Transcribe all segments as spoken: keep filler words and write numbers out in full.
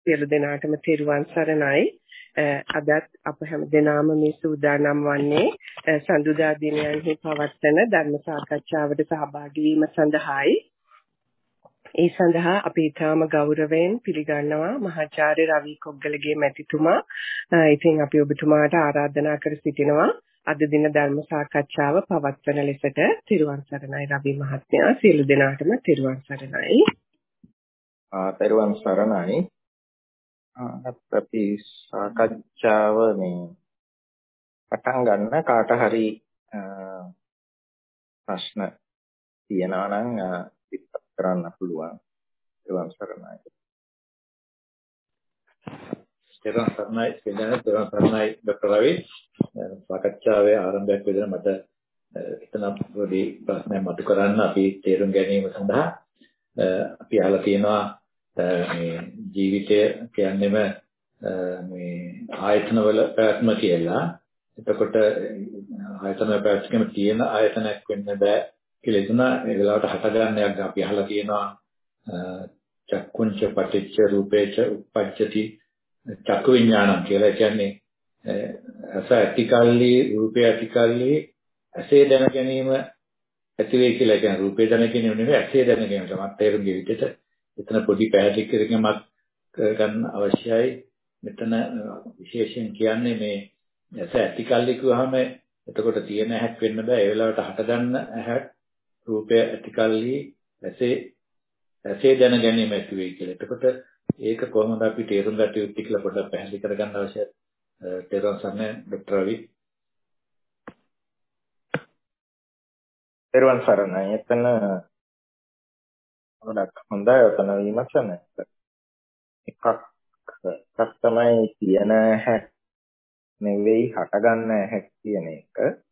සියලු දෙනාටම තෙරුවන් සරණයි. අදත් අප හැම දෙනාම මේ සූදානම් වන්නේ සඳුදා දිනයන්හි පවත්වන ධර්ම සාකච්ඡාවට සහභාගී වීම සඳහායි. ඒ සඳහා අපි ඊටාම ගෞරවයෙන් පිළිගන්නවා මහාචාර්ය රවි කොග්ගලගේ මැතිතුමා. ඉතින් අපි ඔබතුමාට ආරාධනා කර සිටිනවා අද දින ධර්ම සාකච්ඡාව පවත්වන ලෙසට. තෙරුවන් සරණයි රවි මහත්මයා. සියලු දෙනාටම තෙරුවන් සරණයි. ආ තෙරුවන් සරණයි. අපි සාකච්ඡාව මේ පටන් ගන්න කාට හරි ප්‍රශ්න තියෙනවා නම් ඉස්පත් කරන්න පුළුවන්. තෙරුවන් සරණයි. තෙරුවන් සරණයි සින්දන තෙරුවන් සරණයි ડોક્ટર රවි. සාකච්ඡාවේ ආරම්භයක් විදිහට මට එතන පොඩි ප්‍රශ්නයක් මතු කරන්න අපි තේරුම් ගැනීම සඳහා අපි අහලා තියෙනවා මේ ජීවිතය කියන්නේම මේ ආයතනවල පැවැත්ම කියලා. එතකොට ආයතන පැවැත්මකම තියෙන ආයතනයක් වෙන්න බෑ කියලා එතන ඒ වෙලාවට හටගන්නයක් අපි අහලා තියෙනවා. චක්කුංච පටිච්ච රූපේච උප්පජ්ජති චක්කු විඥානං කියලා. කියන්නේ අස ඇතිකල්ලි රූපය ඇතිකල්ලි ඇසේ දැන ගැනීම ඇති වෙයි කියලා. කියන්නේ රූපේ දැන ගැනීම නෙවෙයි ඇසේ දැන ගැනීම තමයි තේරුම් ගිවිතට. එතන පොඩි පැහැදිලි කිරීමක් ගන්න අවශ්‍යයි. මෙතන විශේෂයෙන් කියන්නේ මේ ඇස ඇතිකල්ලි කිව්වහම එතකොට තියෙන ඇහක් වෙන්න බෑ. ඒ වෙලාවට හටගන්න ඇහක් රූපය ඇතිකල්ලි ඇසේ ඇසේ දැන ගැනීම ඇති වෙයි කියලා. එතකොට ඒක කොහොමද අපි තේරුම් ගන්න යුත්තේ කියලා පොඩ්ඩක් පැහැදිලි කරගන්න අවශ්‍යයි. තේරුම් ගන්න ડોક્ટર රවි. තෙරුවන් සරණයි. එතන ගොඩක් හොඳයි ඔතන විමසන එකක් එකක් තමයි තියෙන හැක් නෙවෙයි හටගන්න හැක් කියන එක.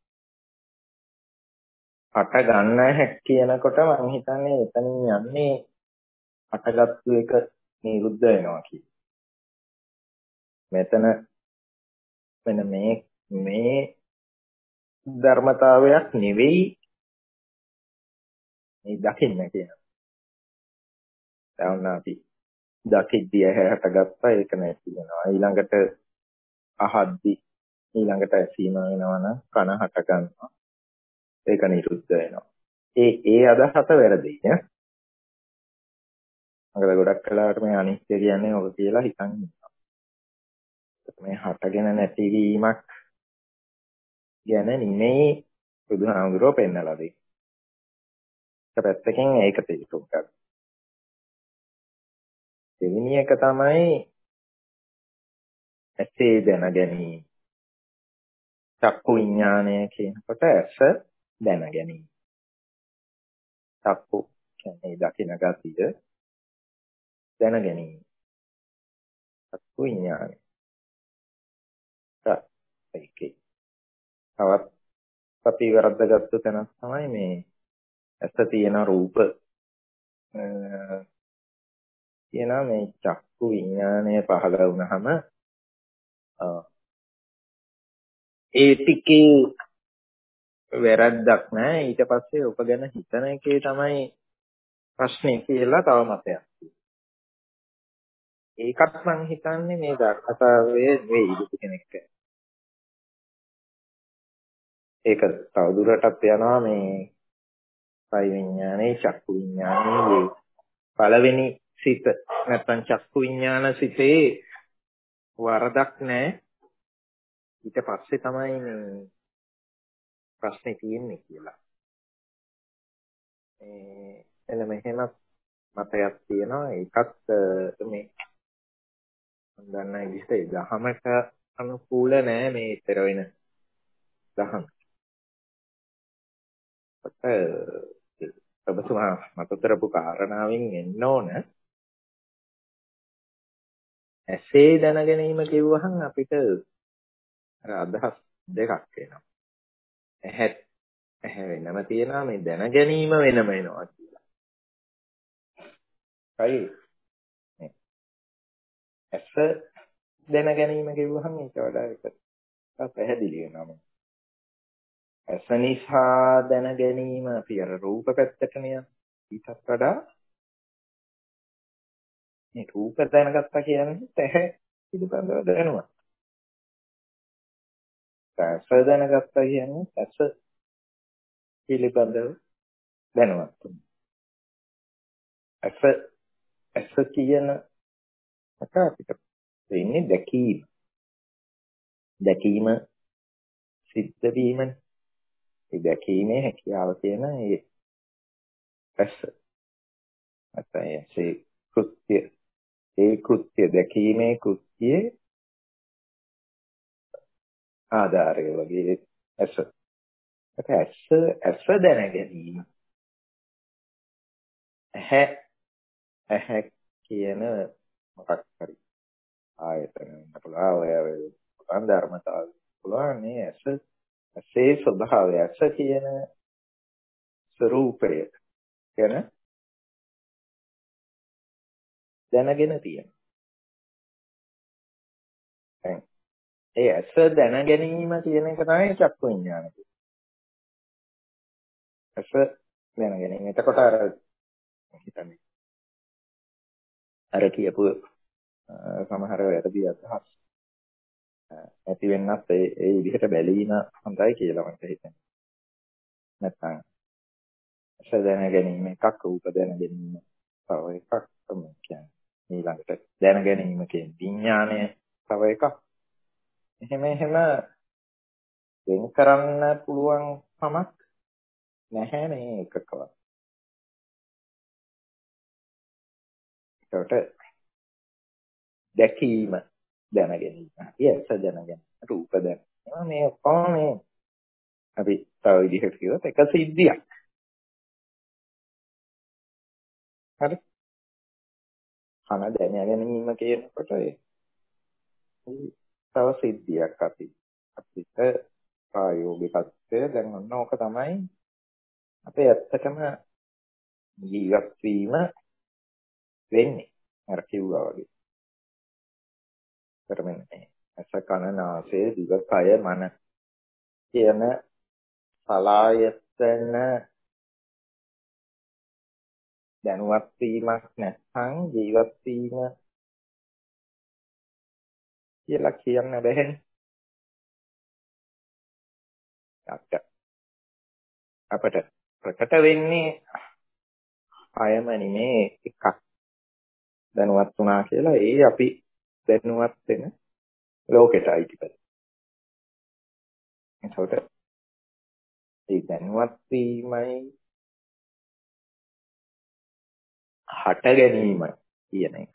හටගන්න හැක් කියනකොට මම හිතන්නේ එතනින් යන්නේ හටගත්තු එක නිරුද්ධ වෙනවා කියන. මෙතන මෙන්න මේ මේ ධර්මතාවයක් නෙවෙයි මේ දකින්න කියන. දැන් අපි දකිද්දී ඇහැ හටගත්තා ඒක නැති වෙනවා. ඊළඟට අහද්දි ඊළඟට ඇසීම වෙනවා නම් කන හට ගන්නවා. ඒක නිරුද්ධ වෙනවා. ඒ ඒ අදහස වැරදි නේ. අඟල ගොඩක් කලාවට මේ අනිත්‍ය කියන්නේ ඔබ කියලා හිතන් ඉන්නවා. මේ හටගෙන නැතිවීමක් ගැන නෙමෙයි බුදුහාමුදුරුවෝ පෙන්නලා දෙන්නේ. එක පැත්තකින් ඒක තේරුම් ගන්න. දෙවෙනි එක තමයි ඇසේ දැන ගැනීම. චක්කු විඥානය කියනකොට ඇස දැන ගැනීම. චක්කු කියන්නේ දකින ගතිය දැන ගැනීම. චක්කු විඥානය. ඒකේ තවත් අපි වරද්දාගත්තු තැනක් තමයි මේ ඇස තියෙන රූප කියන මේ චක්කු විඥානය පහළ වුණාම ඒ ටිකේ වැරද්දක් නැහැ. ඊට පස්සේ ඔබ ගැන හිතන එකේ තමයි ප්‍රශ්නේ කියලා තව මතයක්. ඒකත් මම හිතන්නේ මේ ධර්මතාවයේ නෙවෙයි බුදු කෙනෙක්. ඒක තවදුරටත් යනවා මේ කාය විඥානේ චක්කු විඥානේ පළවෙනි සිත නැත්නම් චක්කු විඥාන සිතේ වරදක් නැහැ. ඊට පස්සේ තමයි මේ ප්‍රශ්නේ තියෙන්නේ කියලා. ඒ එළ මෙහෙම මතයක් තියෙනවා. ඒකත් මේ මම දන්නා විදිහට දහමට අනුකූල නෑ මේ ඉතර වෙන දහම. ඔබතුමා මත කරපු කාරණාවෙන් එන්න ඕන. ඇසේ දැන ගැනීම කිව්වහම අපිට අර අදහස් දෙකක් එනවා. ඇහැ ඇහැ වෙනම තියෙනවා මේ දැන ගැනීම වෙනම වෙනවා කියලා. හරි. ඇස දැන ගැනීම කිව්වහම ඊට වඩා එක පැහැදිලි වෙනවා. ඇස නිසා දැන ගැනීම අපි අර රූප පැත්තටනේ ඊටත් වඩා මේ රූප දැනගත්තා කියන්නේ ඇහැ පිළිබඳව දැනුවත්. රස දැනගත්තා කියන්නේ රස පිළිබඳව දැනුවත්. ඇස ඇස කියන එක අපිට වෙන්නේ දැකීම. දැකීම සිද්ධ වීමනේ. ඒ දැකීමේ හැකියාව තියෙන ඒ ඇස. අතේ කෘත්‍ය ඒ කෘත්‍ය දැකීමේ කෘත්‍යයේ ආධාරය වගේ ඇස. ඒක ඇස ඇස දැන ගැනීම. ඇහැ ඇහැ කියන මොකක් හරි ආයතන වෙන්න පුළුවන්. ඔය පුළුවන් ධර්මතාවය පුළුවන් නේ ඇස ඇසේ ස්වභාවය ඇස කියන ස්වરૂපය ගැන දැනගෙන තියෙනවා. ඒ ඇස දැන ගැනීම කියන එක තමයි චක්කු විඥානය. ඇස දැන ගැනීම. එතකොට අර හිතන්නේ අර කියපු සමහර වැරදි අදහස් ඇති වෙන්නත් ඒ ඒ විදිහට බැලීම හොඳයි කියලා මට හිතෙනවා. නැත්නම් ඇස දැන ගැනීම එකක්, රූප දැන ගැනීම තව එකක් තමයි කියන්නේ. ඊළඟට දැන ගැනීම කියන විඥානය තව එකක්. එහෙම එහෙම වෙන් කරන්න පුළුවන් කමක් නැහැ නේ එකකවත්. ඒකට දැකීම දැන ගැනීම. ඇස දැන ගැනීම, රූප දැන. මේ ඔක්කොම මේ අපි තව විදිහට කිව්වොත් එක සිද්ධියක්. හරි. කන දැන ගැනීම කියනකොට ඒ තව සිද්ධියක් අපි අපිට ප්‍රායෝගිකත්වය දැන් ඔන්න ඕක තමයි අපේ ඇත්තටම ජීවත් වීම වෙන්නේ. අර කිව්වා වගේ. කරන්නේ ඇස කන නාසය දිව කය මන කියන සලායතන දැනුවත් වීමක් නැත්නම් ජීවත් වීම කියලා කියන්න බැහැනේ. අපිට අපිට ප්‍රකට වෙන්නේ අයම නෙමේ එකක් දැනුවත් වුණා කියලා ඒ අපි දැනුවත් වෙන ලෝකෙට අයිති කරගන්න. ඒකට ඒ දැනුවත් වීමයි හට ගැනීමයි කියන එක.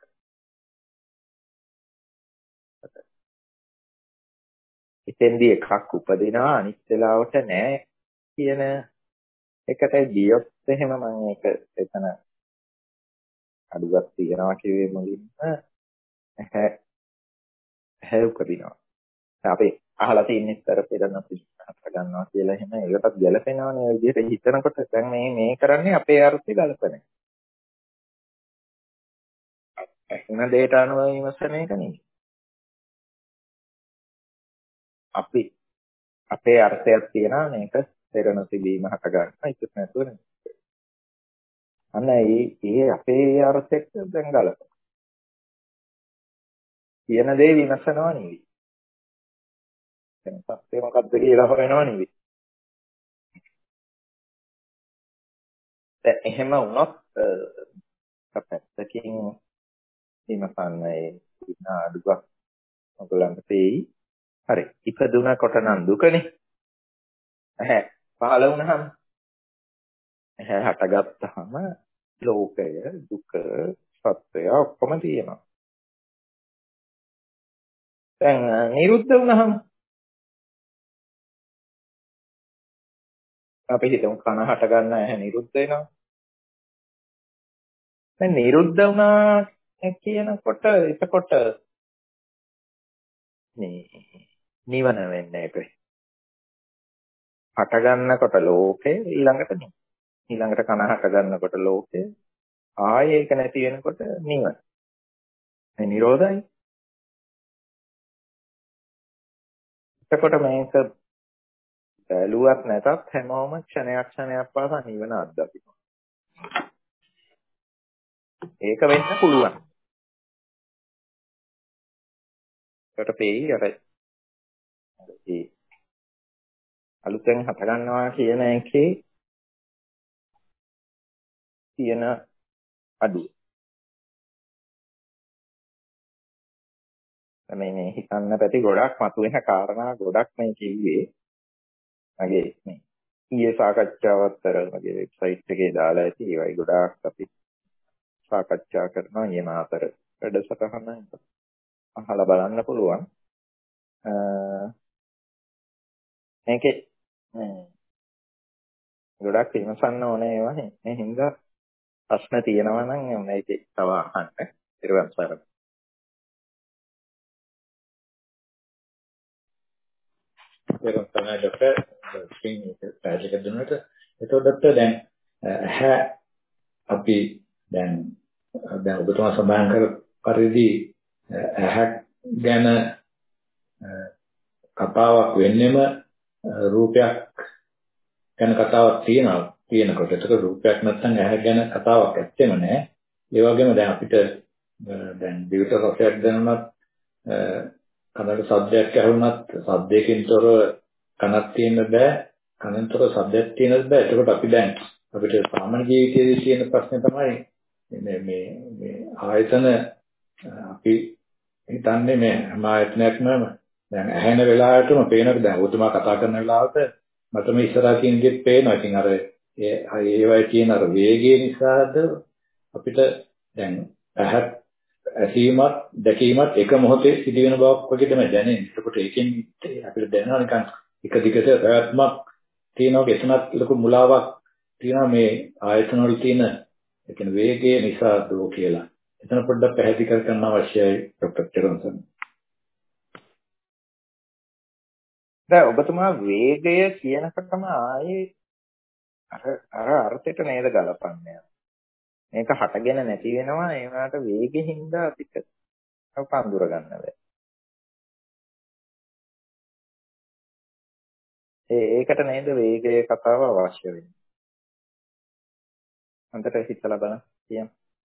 එතෙන්දී එකක් උපදිනවා අනිත් වෙලාවට නෑ කියන එකට ගියොත් එහෙම මම ඒක එතන අඩුවක් තියනවා කිව්වේ මුලින්ම ඇහැ ඇහැ උපදිනවා. අපි අහලා තියෙන ඉතර පෙරන අපි හතර ගන්නවා කියලා එහෙම ඒකටත් ගැලපෙනවනේ ඔය විදිහට හිතනකොට දැන් මේ මේ කරන්නේ අපේ අර්ථය ගලපන එක. එන දෙයට අනුව විමසන එක නෙමෙයි. අපි අපේ අර්ථයක් තියනවා මේක පෙරන තිබීම හට ගන්නවා ඒක නැතුව නෙමෙයි. අන්න ඒ ඒ අපේ අර්ථයක් දැන් ගලපන. කියන දේ විමසනවා නෙවෙයි. දැන් සත්‍ය මොකක්ද කියලා හොයනවා නෙවෙයි. දැන් එහෙම වුණොත් අපැත්තකින් විමසන්නේ ඉන්න අඩුවක් ඔයගලන්ට තේයි. හරි. ඉපදුනකොට නම් දුකනේ. ඇහැ පහළ වුණාම ඇහැ හටගත්තාම ලෝකය දුක සත්‍යය ඔක්කොම තියෙනවා. දැන් නිරුද්ධ වුණාම අපි හිතමු කන හට ගන්න ඇහැ නිරුද්ධ වෙනවා. දැන් නිරුද්ධ වුණා කියනකොට එතකොට මේ නිවන වෙන්නේ ඒකයි. හට ගන්නකොට ලෝකේ ඊළඟට නිවන. ඊළඟට කන හට ගන්නකොට ලෝකේ ආයේ ඒක නැති වෙනකොට නිවන. මේ නිරෝධයි. එතකොට මේක බැලුවත් නැතත් හැමෝම ක්ෂණයක් ක්ෂණයක් පාසා නිවන අත්දකිනවා. ඒක වෙන්න පුළුවන්. ඒකට පෙයි අර ඒ අලුතෙන් හට ගන්නවා කියන එකේ තියෙන අඩුව. මේ මේ හිතන්න පැති ගොඩක් මතුවෙන කාරණා ගොඩක් මේ කිව්වේ. මගේ මේ ඊයේ සාකච්ඡාවත් අර මගේ වෙබ්සයිට් එකේ දාලා ඇති ඒවයි ගොඩාක් අපි සාකච්ඡා කරනවා ඊයේ මාතර වැඩසටහන අහලා බලන්න පුළුවන්. මේකේ ගොඩක් විමසන්න ඕනේ ඒවා. මේ හින්දා ප්‍රශ්න තියෙනවා නම් මේකේ තව අහන්න. ඊට පස්සේ ඒක තමයි ડોක්ටර් ස්ක්‍රීන් එක පැහැදිලි කර දුන්නට. එතකොට ડોක්ටර් දැන් ඇහැ අපි දැන් දැන් ඔබතුමා සඳහන් කර පරිදි ඇහැ ගැන කතාවක් වෙන්නෙම රූපයක් ගැන කතාවක් තියෙනවා තියෙනකොට. ඒක රූපයක් නැත්නම් ඇහැ ගැන කතාවක් ඇත්තෙම නෑ. ඒ වගේම දැන් අපිට දැන් දිවට රසයක් දැනුණත් කනට ශබ්දයක් ඇහුණත් ශබ්දයකින් තොර කනක් තියෙන්න බෑ. කනෙන් තොර ශබ්දයක් තියෙන්න බෑ. එතකොට අපි දැන් අපිට සාමාන්‍ය ජීවිතයේදී තියෙන ප්‍රශ්නේ තමයි මේ මේ මේ ආයතන අපි හිතන්නේ මේ හැම ආයතනයක්ම දැන් ඇහෙන වෙලාවටම පේනක දැන් ඔබතුමා කතා කරන වෙලාවට මට මේ ඉස්සරහා තියෙන දෙයක් පේනවා. ඉතින් අර ඒ ඒවයි කියන අර වේගය නිසාද අපිට දැන් ඇහත් ඇසීමත් දැකීමත් එක මොහොතේ සිදුවෙන බවක් වගේ තමයි දැනෙන්නේ. ඒකට ඒකෙන් අපිට දැනෙනවා නිකන් එක දිගට ප්‍රයත්නක් තියෙනවා. එතනත් ලොකු මුලාවක් තියෙනවා මේ ආයතන වල තියෙන ඒ කියන්නේ වේගය නිසා දෝ කියලා. එතන පොඩ්ඩක් පැහැදිලි කර ගන්න අවශ්‍යයි ડોක්ටර් චරන්සන්. දැන් ඔබතුමා වේගය කියනකොටම ආයේ අර අර අර්ථයට නේද ගලපන්නේ. මේක හටගෙන නැති වෙනවා ඒ වුණාට වේගෙහිඳ අපිට පඳුර ගන්න බෑ. ඒ ඒකට නේද වේගයේ කතාව අවශ්‍ය වෙන්නේ. අන්තට හිතලා බලන්න කියන්න.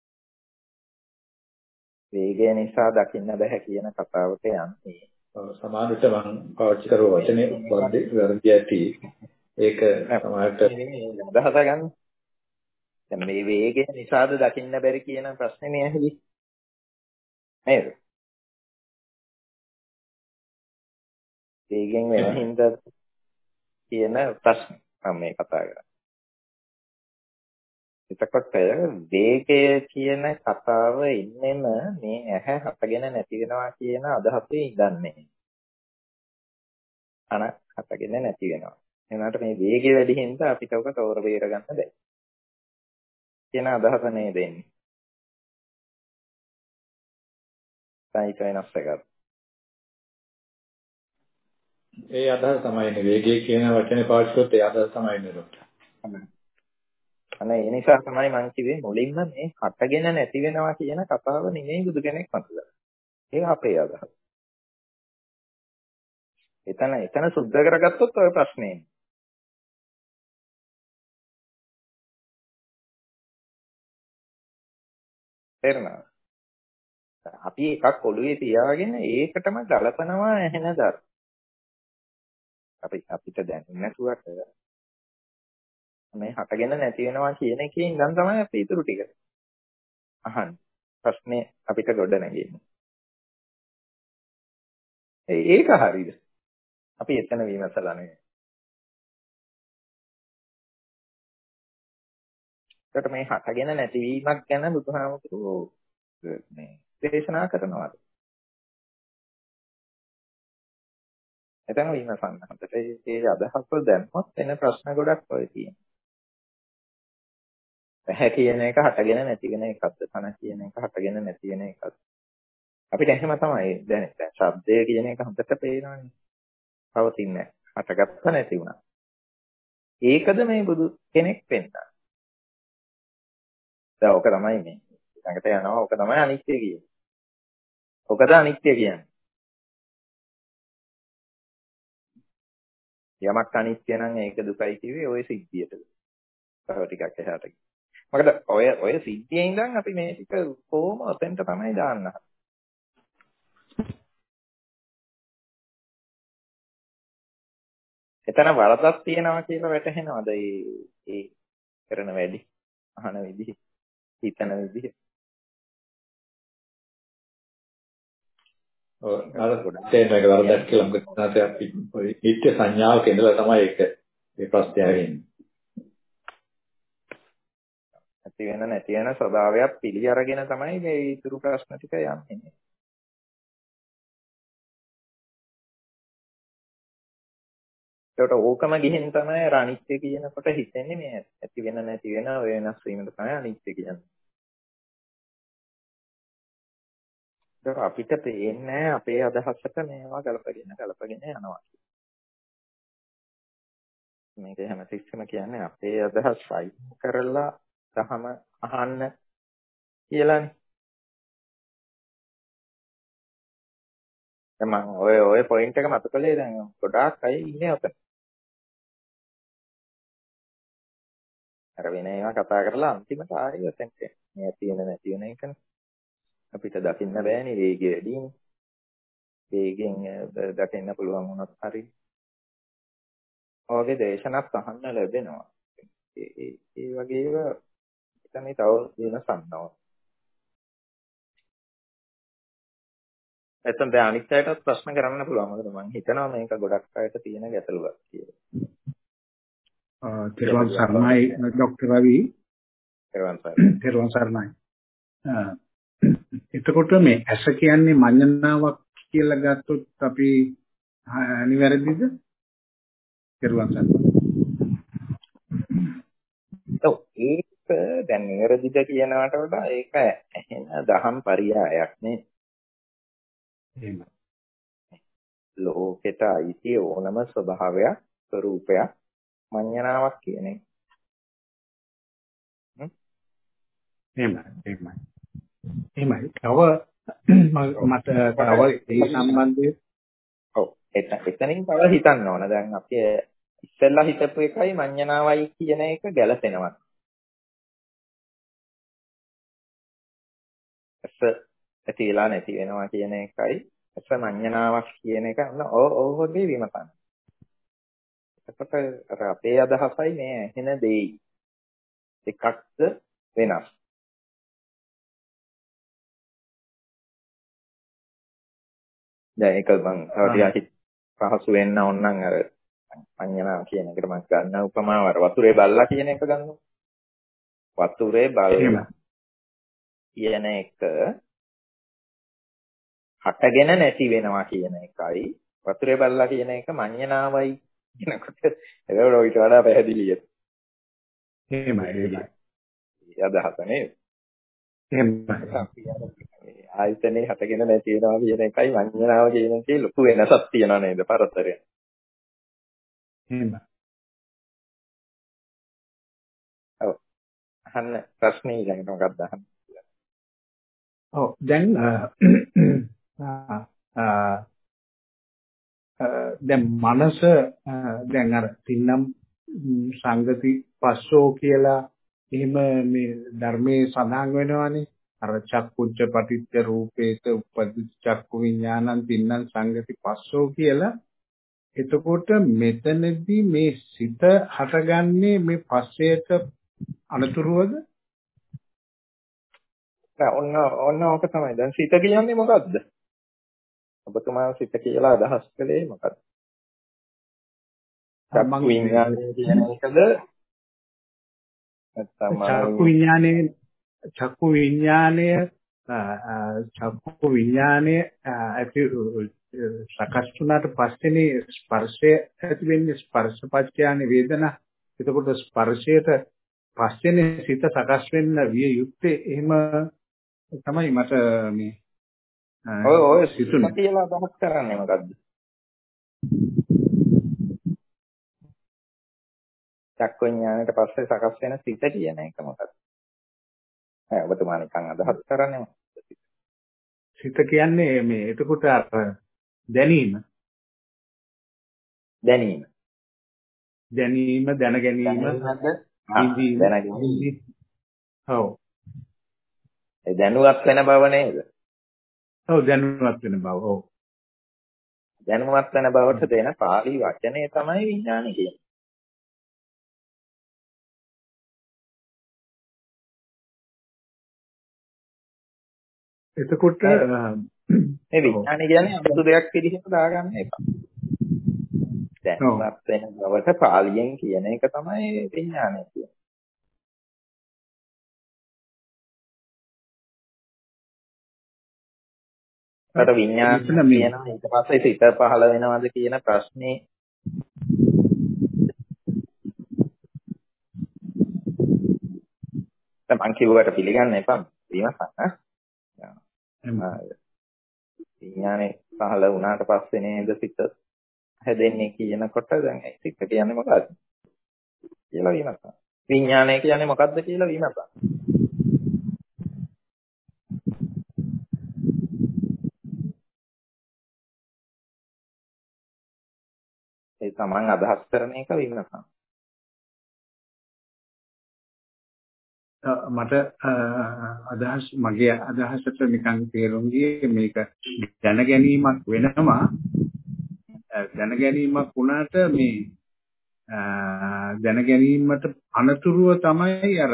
වේගය නිසා දකින්න බෑ කියන කතාවට යන්නේ. සමානට මම පාවිච්චි කරව වචනේ වර්ධි වර්ධි ඇති. ඒක සමානට අදහස ගන්න. දැන් මේ වේගය නිසාද දකින්න බැරි කියන ප්‍රශ්නේ නේ ඇහි. නේද? වේගෙන් වෙන හින්දා කියන ප්‍රශ්න මම මේ කතා කරන්නේ. එතකොට වේගය කියන කතාව ඉන්නෙම මේ ඇහැ හටගෙන නැති වෙනවා කියන අදහසේ ඉඳන්නේ. අන හටගෙන නැති වෙනවා. එනකට මේ වේගය වැඩි හින්දා අපිට ඔක තෝර බේර ගන්න බැහැ. කියන අදහස නේ දෙන්නේ. සාහිත්‍ය වෙනස් එකක්. ඒ අදහස තමයි නේ වේගය කියන වචනේ පාවිච්චි කරොත් ඒ අදහස තමයි නේ ડોක්ටර්. අනේ ඒ නිසා තමයි මම කිව්වේ මුලින්ම මේ හටගෙන නැති වෙනවා කියන කතාව නෙමෙයි බුදු කෙනෙක් මතලා. ඒක අපේ අදහස. එතන එතන සුද්ධ කරගත්තොත් ඔය ප්‍රශ්නේ නෑ. තේරුණාද? අපි එකක් ඔළුවේ තියාගෙන ඒකටම ගලපනවා ඇහෙන දර. අපි අපිට දැනෙන්නේ නැතුවට මේ හටගෙන නැති වෙනවා කියන එකේ ඉඳන් තමයි අපි ඊටු ටික අහන්නේ. ප්‍රශ්නේ අපිට ගොඩ නැගෙන්නේ. ඒක හරියද? අපි එතන විමසලා නෙවෙයි. ඒකට මේ හටගෙන නැතිවීමක් ගැන බුදුහාමුදුරුවෝ මේ දේශනා කරනවාද? එතන විමසන්න. හොඳට ඒ අදහස් දැම්මොත් එන ප්‍රශ්න ගොඩක් ඔය තියෙනවා. ඇහැ කියන එක හටගෙන නැති වෙන එකක්ද? කන කියන එක හටගෙන නැති වෙන එකක්ද? අපිට එහෙම තමයි දැනෙන්නේ. දැන් ශබ්දය කියන එක හොඳට පේනවනේ. පවතින්නේ නැහැ. හටගත්ත නැති වුණා. ඒකද මේ බුදු කෙනෙක් වෙන්නා. දැන් ඔක තමයි මේ ළඟට යනවා. ඔක තමයි අනිත්‍ය කියන්නේ. ඔකද අනිත්‍ය කියන්නේ. යමක් අනිත්‍ය නම් ඒක දුකයි කිව්වේ ওই සිද්ධියට. තව ටිකක් එහාට. මොකද ඔය ඔය සිද්ධියේ ඉඳන් අපි මේ ටික කොහොම ඔතෙන්ට තමයි දාන්න. එතන වරදක් තියෙනවා කියලා වැටහෙනවද ඒ ඒ කරන වැඩි අහන විදිහ හිතන විදිහ ඔව් අර තේරෙන එක වරදක් කියලා මොකද නැත්නම් අපි නිත්‍ය සංඥාවක ඉඳලා තමයි ඒක මේ ප්‍රශ්නය ඇහෙන්නේ. ඇති වෙන නැති වෙන ස්වභාවයක් පිළි අරගෙන තමයි මේ ඊතුරු ප්‍රශ්න ටික යන්නේ. ඒකට ඕකම ගිහින් තමයි අනිත්‍ය කියනකොට හිතෙන්නේ මේ ඇති වෙන නැති වෙන වෙනස් වීමද තමයි අනිත්‍ය කියන්නේ. ඒක අපිට පේන්නේ අපේ අදහසට මේවා ගලපගෙන ගලපගෙන යනවා. මේක හැමතිස්සෙම කියන්නේ අපේ අදහස් වයි කරලා තහම අහන්න කියලානේ. මම ඔය ඔය පොයින්ට් එක මතක කළේ දැන් ගොඩාක් අය ඉන්නේ ඔතන. අර වෙන ඒවා කතා කරලා අන්තිමට ආයෙ ඔතෙන්ට මේ තියෙන නැති වෙන එකනේ. අපිට දකින්න බෑනේ වේගය වැඩිනේ. වේගෙන් දකින්න පුළුවන් වුණොත් හරි. ඔයගේ දේශනත් අහන්න ලැබෙනවා. ඒ ඒ වගේ ඒවා තමයි තව වෙනසක්නවා. එතෙන් දැන් අනිත් අයටත් ප්‍රශ්න කරන්න පුළුවන්. මොකද මම හිතනවා මේක ගොඩක් අයට තියෙන ගැටලුවක් කියලා. ආ තිරුවන් සරණයි ડોક્ટર රවි. තිරුවන් සරණයි. තිරුවන් සරණයි. එතකොට මේ ඇස කියන්නේ මඤ්ඤණාවක් කියලා ගත්තොත් අපි නිවැරදිද? තිරුවන් සරණයි. ඔව් ඒක දැන් නිවැරදිද කියනවට වඩා ඒක ඇහෙන දහම් පරියායක් නේ. එහෙම. ලෝකෙට අයිති ඕනම ස්වභාවයක් ස්වરૂපයක් මඤ්ඤණාවක් කියන එක. හ්ම්. එහෙමයි. එහෙමයි. එහෙමයි. තව මට තව ඒ සම්බන්ධයෙන් ඔව් එතන එතනින් තව හිතන්න ඕන. දැන් අපි ඉස්සෙල්ලා හිතපු එකයි මඤ්ඤණාවයි කියන එක ගැලපෙනවා. ඇස ඇතිලා නැති වෙනවා කියන එකයි ඇස මඤ්ඤණාවක් කියන එක අන්න ඕ වගේ විමසන්න. එතකොට අර අපේ අදහසයි මේ ඇහෙන දෙයි එකක්ද වෙනස්. දැන් ඒක මම තව ටිකක් පහසු වෙන්න ඕන නම් අර මඤ්ඤණාව කියන එකට මම ගන්න උපමාව අර වතුරේ බල්ලා කියන එක ගන්නවා. වතුරේ බල්ලා කියන එක හටගෙන නැති වෙනවා කියන එකයි වතුරේ බල්ලා කියන එක මඤ්ඤණාවයි කියනකොට ඒක ඊට වඩා පැහැදිලියි. එහෙමයි එහෙමයි. අදහස නේද? එහෙමයි. ආයතනේ හටගෙන නැති වෙනවා කියන එකයි මඤ්ඤණාව කියන එකේ ලොකු වෙනසක් තියෙනවා නේද පරතරය. එහෙමයි. ඔව්. අහන්න ප්‍රශ්නේ ඊළඟට මොකක්ද අහන්න? ඔව් දැන් දැන් මනස දැන් අර තින්නම් සංගති පස්සෝ කියලා එහෙම මේ ධර්මයේ සඳහන් වෙනවානේ. අර චක්කුච්ච පටිච්ච රූපේත උපදි චක්කු විඥානං තින්නම් සංගති පස්සෝ කියලා. එතකොට මෙතනදී මේ සිත හටගන්නේ මේ පස්සේට අනතුරුවද? ඔන්න ඔන්න ඕක තමයි. දැන් සිත කියන්නේ මොකද්ද? ඔබතුමා සිත කියලා අදහස් කළේ මොකද්ද? චක්කු විඥානය කියන එකද? නැත්නම් චක්කු විඥානයේ චක්කු විඥානය චක්කු විඥානය ඇති සකස් වුණාට පස්සේනේ ස්පර්ශය ඇති වෙන්නේ. ස්පර්ශපච්චයනේ වේදනා. එතකොට ස්පර්ශයට පස්සේනේ සිත සකස් වෙන්න විය යුත්තේ. එහෙම තමයි මට මේ ඔය ඔය සිත කියලා අදහස් කරන්නේ මොකද්ද? චක්කු විඥානයට පස්සේ සකස් වෙන සිත කියන එක මොකක්ද? ඈ ඔබතුමා නිකන් අදහස් කරන්නේ මොකක්ද? සිත කියන්නේ මේ එතකොට අර දැනීම. දැනීම. දැනීම දැන ගැනීම දැනගැනීම. ඔව්. ඒ දැනුවත් වෙන බව නේද? ඔව් දැනුවත් වෙන බව. ඔව්. දැනුවත් වෙන බවට දෙන පාලි වචනේ තමයි විඥානය කියන්නේ. එතකොට මේ විඥානය කියන්නේ අමුතු දෙයක් පිළිහෙත දාගන්න එපා. දැනුවත් වෙන බවට පාලියෙන් කියන එක තමයි විඥානය කියන්නේ. අර විඥානය කියනවා ඊට පස්සේ සිත පහළ වෙනවද කියන ප්‍රශ්නේ මම කිව්වට පිළිගන්න එපා විමසන්න. විඥානේ පහළ වුණාට පස්සේ නේද සිත හැදෙන්නේ කියනකොට දැන් ඒ සිත කියන්නේ මොකක්ද කියලා විමසන්න. විඥානය කියන්නේ මොකක්ද කියලා විමසන්න. ඒ තමන් අදහස් කරන එක විමසන්න. මට අදහස් මගේ අදහසට නිකන් තේරුම් ගියේ මේක දැන ගැනීමක් වෙනවා දැන ගැනීමක් වුණාට මේ දැන ගැනීමට අනතුරුව තමයි අර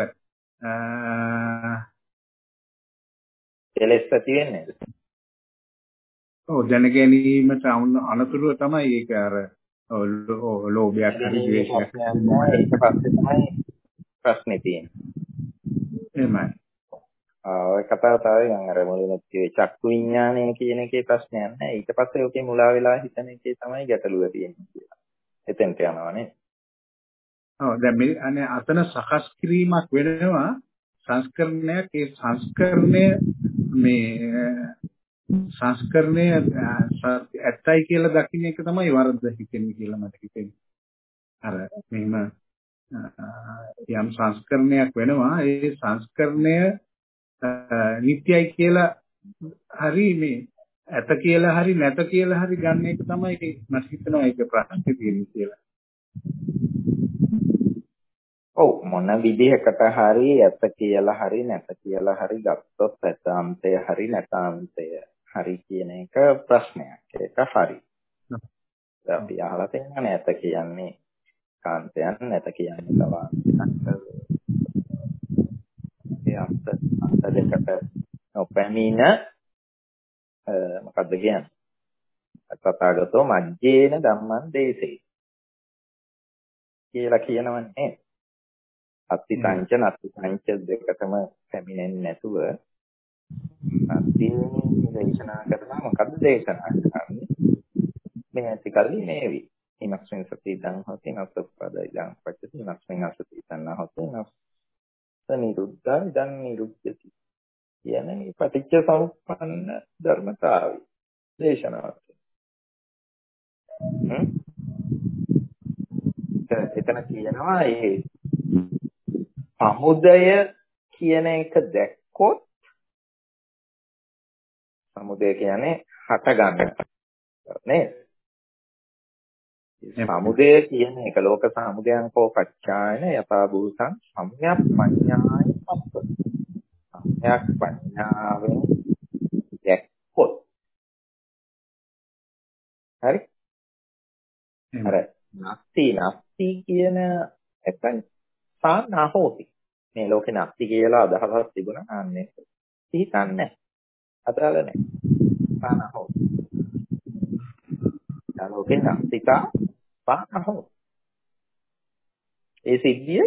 කෙලෙස් ඇති වෙන්නේ. ඔව් දැන ගැනීමට අනතුරුව තමයි ඒක අර ලෝභයක් හරි ද්වේෂයක් හරි ඊට පස්සේ තමයි ප්‍රශ්නේ තියෙන්නේ. එහෙමයි. ඔය කතාව තමයි මම අර මුලින්ම කිව්වේ චක්කු විඥානය කියන එකේ ප්‍රශ්නයක් නැහැ. ඊට පස්සේ ඔකේ මුලා වෙලා හිතන එකේ තමයි ගැටලුව තියෙන්නේ කියලා. එතෙන්ට යනවා නේ. ඔව් දැන් මේ අනේ අතන සකස් කිරීමක් වෙනවා සංස්කරණයක් ඒ සංස්කරණය මේ සංස්කරණය ඇත්තයි කියලා දකින්න එක තමයි වරද හිතෙන්නේ කියලා මට හිතෙන්නේ. අර මෙහෙම යම් සංස්කරණයක් වෙනවා ඒ සංස්කරණය නිත්‍යයි කියලා හරි මේ ඇත කියලා හරි නැත කියලා හරි ගන්න එක තමයි මට හිතෙනවා ඒක ප්‍රශ්නේ තියෙන්නේ කියලා. ඔව් මොන විදිහකට හරි ඇත කියලා හරි නැත කියලා හරි ගත්තොත් ඇතාන්තය හරි නැතාන්තය හරි කියන එක ප්‍රශ්නයක්. ඒක හරි. අපි අහලා තියෙනවා නැත කියන්නේ කාන්තයන් නැත කියන්නේ තවාන්තයක්. ඒ අන්ත අන්ත දෙකට නොපැමිණ මොකද්ද කියන්නේ? තථාගතෝ මජ්ජේන ධම්මං දේසේ කියලා කියනවනේ. අත්ති සංච නත්ති සංච දෙකටම පැමිණෙන්නේ නැතුව අත්තින් දේශනා කරනවා මොකද්ද දේශනා කරන්නේ? මේ ඇති කල්ලි මේවි. ඉමක්ෂෙන් සති දං හොති නස්සප්පදයි දං පච්චති ඉමක්ෂෙන් අසති තණ්හා හොති නස්ස නිරුද්ධා ඉදං නිරුද්ධති. කියන්නේ පටිච්ච සමුප්පන්න ධර්මතාවය දේශනාවක්. හ්ම් එතන කියනවා ඒ සමුදය කියන එක දැක්කොත් සමුදය කියන්නේ හට ගන්න නේද? සමුදය කියන එක ලෝක සමුදයං කෝ පච්චායන යථා භූතං සම්‍යක් පඤ්ඤාය පස්සති. සම්‍යක් පඤ්ඤාවෙන් දැක්කොත් හරි අර නැති නැති කියන එකයි සානා හොති. මේ ලෝකේ නැති කියලා අදහසක් තිබුණා අන්නේ හිතන්නේ අදාළ නැහැ. සානා හොති. ඒ ලෝකේ නැතිකා සානා හොති. ඒ සිද්ධිය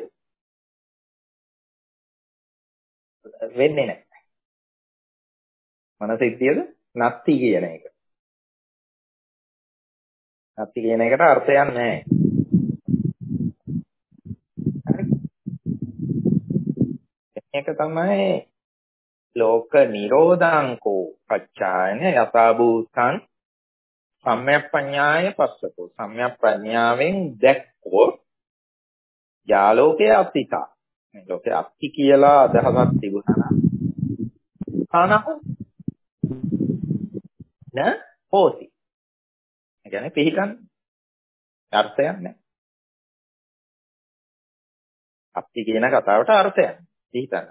වෙන්නේ නැහැ. මොන සිද්ධියද? නැති කියන එක. නැති කියන එකට අර්ථයක් නැහැ. ඒක තමයි ලෝක නිරෝධං කෝ පච්චායන යථා භූතං සම්‍යක් පඤ්ඤාය පස්සතෝ. සම්‍යක් ප්‍රඥාවෙන් දැක්කෝ යාලෝකේ අත්තිතා. මේ ලෝකේ අත්ති කියලා අදහසක් තිබුණා නම් සානහෝ න හෝති. ඒ කියන්නේ පිළිගන්න අර්ථයක් නැහැ. අත්ති කියන කතාවට අර්ථයක් හිතන්න.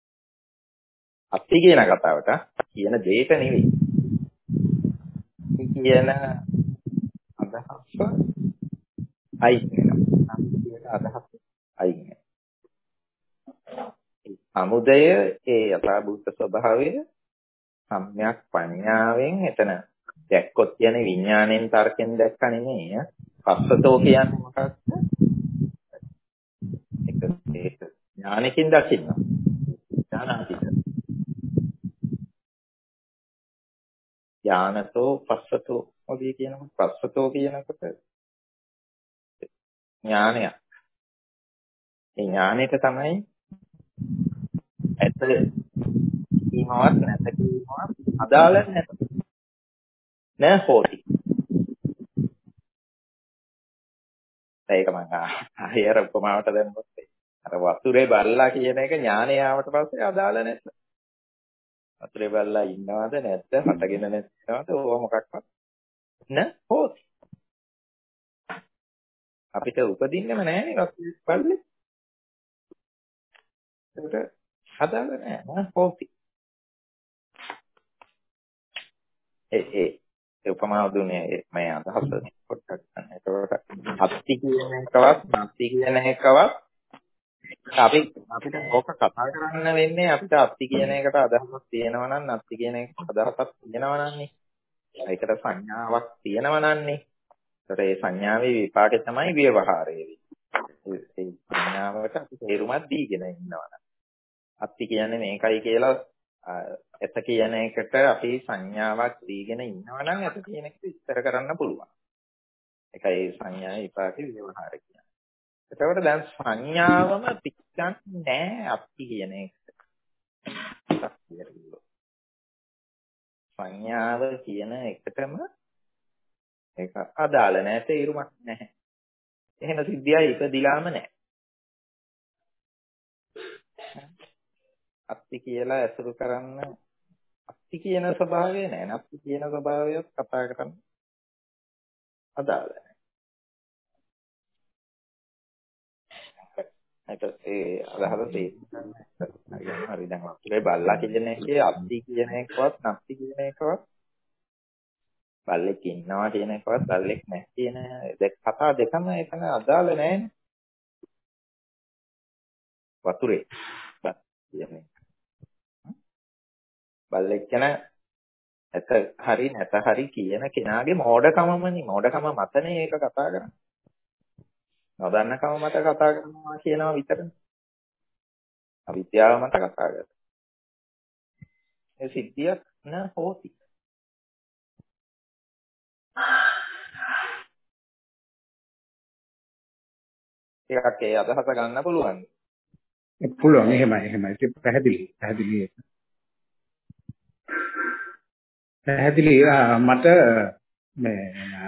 අත්ති කියන කතාවට කියන දෙයට නෙවෙයි. කියන අදහස අයින් වෙනවා. සති කියන අදහස අයින් වෙනවා. සමුදය ඒ යථාභූත ස්වභාවය සම්‍යක් ප්‍රඥාවෙන් එතන දැක්කොත් කියන්නේ විඥාණයෙන් තර්කෙන් දැක්ක නෙමෙයි. පස්සතෝ කියන්නේ මොකක්ද? ඒක ඒක ඥානකින් දකින්න. ඥානාතීත. ඥානතෝ පස්සතෝ ඔබේ කියනකොට පස්සතෝ කියනකොට ඥානය. ඒ ඥානෙට තමයි ඇත කීමවත් නැත කීමවත් අදාළ නැත. නෑ හොටි. ඒක මම ආයෙර උපමාවට දැම්මොත් අර වතුරේ බල්ලා කියන එක ඥානය ආවට පස්සේ අදාළ නැත. වතුරේ බල්ලා ඉන්නවද නැද්ද? හටගෙන නැත්නවද? ඕවා මොකක්වත් නෑ හොටි. අපිට උපදින්නෙම නෑනේ වතුරේ බල්ලේ. ඒකට අදාළ නෑ නෑ හොටි. ඒ ඒ උපමාව දුන්නේ මම අදහස් පොඩ්ඩක් ගන්න. ඒකට අත්ති කියන එකවත් නැති කියන එකවත් අපි අපිට ඕක කතා කරන්න වෙන්නේ අපිට අත්ති කියන එකට අදහසක් තියෙනවා නම් නැති කියන එකට අදහසක් තියෙනවා නන්නේ. ඒකට සංඥාවක් තියෙනවා නන්නේ. ඒකට ඒ සංඥාවේ විපාකේ තමයි ව්‍යවහාරය වෙන්නේ. ඒ සංඥාවට අපි තේරුමක් දීගෙන ඉන්නවා. අත්ති කියන්නේ මේකයි කියලා එත කියන එකට අපි සංඥාවක් දීගෙන ඉන්නවා නම් එත කියන එකට විස්තර කරන්න පුළුවන්. ඒකයි සංඥාවේ විපාකේ ව්‍යවහාර කියන්නේ. එතකොට දැන් සංඥාවම පිටින්නේ නැහැ අත්ති කියන එකට. සංඥාව කියන එකටම ඒක අදාළ නැහැ තේරුමක් නැහැ. එහෙම සිද්ධියයි ඉපදිලාම නැහැ. අත්ති කියලා ඇසුරු කරන්න අත්ති කියන ස්වභාවය නැහැ. නැත්ති කියන ස්වභාවයත් කතා කරන්න අදාළ නැහැ. ඒක ඒ අදහස තේරුම් හරි දැන් වතුරේ බල්ලා කියන එකේ අත්ති කියන එකවත් නැත්ති කියන එකවත් බල්ලෙක් ඉන්නවා කියන එකවත් බල්ලෙක් නැහැ කියන දෙක කතා දෙකම එතන අදාළ නැහැ. වතුරේ කියන්නේ බල්ලෙක් කියන ඇත හරි නැත හරි කියන කෙනාගේ මෝඩකමමනේ මෝඩකම මතනේ ඒක කතා කරන්නේ. නොදන්නකම මත කතා කරනවා කියනවා විතරනේ. අවිද්‍යාව මත කතා කරනවා. ඒ සිද්ධියක් න හොති. ඒකට ඒ අදහස ගන්න පුළුවන්. පුළුවන් එහෙමයි එහෙමයි ඒක පැහැදිලි පැහැදිලි පැහැදිලි මට මේ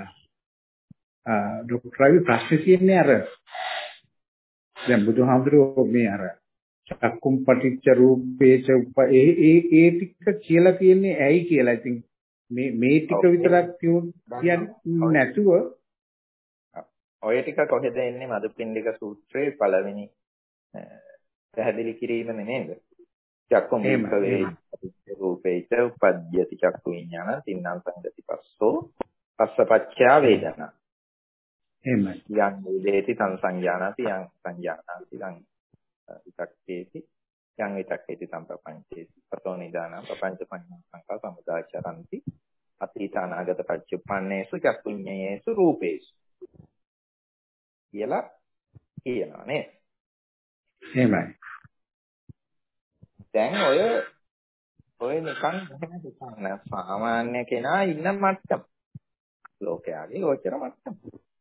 ડોક્ટર රවි ප්‍රශ්නේ තියෙන්නේ අර දැන් බුදුහාමුදුරුවෝ මේ අර චක්කුම් පටිච්ච රූපේච ඒ ඒ ඒ ටික කියලා තියෙන්නේ ඇයි කියලා. ඉතින් මේ මේ ටික විතරක් කියන්නේ නැතුව ඔය ටික කොහෙද එන්නේ මදුපිණ්ඩික සූත්‍රයේ පළවෙනි පැහැදිලි කිරීම නේද? චක්කුම් විපවේ රූපේච උපද්යති චක්කු විඥාන තින්නම් සංගති පස්සෝ පස්සපච්චා වේදනා. එහෙමයි. යං වේදේති තං සංජානාති යං සංජානාති යං විතක්කේති යං විතක්කේති සම්පපංචේති පතෝ නිදානං පపంచ පඤ්ඤා සංකා සමුදාචරಂತಿ අතීත අනාගත පච්චුප්පන්නේසු චක්කු විඤ්ඤේසු රූපේසු කියලා කියනවා නේද? එහෙමයි. දැන් ඔය ඔය නිකන් එහෙම හිතන්න සාමාන්‍ය කෙනා ඉන්න මට්ටම ලෝකයාගේ ගෝචර මට්ටම.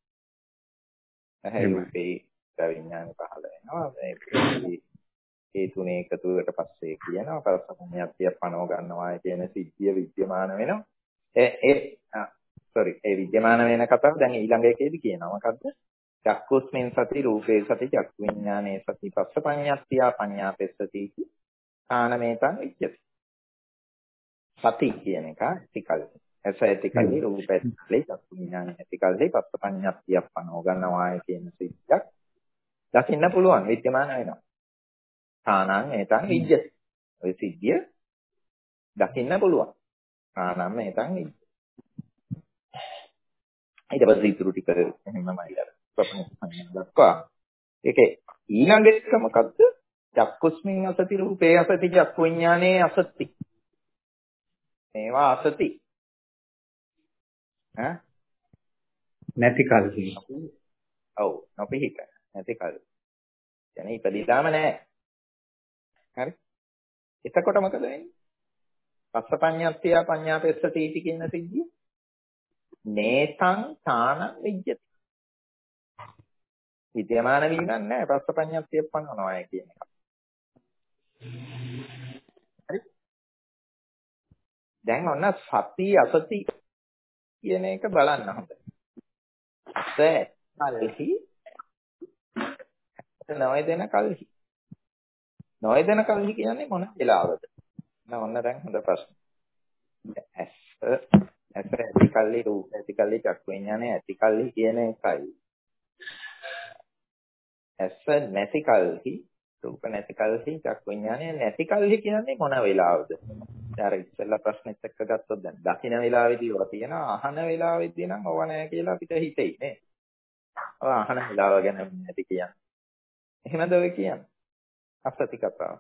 ඇහැ රූපේ විඥාන පහළ වෙනවා. ඒ තුනේ එකතුවට පස්සේ කියනවා පරසඤ්ඤාත්‍ය පනව ගන්නවා කියන සිද්ධිය විද්‍යමාන වෙනවා. ඒ ඒ sorry ඒ විද්‍යමාන වෙන කතාව දැන් ඊළඟ එකේදී කියනවා මොකද්ද? චක්කුස්මින් සති රූපේ සති චක්කු විඥානේ සති පස්සපඤ්ඤාත්‍ය පඤ්ඤාපෙස්සති ආනමේතං විච්ඡති. සති කියන එක ඇතිකල්ලි. ඇස ඇතිකල්ලි රූප ඇතිකල්ලි චක්කු විඥානේ ඇතිකල්ලි පස්සපඤ්ඤාත්‍ය පනව ගන්නවා කියන සිද්ධියක් දකින්න පුළුවන් විද්‍යමාන වෙනවා. ආනං ඒතං විජ්ජති. ඔය සිද්ධිය දකින්න පුළුවන්. ආනං ඒතං විජ්ජති. ඊට පස්සේ ඉතුරු ටික එහෙමමයි අර ප්‍රපංච සංඥා දක්වා. ඒකේ ඊළඟ එක මොකද්ද? චක්කුස්මින් අසති රූපේ අසති චක්කු විඥානේ අසති. මේවා අසති. ඈ නැති කල්හි. ඔව් නොපිහිට නැති කල්. يعني ඉපදිලාම නැහැ. හරි? එතකොට මොකද වෙන්නේ? පස්සපඤ්ඤාත්තිය පඤ්ඤාපෙස්සති इति කියන සිද්ධිය. නේතං තාන විජ්ජති. විද්‍යමාන වීමක් නැහැ. පස්සපඤ්ඤාත්තිය පනවනවා කියන එක. හරි? දැන් ඔන්න සති අසති කියන එක බලන්න හොඳයි. කල්හි නොයදෙන කල්හි නොයදෙන කල්හි කියන්නේ මොන වෙලාවද? ඔන්න දැන් හොඳ ප්‍රශ්න. ඇස් ඇස් ඇති කල්හි රූප ඇති කල්හි චක්කු විඥානේ ඇති කල්හි කියන එකයි. ඇස් නැති කල්හි රූප නැති කල්හි චක්කු විඥානේ නැති කල්හි කියන්නේ මොන වෙලාවද? අර ඉස්සෙල්ලා ප්‍රශ්නෙත් එක්ක ගත්තොත් දැන් දකින්න වෙලාවේදී ඔය තියෙනවා අහන වෙලාවේදී නම් ඕව නැහැ කියලා අපිට හිතෙයි නේ. ඔය අහන වෙලාව ගැන නැති කියන්නේ. එහෙමද ඔය කියන්නේ? අසති කතාව.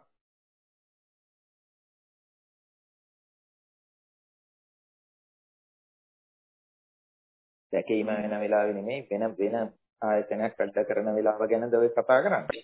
දැකීම වෙන වෙලාවෙ නෙමෙයි වෙන වෙන ආයතනයක් අඩ කරන වෙලාව ගැනද ඔය කතා කරන්නේ.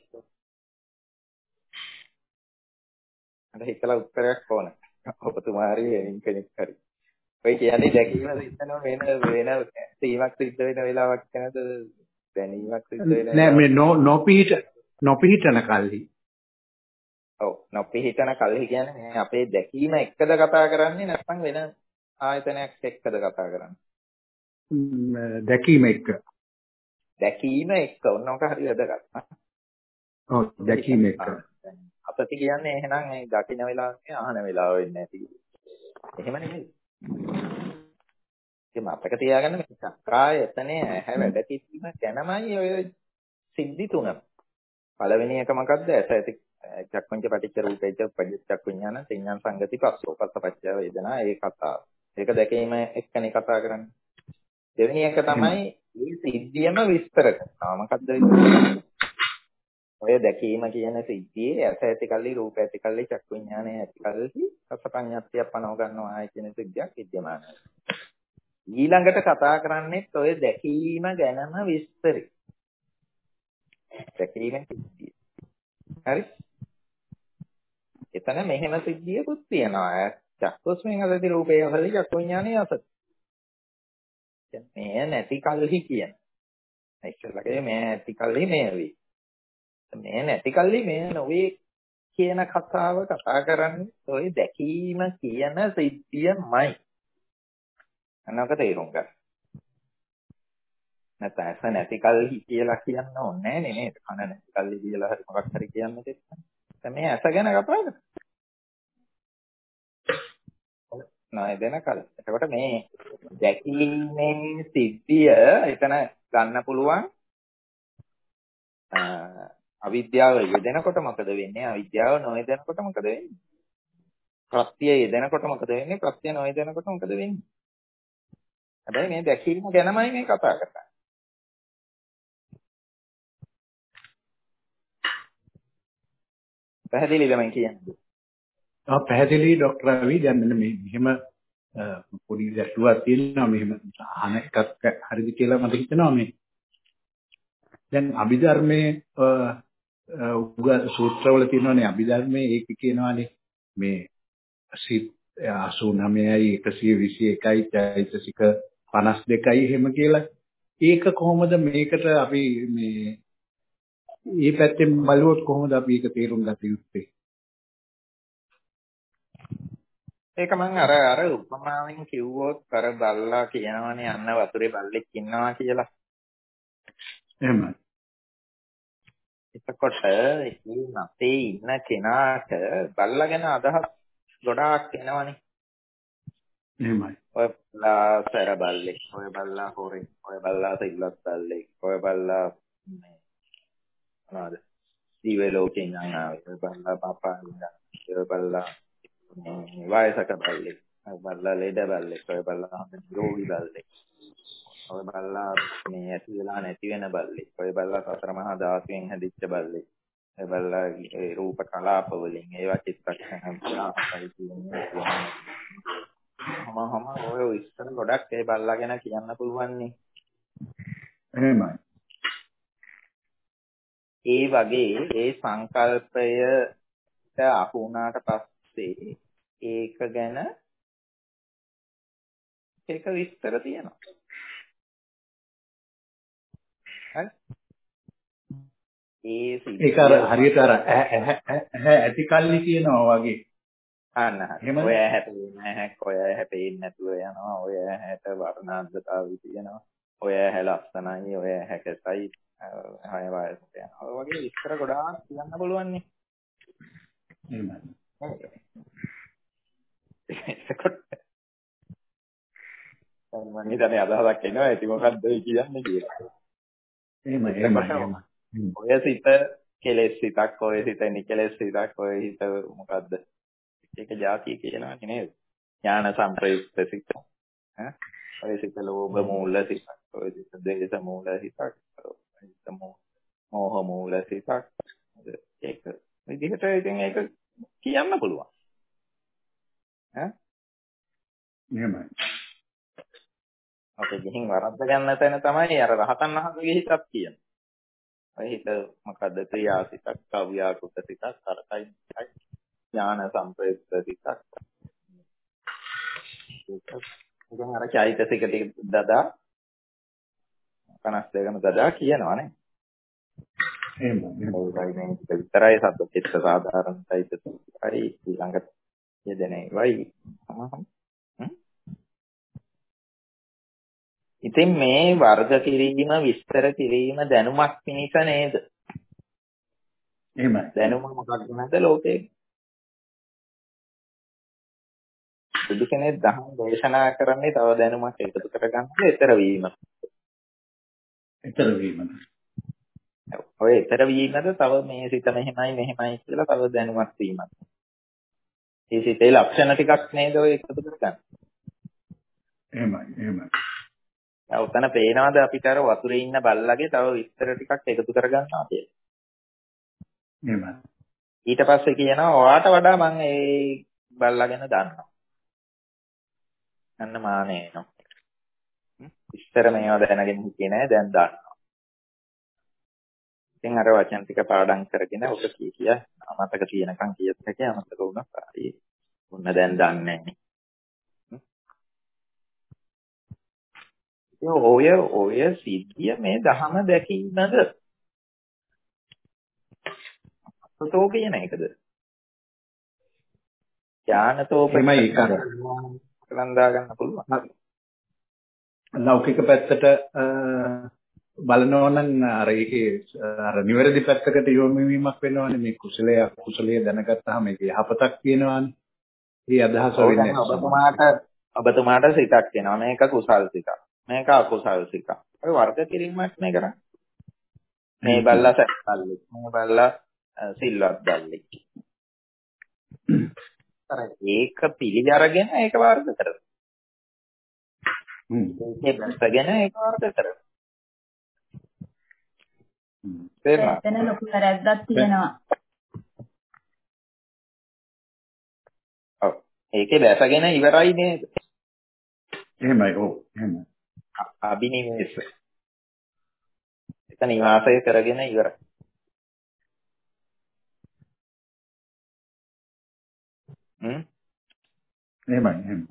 අර හිතලා උත්තරයක් ඕන. ඔබතුමාරි වෙනින් කෙනෙක් හරි. ඔය කියන්නේ දැකීම සිද්ධනවා වෙන වෙන සීමක් සිද්ධ වෙන වෙලාවක් ගැනද දැනීමක් සිද්ධ වෙන නෑ මේ නොපිහිට නොපිහිටන කල්හි. ඔව් නොපිහිටන කල්හි කියන්නේ මේ අපේ දැකීම එක්කද කතා කරන්නේ නැත්නම් වෙන ආයතනයක් එක්කද කතා කරන්නේ? දැකීම එක්ක. දැකීම එක්ක ඔන්නෝක හරි වැදගත්. ඔව් දැකීම එක්ක. අපති කියන්නේ එහෙනම් මේ දකින්න වෙලාවේ අහන වෙලාව වෙන්නේ නැති. එහෙම නෙමෙයි. ඒ මතක තියාගන්න මේ සක්කායතනේ ඇහැ වැඩ කිරීම ගැනමයි ඔය සිද්ධි තුන. පළවෙනි එක මොකද්ද? ඇස ඇති චක්කංච පටිච්ච රූපේච පටිච්ච විඥාන සංඥා සංගති පස්සෝ පස්සපච්චය වේදනා ඒ කතාව. ඒක දැකීම එක්කනේ කතා කරන්නේ. දෙවෙනි එක තමයි මේ සිද්ධියම විස්තර කරනවා. මොකද්ද ඔය දැකීම කියන සිද්ධියේ ඇස ඇති කල්ලි රූප ඇති කල්ලි චක්කු විඥානය ඇති කල්ලි රසපඤ්ඤාත්තිය පනව ගන්නවා ආය කියන සිද්ධියක් විද්‍යමානයි. ඊළඟට කතා කරන්නේ ඔය දැකීම ගැනම විස්තරي. දැකීම සිද්ධිය. හරි? එතන මෙහෙම සිද්ධියකුත් තියෙනවා. චක්කුස්මෙන් අසති රූපේ අසති චක්කු විඥානය අසති. මේ නැති කල්හි කියන. ඉස්සෙල්ලාගේ මේ නැති කල්හි මේ වෙයි. මේ නැති කල්ලි මේ නොවේ කියන කතාව කතා කරන්නේ ඔය දැකීම කියන සිද්ධියමයි. අනක තේරුම් ගන්න. නැත්නම් ඇස නැති කල්හි කියලා කියන්න ඕනේ නෑ නේද? කන නැති කල්හි කියලා හරි මොකක් හරි කියන්න දෙන්න. දැන් මේ ඇස ගැන කතා කරන්නේ. නෑ දෙන කල්. එතකොට මේ දැකීමේ සිද්ධිය එතන ගන්න පුළුවන් අවිද්‍යාව යෙදෙනකොට මොකද වෙන්නේ? අවිද්‍යාව නොයෙදෙනකොට මොකද වෙන්නේ? ප්‍රත්‍ය යෙදෙනකොට මොකද වෙන්නේ? ප්‍රත්‍ය නොයෙදෙනකොට මොකද වෙන්නේ? හැබැයි මේ දැකීම ගැනමයි මේ කතා කරන්නේ. පැහැදිලිද මම කියන්නේ? ආ පැහැදිලි ડોක්ටර් රවි දැන් මෙන්න මේ මෙහෙම පොඩි ගැටලුවක් තියෙනවා මෙහෙම අහන එකක් හරිද කියලා මට හිතෙනවා මේ. දැන් අභිධර්මයේ උග සූත්‍රවල තියෙනවානේ අභිධර්මයේ ඒක කියනවානේ මේ සිත් අසූ නවයයි එකසිය විසි එකයි චෛතසික පනස් දෙකයි එහෙම කියලා. ඒක කොහොමද මේකට අපි මේ මේ පැත්තෙන් බලුවොත් කොහොමද අපි ඒක තේරුම් ගත යුත්තේ? ඒක මම අර අර උපමාවෙන් කිව්වොත් අර බල්ලා කියනවනේ අන්න වතුරේ බල්ලෙක් ඉන්නවා කියලා. එහෙමයි. එතකොට මේ නැතේ ඉන්න කෙනාට බල්ලා ගැන අදහස් ගොඩාක් එනවනේ. එහෙමයි. ඔය බල්ලා සැර බල්ලෙක්, ඔය බල්ලා හොරෙක්, ඔය බල්ලා සිල්වත් බල්ලෙක්, ඔය බල්ලා මේ මොනවද? දිව්‍ය ලෝකේ ඉඳන් ආවේ. ඔය බල්ලා පාපා ඉඳන්. ඔය බල්ලා මේ වයසක බල්ලෙක්, ඔය බල්ලා ලෙඩ බල්ලෙක්, ඔය බල්ලා හොඳ නිරෝගී බල්ලෙක්. ඔය බල්ලා මේ ඇති වෙලා නැති වෙන බල්ලෙක්. ඔය බල්ලා සතර මහා ධාතුවෙන් හැදිච්ච බල්ලෙක්. ඔය බල්ලා ඒ රූප කලාප වලින් ඒවා චිත්තක්ෂණ අපයි කියන්නේ. මම මම ඔය ඉස්සර ගොඩක් ඒ බල්ලා ගැන කියන්න පුළුවන් නේ. එහෙමයි. ඒ වගේ ඒ සංකල්පයට අහු වුණාට පස්සේ ඒක ගැන ඒක විස්තර තියෙනවා. හරි. ඒ ඒක අර හරියට අර ඇති කල්ලි කියනවා වගේ. අන්න හරි. ඔය හැපෙන්නේ නැහැ. ඔය හැපෙන්නේ නැතුව යනවා. ඔය හැට වර්ණාන්දතාවය තියෙනවා. ඔය හැ ලස්සනයි. ඔය හැකසයි. හය වයසට යනවා. ඔය වගේ විස්තර ගොඩාක් කියන්න පුළුවන් නේ. එහෙමයි. ඒකත් මම හිතන්නේ අදහසක් එනවා. ඒක මොකක්ද කියන්නේ කියලා. එහෙමයි. එහෙමයි. ඔය සිත කෙලෙස් සිතක්, ඔය සිත නිකලෙස් සිතක්, ඔය හිත මොකද්ද? ඒක જાතිය කියනවානේ නේද? ඥාන සංප්‍රයුක්ත සිත. ඈ ඔය සිත ලෝභ මූල සිතක්, ඔය සිත ද්වේෂ මූල සිතක්, ඔය සිත මෝහ මූල සිතක්. ඒක විදිහට ඉතින් ඒක කියන්න පුළුවන්. ඈ එහෙමයි. අපේ ගිහින් වරද්ද ගන්න තැන තමයි අර රහතන් වහන්සේගේ හිතක් කියන්නේ. ඔය හිත මොකද්ද? ක්‍රියාසිතක්, කව්‍යාකෘත සිතක්, කරකයි ඥාන සංප්‍රයුක්ත සිතක්. ඉතින් අර චෛතසික ටික දදා පනස් දෙකම දදා කියනවානේ. එහෙමයි. මේ විතරයි සද්ද චිත්ත සාධාරණ චෛතසිකයි ඊළඟට යෙදෙනේ වයි. ඉතින් මේ වර්ග කිරීම විස්තර කිරීම දැනුමක් පිණිස නේද? එහෙමයි. දැනුම මොකක්ද නැද ලෝකේ? බුදු කෙනෙක් දහම් දේශනා කරන්නේ තව දැනුමක් එකතු කරගන්න ඊතර වීම. ඊතර වීම. ඔය ඊතර වීමද තව මේ සිත මෙහෙමයි මෙහෙමයි කියලා තව දැනුමක් වීමක්. මේ සිතේ ලක්ෂණ ටිකක් නේද ඔය එකතු කරගන්න. එහෙමයි. එහෙමයි. දැන් උතන පේනවාද අපිට අර වතුරේ ඉන්න බල්ලගේ තව විස්තර ටිකක් එකතු කරගන්නවා කියලා. එහෙමයි. ඊට පස්සේ කියනවා ඔයාට වඩා මම ඒ බල්ලා ගැන දන්නවා. අන්න මානෙ එනවා. ඉස්සර මේවා දැනගෙන හිටියේ නෑ දැන් දන්නවා. ඉතින් අර වචන ටික පාඩම් කරගෙන ඔක කී කිය මතක තියෙනකන් කියත් හැකියි අමතක වුණා කායි. මොන්න දැන් දන්නේ නෑ. ඔය ඔය සිද්ධිය මේ දහම දැකීමද? සතෝ කියන එකද? ඥානතෝපමයි කලන්දා ගන්න පුළුවන්. ලෞකික පැත්තට බලනවා නම් අර ඒකේ අර නිවැරදි පැත්තකට යොමු වීමක් වෙනවානේ මේ කුසලයේ අකුසලයේ දැනගත්තාම මේක යහපතක් කියනවානේ. ඒ අදහස වෙන්නේ ඔබතුමාට ඔබතුමාට සිතක් වෙනවා. මේක කුසල් සිතක්. මේක අකුසල් සිතක්. ඔය වර්ග කිරීමක් නේ කරන්නේ. මේ බල්ලා සැපල්ලෙක්. මේ බල්ලා සිල්වත් බල්ලෙක්. අර ඒක පිළි අරගෙන ඒක වර්ග කරනවා. හ්ම්. ඒක බැසගෙන ඒක වර්ග කරනවා. එතන ලොකු වැරද්දක් තියෙනවා. ඔව්. ඒකේ බැසගෙන ඉවරයි නේද? එහෙමයි. ඔව්. එහෙමයි. අබිනිවෙස. ඒක නිවාසය කරගෙන ඉවරයි. හ්ම්. එහෙමයි. එහෙමයි.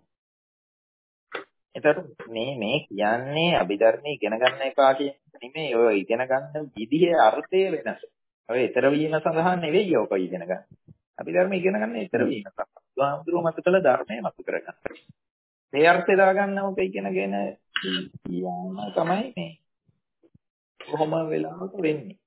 එතකොට මේ මේ කියන්නේ අභිධර්ම ඉගෙන ගන්න එපා කියන නෙමෙයි. ඔය ඉගෙන ගන්න විදිහේ අර්ථය වෙනස. ඔය ඊතර වීම සඳහා නෙවෙයි ඔක ඉගෙන ගන්න. අභිධර්ම ඉගෙන ගන්න ඊතර වීම සඳහා. බුදුහාමුදුරුවෝ මත කළ ධර්මයේ මත කරගන්න. මේ අර්ථය දාගන්න ඔක ඉගෙනගෙන කියන්න තමයි මේ කොහොම වෙලාවක වෙන්නේ.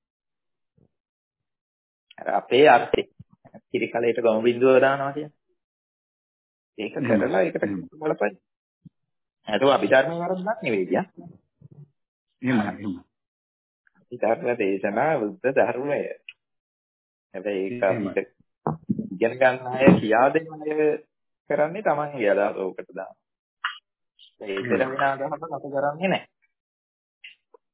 අර අපේ අර්ථය කිරිකලයට ගොම බින්දුව දානවා කියන්නේ. ඒක කරලා ඒකට බලපන්. ඒක අභිධර්මයේ වරද්දක් නෙවෙයි යා. එහෙමයි. අභිධර්ම දේශනා බුද්ධ ධර්මය. හැබැයි ඒක අපිට ඉගෙන ගන්න අය කියා දෙන අය කරන්නේ Tamanගේ අදහස උකට දාන. ඒ දෙතර වෙන අදහස අප කරන්නේ නැහැ.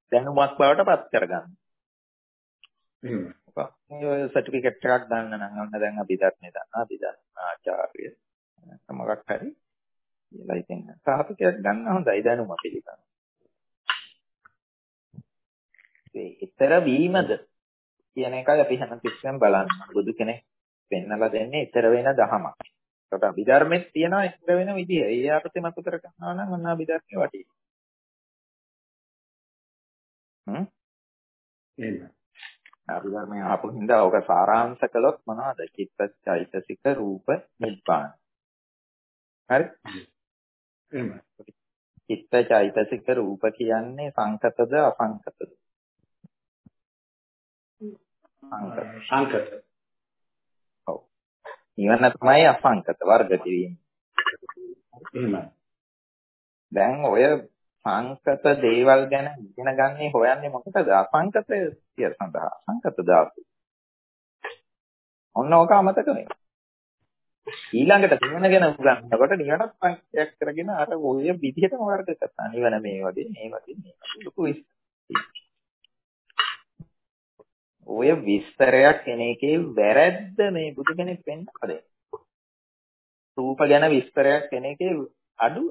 දැනුමක් බවට පත් කරගන්න. එහෙම. ඔය සර්ටිෆිකේට් එකක් ගන්න නම් ඔන්න දැන් අභිධර්මයේ දන්නා අභිධර්ම ආචාර්ය මොකක් හරි කියලා ඉතින් සාහිත්‍යයක් ගන්න හොඳයි දැනුම පිළිබඳ. ඒ ඊතර වීමද කියන එකයි අපි හැමතිස්සෙම බලන්නේ. බුදු කෙනෙක් පෙන්නලා දෙන්නේ ඊතර වෙන දහමක්. ඒකට අභිධර්මෙත් තියෙනවා ඊතර වෙන විදිය. ඒ අර්ථය මත කර ගන්නවා නම් ඔන්න අභිධර්මයේ වටේ. හ්ම්? එහෙම. අභිධර්මයේ ආපු හින්දා ඔක සාරාංශ කළොත් මොනවද? චිත්ත, චෛතසික, රූප, නිබ්බාන. හරි? එහෙම. චිත්ත, චෛතසික, රූප කියන්නේ සංකතද අසංකතද? සංකත. ඔව්. ඊවන තමයි අසංකත වර්ග කිරීම. එහෙමයි. දැන් ඔය සංකත දේවල් ගැන ඉගෙන ගන්නේ හොයන්නේ මොකටද? අසංකතය කිය සඳහා. අසංකත ධාතු. ඔන්න ඕක අමතක වෙනවා. ඊළඟට නිවන ගැන උගන්වනකොට නිවනත් සංකේතයක් කරගෙන අර ඔය විදිහටම වර්ග කරනවා. නිවන මේ වගේ, මේ වගේ, මේ වගේ ලොකු ඔය විස්තරයක් කෙන එකේ වැරැද්ද මේ බුදු කෙනෙක් පෙන්නලා දෙන්නේ. රූප ගැන විස්තරයක් කෙන එකේ අඩුව.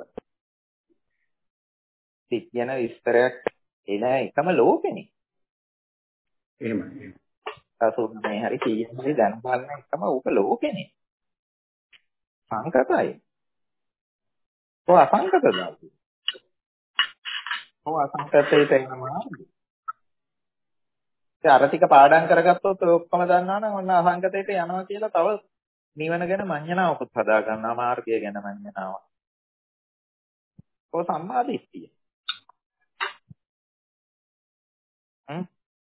සිත් ගැන විස්තරයක් එන එකම ලෝකෙනේ. එහෙමයි. අසුන්නේ හරි කීයනේ දැන් බලන එකම ඕක ලෝකෙනේ. සංකතයි. ඔය අසංකත දාපු. ඔය අසංකතයට එනවා. ඒ අර ටික පාඩම් කරගත්තොත් ඔය ඔක්කොම දන්නවා නම් ඔන්න අසංකතයට යනවා කියලා තව නිවන ගැන මඤ්ඤණාවකුත් හදා ගන්නවා මාර්ගය ගැන මඤ්ඤණාව. ඔය සම්මාදිට්ඨිය. හ්ම්.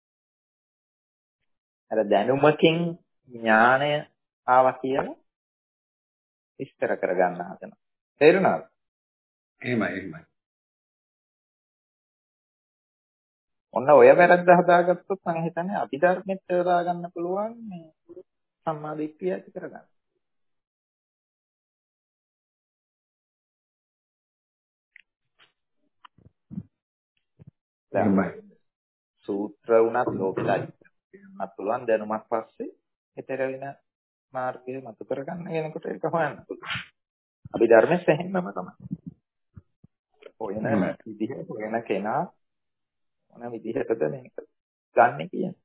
අර දැනුමකින් ඥාණය ආවා කියලා විස්තර කරගන්න හදනවා. තේරුණාද? එහෙමයි එහෙමයි. ඔන්න ඔය වැරද්ද හදාගත්තොත් මම හිතන්නේ අභිධර්මෙත් හදා ගන්න පුළුවන් මේ සම්මාදිට්ඨිය ඇති කරගන්න. එහෙමයි. සූත්‍ර උනත් ලෝකෙලයි වෙනත් පුළුවන් දැනුමක් පස්සේ ඊතර වෙන මාර්ගය මතු කරගන්න කෙනෙකුට ඒක හොයන්න පුළුවන්. අභිධර්මෙත් එහෙමම තමයි. හොයන විදිහ හොයන කෙනා මොන විදිහටද මේක ගන්න කියන්නේ.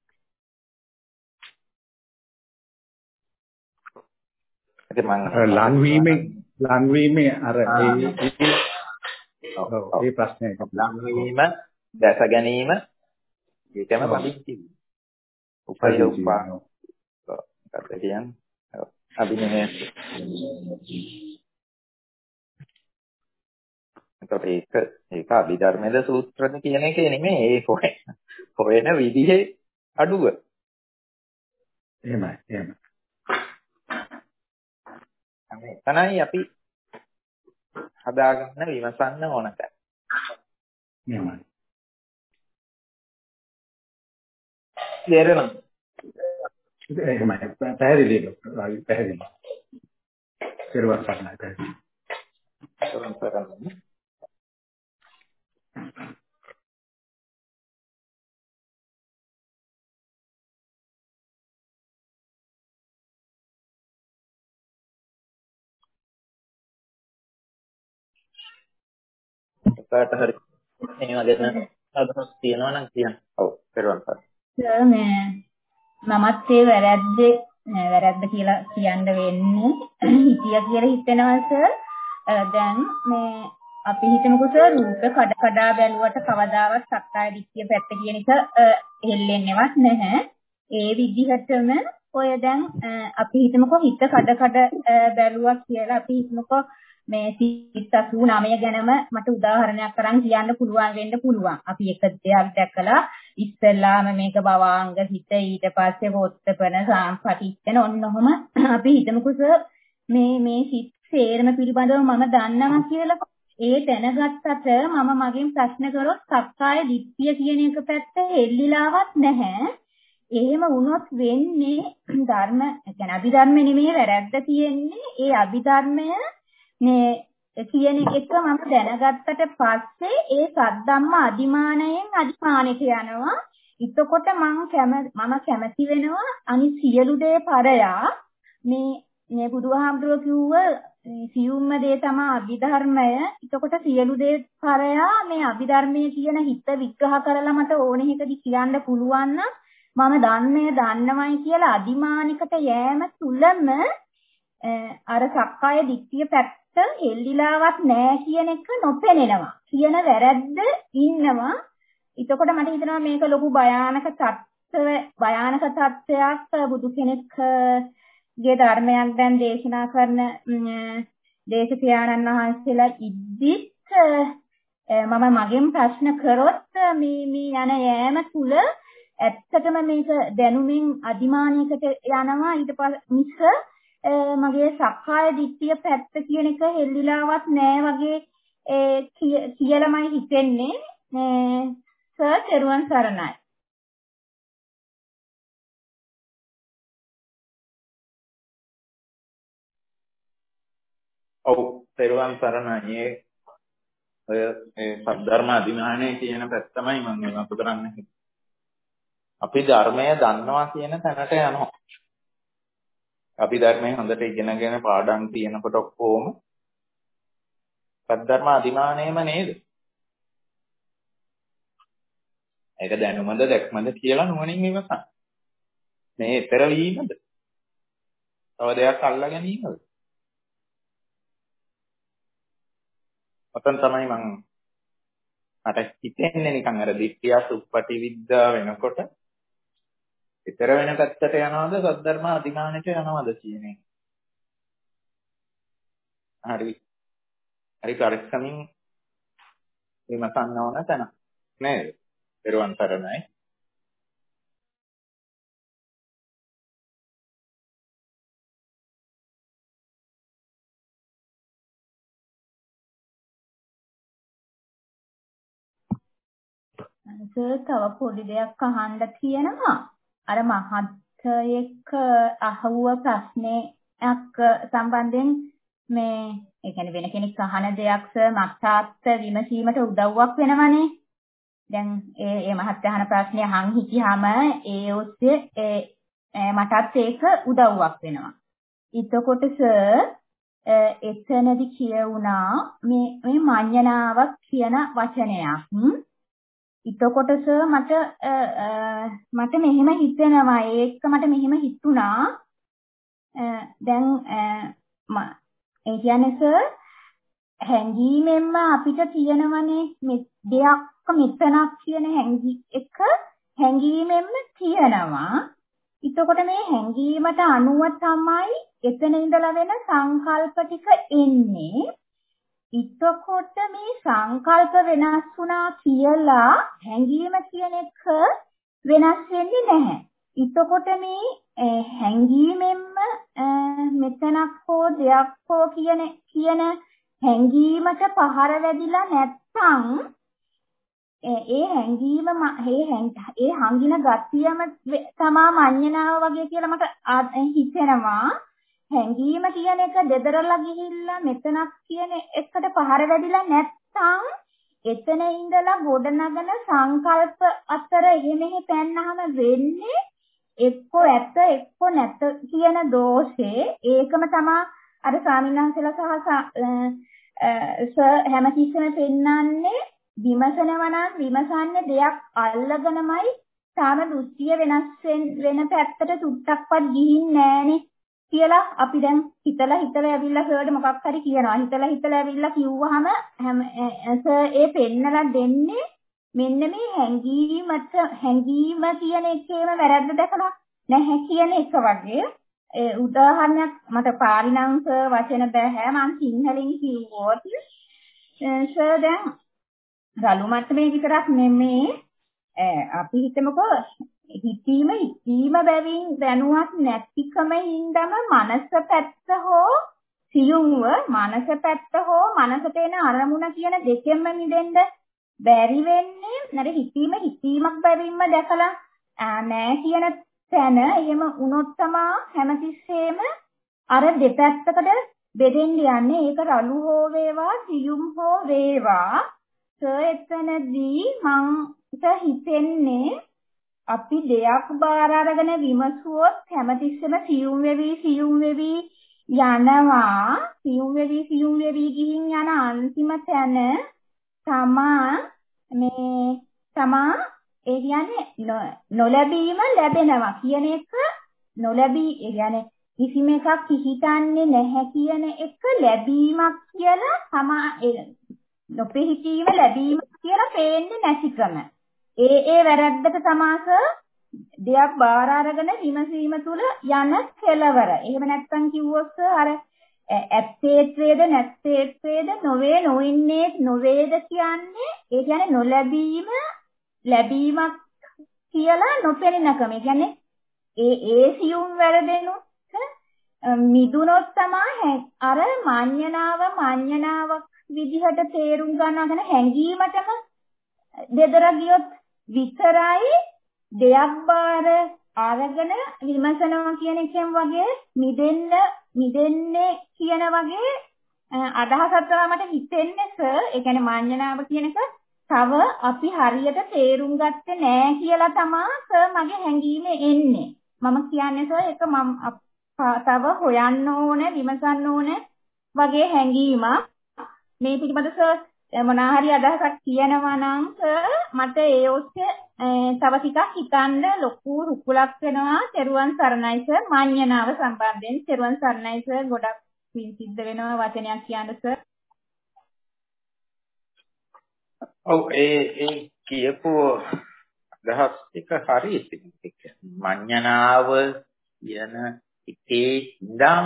ඒක මම ලංවීමේ ලංවීමේ අර ඒ ඒ ප්‍රශ්නේ ලංවීම දැස ගැනීම ඒකම පදිච්චි. උපය උපා කත කියන්නේ අභිනය. ඒක ඒක අභිධර්මයේද සූත්‍රද කියන එක නෙමෙයි ඒ හොයන විදිහේ අඩුව. එහෙමයි එහෙමයි. එතනයි අපි හදාගන්න විමසන්න ඕනට. එහෙමයි. තේරෙනවද? එහෙමයි. පැහැදිලි ඩොක්ටර් රාජි පැහැදිලි. පෙරවන් සරණයි පැහැදිලි. පෙරවන් සරණයි. කාට හරි මේ වගේ අදහස් තියෙනවා නම් කියන්න. ඔව් පෙරවන් සරණයි. මේ මමත් ඒ වැරද්දේ වැරද්ද කියලා කියන්න වෙන්නේ හිතිය කියලා හිතෙනවා සර්. දැන් මේ අපි හිතමුකෝ සර් රූප කඩ කඩා බැලුවට කවදාවත් සක්කාය දිට්ඨිය පැත්ත කියන එක හෙල්ලෙන්නේවත් නැහැ. ඒ විදිහටම ඔය දැන් අපි හිතමුකෝ හිත කඩ කඩ බැලුවා කියලා අපි හිතමුකෝ මේ සිත් අසූ නවය ගැනම මට උදාහරණයක් අරන් කියන්න පුළුවන් වෙන්න පුළුවන්. අපි එක දෙයක් දැකලා ඉස්සෙල්ලාම මේක භවාංග හිත ඊට පස්සේ වොත්තපන සාම්පටිච්චන ඔන්නෝම අපි හිතමුකෝ සර් මේ මේ සිත් සේරම පිළිබඳව මම දන්නවා කියලා ඒ දැනගත්තට මම මගෙන් ප්‍රශ්න කරොත් සක්කාය දිට්ඨිය කියන එක පැත්ත හෙල්ලිලාවක් නැහැ. එහෙම වුණොත් වෙන්නේ ධර්ම, يعني අභිධර්ම නෙමෙයි වැරද්ද තියෙන්නේ. ඒ අභිධර්මය මේ කියන එක මම දැනගත්තට පස්සේ ඒ සද්ධම්ම අදිමානයෙන් අදිමානෙට යනවා. එතකොට මම මම කැමති වෙනවා අනිත් සියලු දේ පරයා මේ මේ බුදුහාමුදුරුවෝ කිව්ව සියුම්ම දේ තමයි අභිධර්මය. එතකොට සියලු දේ පරයා මේ අභිධර්මයේ කියන හිත විග්‍රහ කරලා මට ඕනෙ එකදි කියන්න පුළුවන් නම් මම දන්නේ දන්නවයි කියලා අදිමානිකට යෑම තුලම අර සක්කාය දිට්ඨිය පැත්ත හෙල්ලිලාවක් නැහැ කියන එක නොපෙනෙනවා. කියන වැරද්ද ඉන්නවා. එතකොට මට හිතෙනවා මේක ලොකු භයානක තත්ත්ව භයානක තත්ත්වයක් බුදු කෙනෙක්ගේ ධර්මයක් දැන් දේශනා කරන දේශකයන්න් වහන්සේලා ඉද්දිත් මම මගෙන් ප්‍රශ්න කරොත් මේ මේ යන යෑම තුල ඇත්තටම මේක දැනුමින් අදිමානයකට යනවා. ඊට පස්සේ මිස මගේ සක්කාය දිට්ඨිය පැත්ත කියන එක හෙල්ලිලාවක් නෑ වගේ කියලාමයි හිතෙන්නේ. සර් තෙරුවන් සරණයි. ඔව් තෙරුවන් සරණයි. ඔය ඒ සද්ධර්ම අධිමානය කියන පැත්ත තමයි මම මතක කරන්නේ. අපි ධර්මය දන්නවා කියන තැනට යනවා. අපි ධර්මයේ හොඳට ඉගෙනගෙන පාඩම් තියෙනකොට ඔක්කොම සද්ධර්ම අධිමානයම නේද? ඒක දැනුමද දැක්මද කියලා නුවණින් විමසන්න. මේ ඊතර වීමද? තව දෙයක් අල්ලා ගැනීමද? ඔතන තමයි මම මට හිතෙන්නේ නිකන් අර දිට්ඨිය සුප්පටි විද්‍යා වෙනකොට ඊතර වෙන පැත්තට යනවද සද්ධර්ම අධිමානයට යනවද කියන එක. හරි. හරි පරිස්සමින් විමසන්න ඕන තැන. නේද? පෙරවන් සරණයි. සර් තව පොඩි දෙයක් අහන්න තියෙනවා. අර මහත්යෙක් අහුව ප්‍රශ්නයක් සම්බන්ධයෙන් මේ ඒ කියන්නේ වෙන කෙනෙක් අහන දෙයක් සර් මත්තාත් විමසීමට උදව්වක් වෙනවනේ. දැන් ඒ ඒ මහත් අහන ප්‍රශ්නේ අහන් හිටියාම ඒ ඔස්සේ ඒ මටත් ඒක උදව්වක් වෙනවා. එතකොට සර් එතනදි කියුණා මේ මේ මඤ්ඤණාවක් කියන වචනයක්. එතකොට සර් මට මට මෙහෙම හිතෙනවා ඒක මට මෙහෙම හිතුණා දැන් ඒ කියන්නේ සර් හැංගීමෙන්ම අපිට තියෙනවනේ දෙයක් මෙතනක් කියන හැංගි එක හැංගීමෙන්ම තියෙනවා. එතකොට මේ හැංගීමට අනුව තමයි එතන ඉඳලා වෙන සංකල්ප ටික එන්නේ. එතකොට මේ සංකල්ප වෙනස් වුණා කියලා හැංගීම කියන එක වෙනස් වෙන්නේ නැහැ. එතකොට මේ හැංගීමෙන්ම මෙතනක් හෝ දෙයක් හෝ කියන කියන හැංගීමට පහර වැදිලා නැත්නම් ඒ හැංගීම ඒ හංගින ගතියම තමා මඤ්ඤණාව වගේ කියලා මට හිතෙනවා. හැංගීම කියන එක දෙදරලා ගිහිල්ලා මෙතනක් කියන එකට පහර වැදිලා නැත්නම් එතන ඉඳලා ගොඩනගන සංකල්ප අතර එහෙම එහෙ පැන්නහම වෙන්නේ එක්කෝ ඇත්ත එක්කෝ නැත කියන දෝෂේ. ඒකම තමයි අර ස්වාමීන් වහන්සේලා සහ හැමතිස්සෙම පෙන්නන්නේ විමසනවා නම් විමසන්නේ දෙයක් අල්ලගෙනමයි තාම දෘෂ්ටිය වෙනස් වෙන පැත්තට සුට්ටක්වත් ගිහින් නැහනේ කියලා අපි දැන් හිතලා හිතලා ඇවිල්ලා සර්ට මොකක් හරි කියනවා. හිතලා හිතලා ඇවිල්ලා කිව්වහම සර් ඒ පෙන්නලා දෙන්නේ මෙන්න මේ හැංගීමට හැංගීම කියන එකේම වැරද්ද දැකලා නැහැ කියන එක වගේ. ඒ උදාහරණයක් මට පාලිනම් සර් වචන බෑ මම සිංහලෙන් කිව්වොත් සර් දැන් රළු මට්ටමේ විතරක් නෙමේ අපි හිතමුකෝ හිතීම හිතීම බැවින් දැනුවත් නැතිකම හින්දාම මනස පැත්ත හෝ සියුම්ව මනස පැත්ත හෝ මනසට එන අරමුණ කියන දෙකෙන්ම මිදෙන්න බැරි වෙන්නේ නේද? හිතීම හිතීමක් බැවින්ම දැකලා නෑ කියන තැන එහෙම වුණොත් තමයි හැමතිස්සෙම අර දෙපැත්තකට බෙදෙන්න යන්නේ. ඒක රළු හෝ වේවා සියුම් හෝ වේවා. සර් එතනදී මංට හිතෙන්නේ අපි දෙයක් බාර අරගෙන විමසුවොත් හැමතිස්සෙම සියුම් වෙවි සියුම් වෙවි යනවා. සියුම් වෙවි සියුම් වෙවි ගිහින් යන අන්තිම තැන තමා මේ තමා ඒ කියන්නේ නොලැබීම ලැබෙනවා කියන එක නොලැබී ඒ කියන්නේ කිසිම එකක් හිතන්නේ නැහැ කියන එක ලැබීමක් කියලා තමා නොපෙහිටීම ලැබීමක් කියලා පේන්නේ නැතිකම. ඒ ඒ වැරද්දට තමාස දෙයක් බාර අරගෙන විමසීම තුල යන කෙලවර. එහෙම නැත්නම් කිව්වොත් අර ඇත්තේත්වේද නැත්තේත්වේද නොවේ නොඉන්නේ නොවේද කියන්නේ ඒ කියන්නේ නොලැබීම ලැබීමක් කියලා නොපෙනෙනකම. ඒ කියන්නේ ඒ ඒ සියුම් වැරදෙනුත් මිදුනොත් තමයි අර මාඤ්ඤනාව මාඤ්ඤනාවක් විදිහට තේරුම් ගන්නගෙන හැංගීමටම දෙදර ගියොත් විතරයි දෙයක් බාර අරගෙන විමසනවා කියන එකෙන් වගේ මිදෙන්න මිදෙන්නේ කියන වගේ අදහසක් තමයි මට හිතෙන්නේ සර්. ඒ කියන්නේ මාඤ්ඤනාව කියන එක තව අපි හරියට තේරුම් ගත්තේ නෑ කියලා තමයි සර් මගේ හැඟීම එන්නේ. මම කියන්නේ සර් ඒක මම තව හොයන්න ඕනේ විමසන්න ඕනේ වගේ හැඟීමක්. මේ පිටිපස්ස සර් මොනවා හරි අදහසක් කියනවා නම් සර් මට ඒ ඔස්සේ තව ටිකක් හිතන්න ලොකු රුකුලක් වෙනවා. තෙරුවන් සරණයි සර්. මාඤ්ඤනාව සම්බන්ධයෙන් තෙරුවන් සරණයි සර්. ගොඩක් පින් සිද්ධ වෙනවා වචනයක් කියන්න සර්. ඔව් ඒ ඒ කියපු අදහස් ටික හරි ඉතින් මාඤ්ඤනාව කියන එකේ ඉඳන්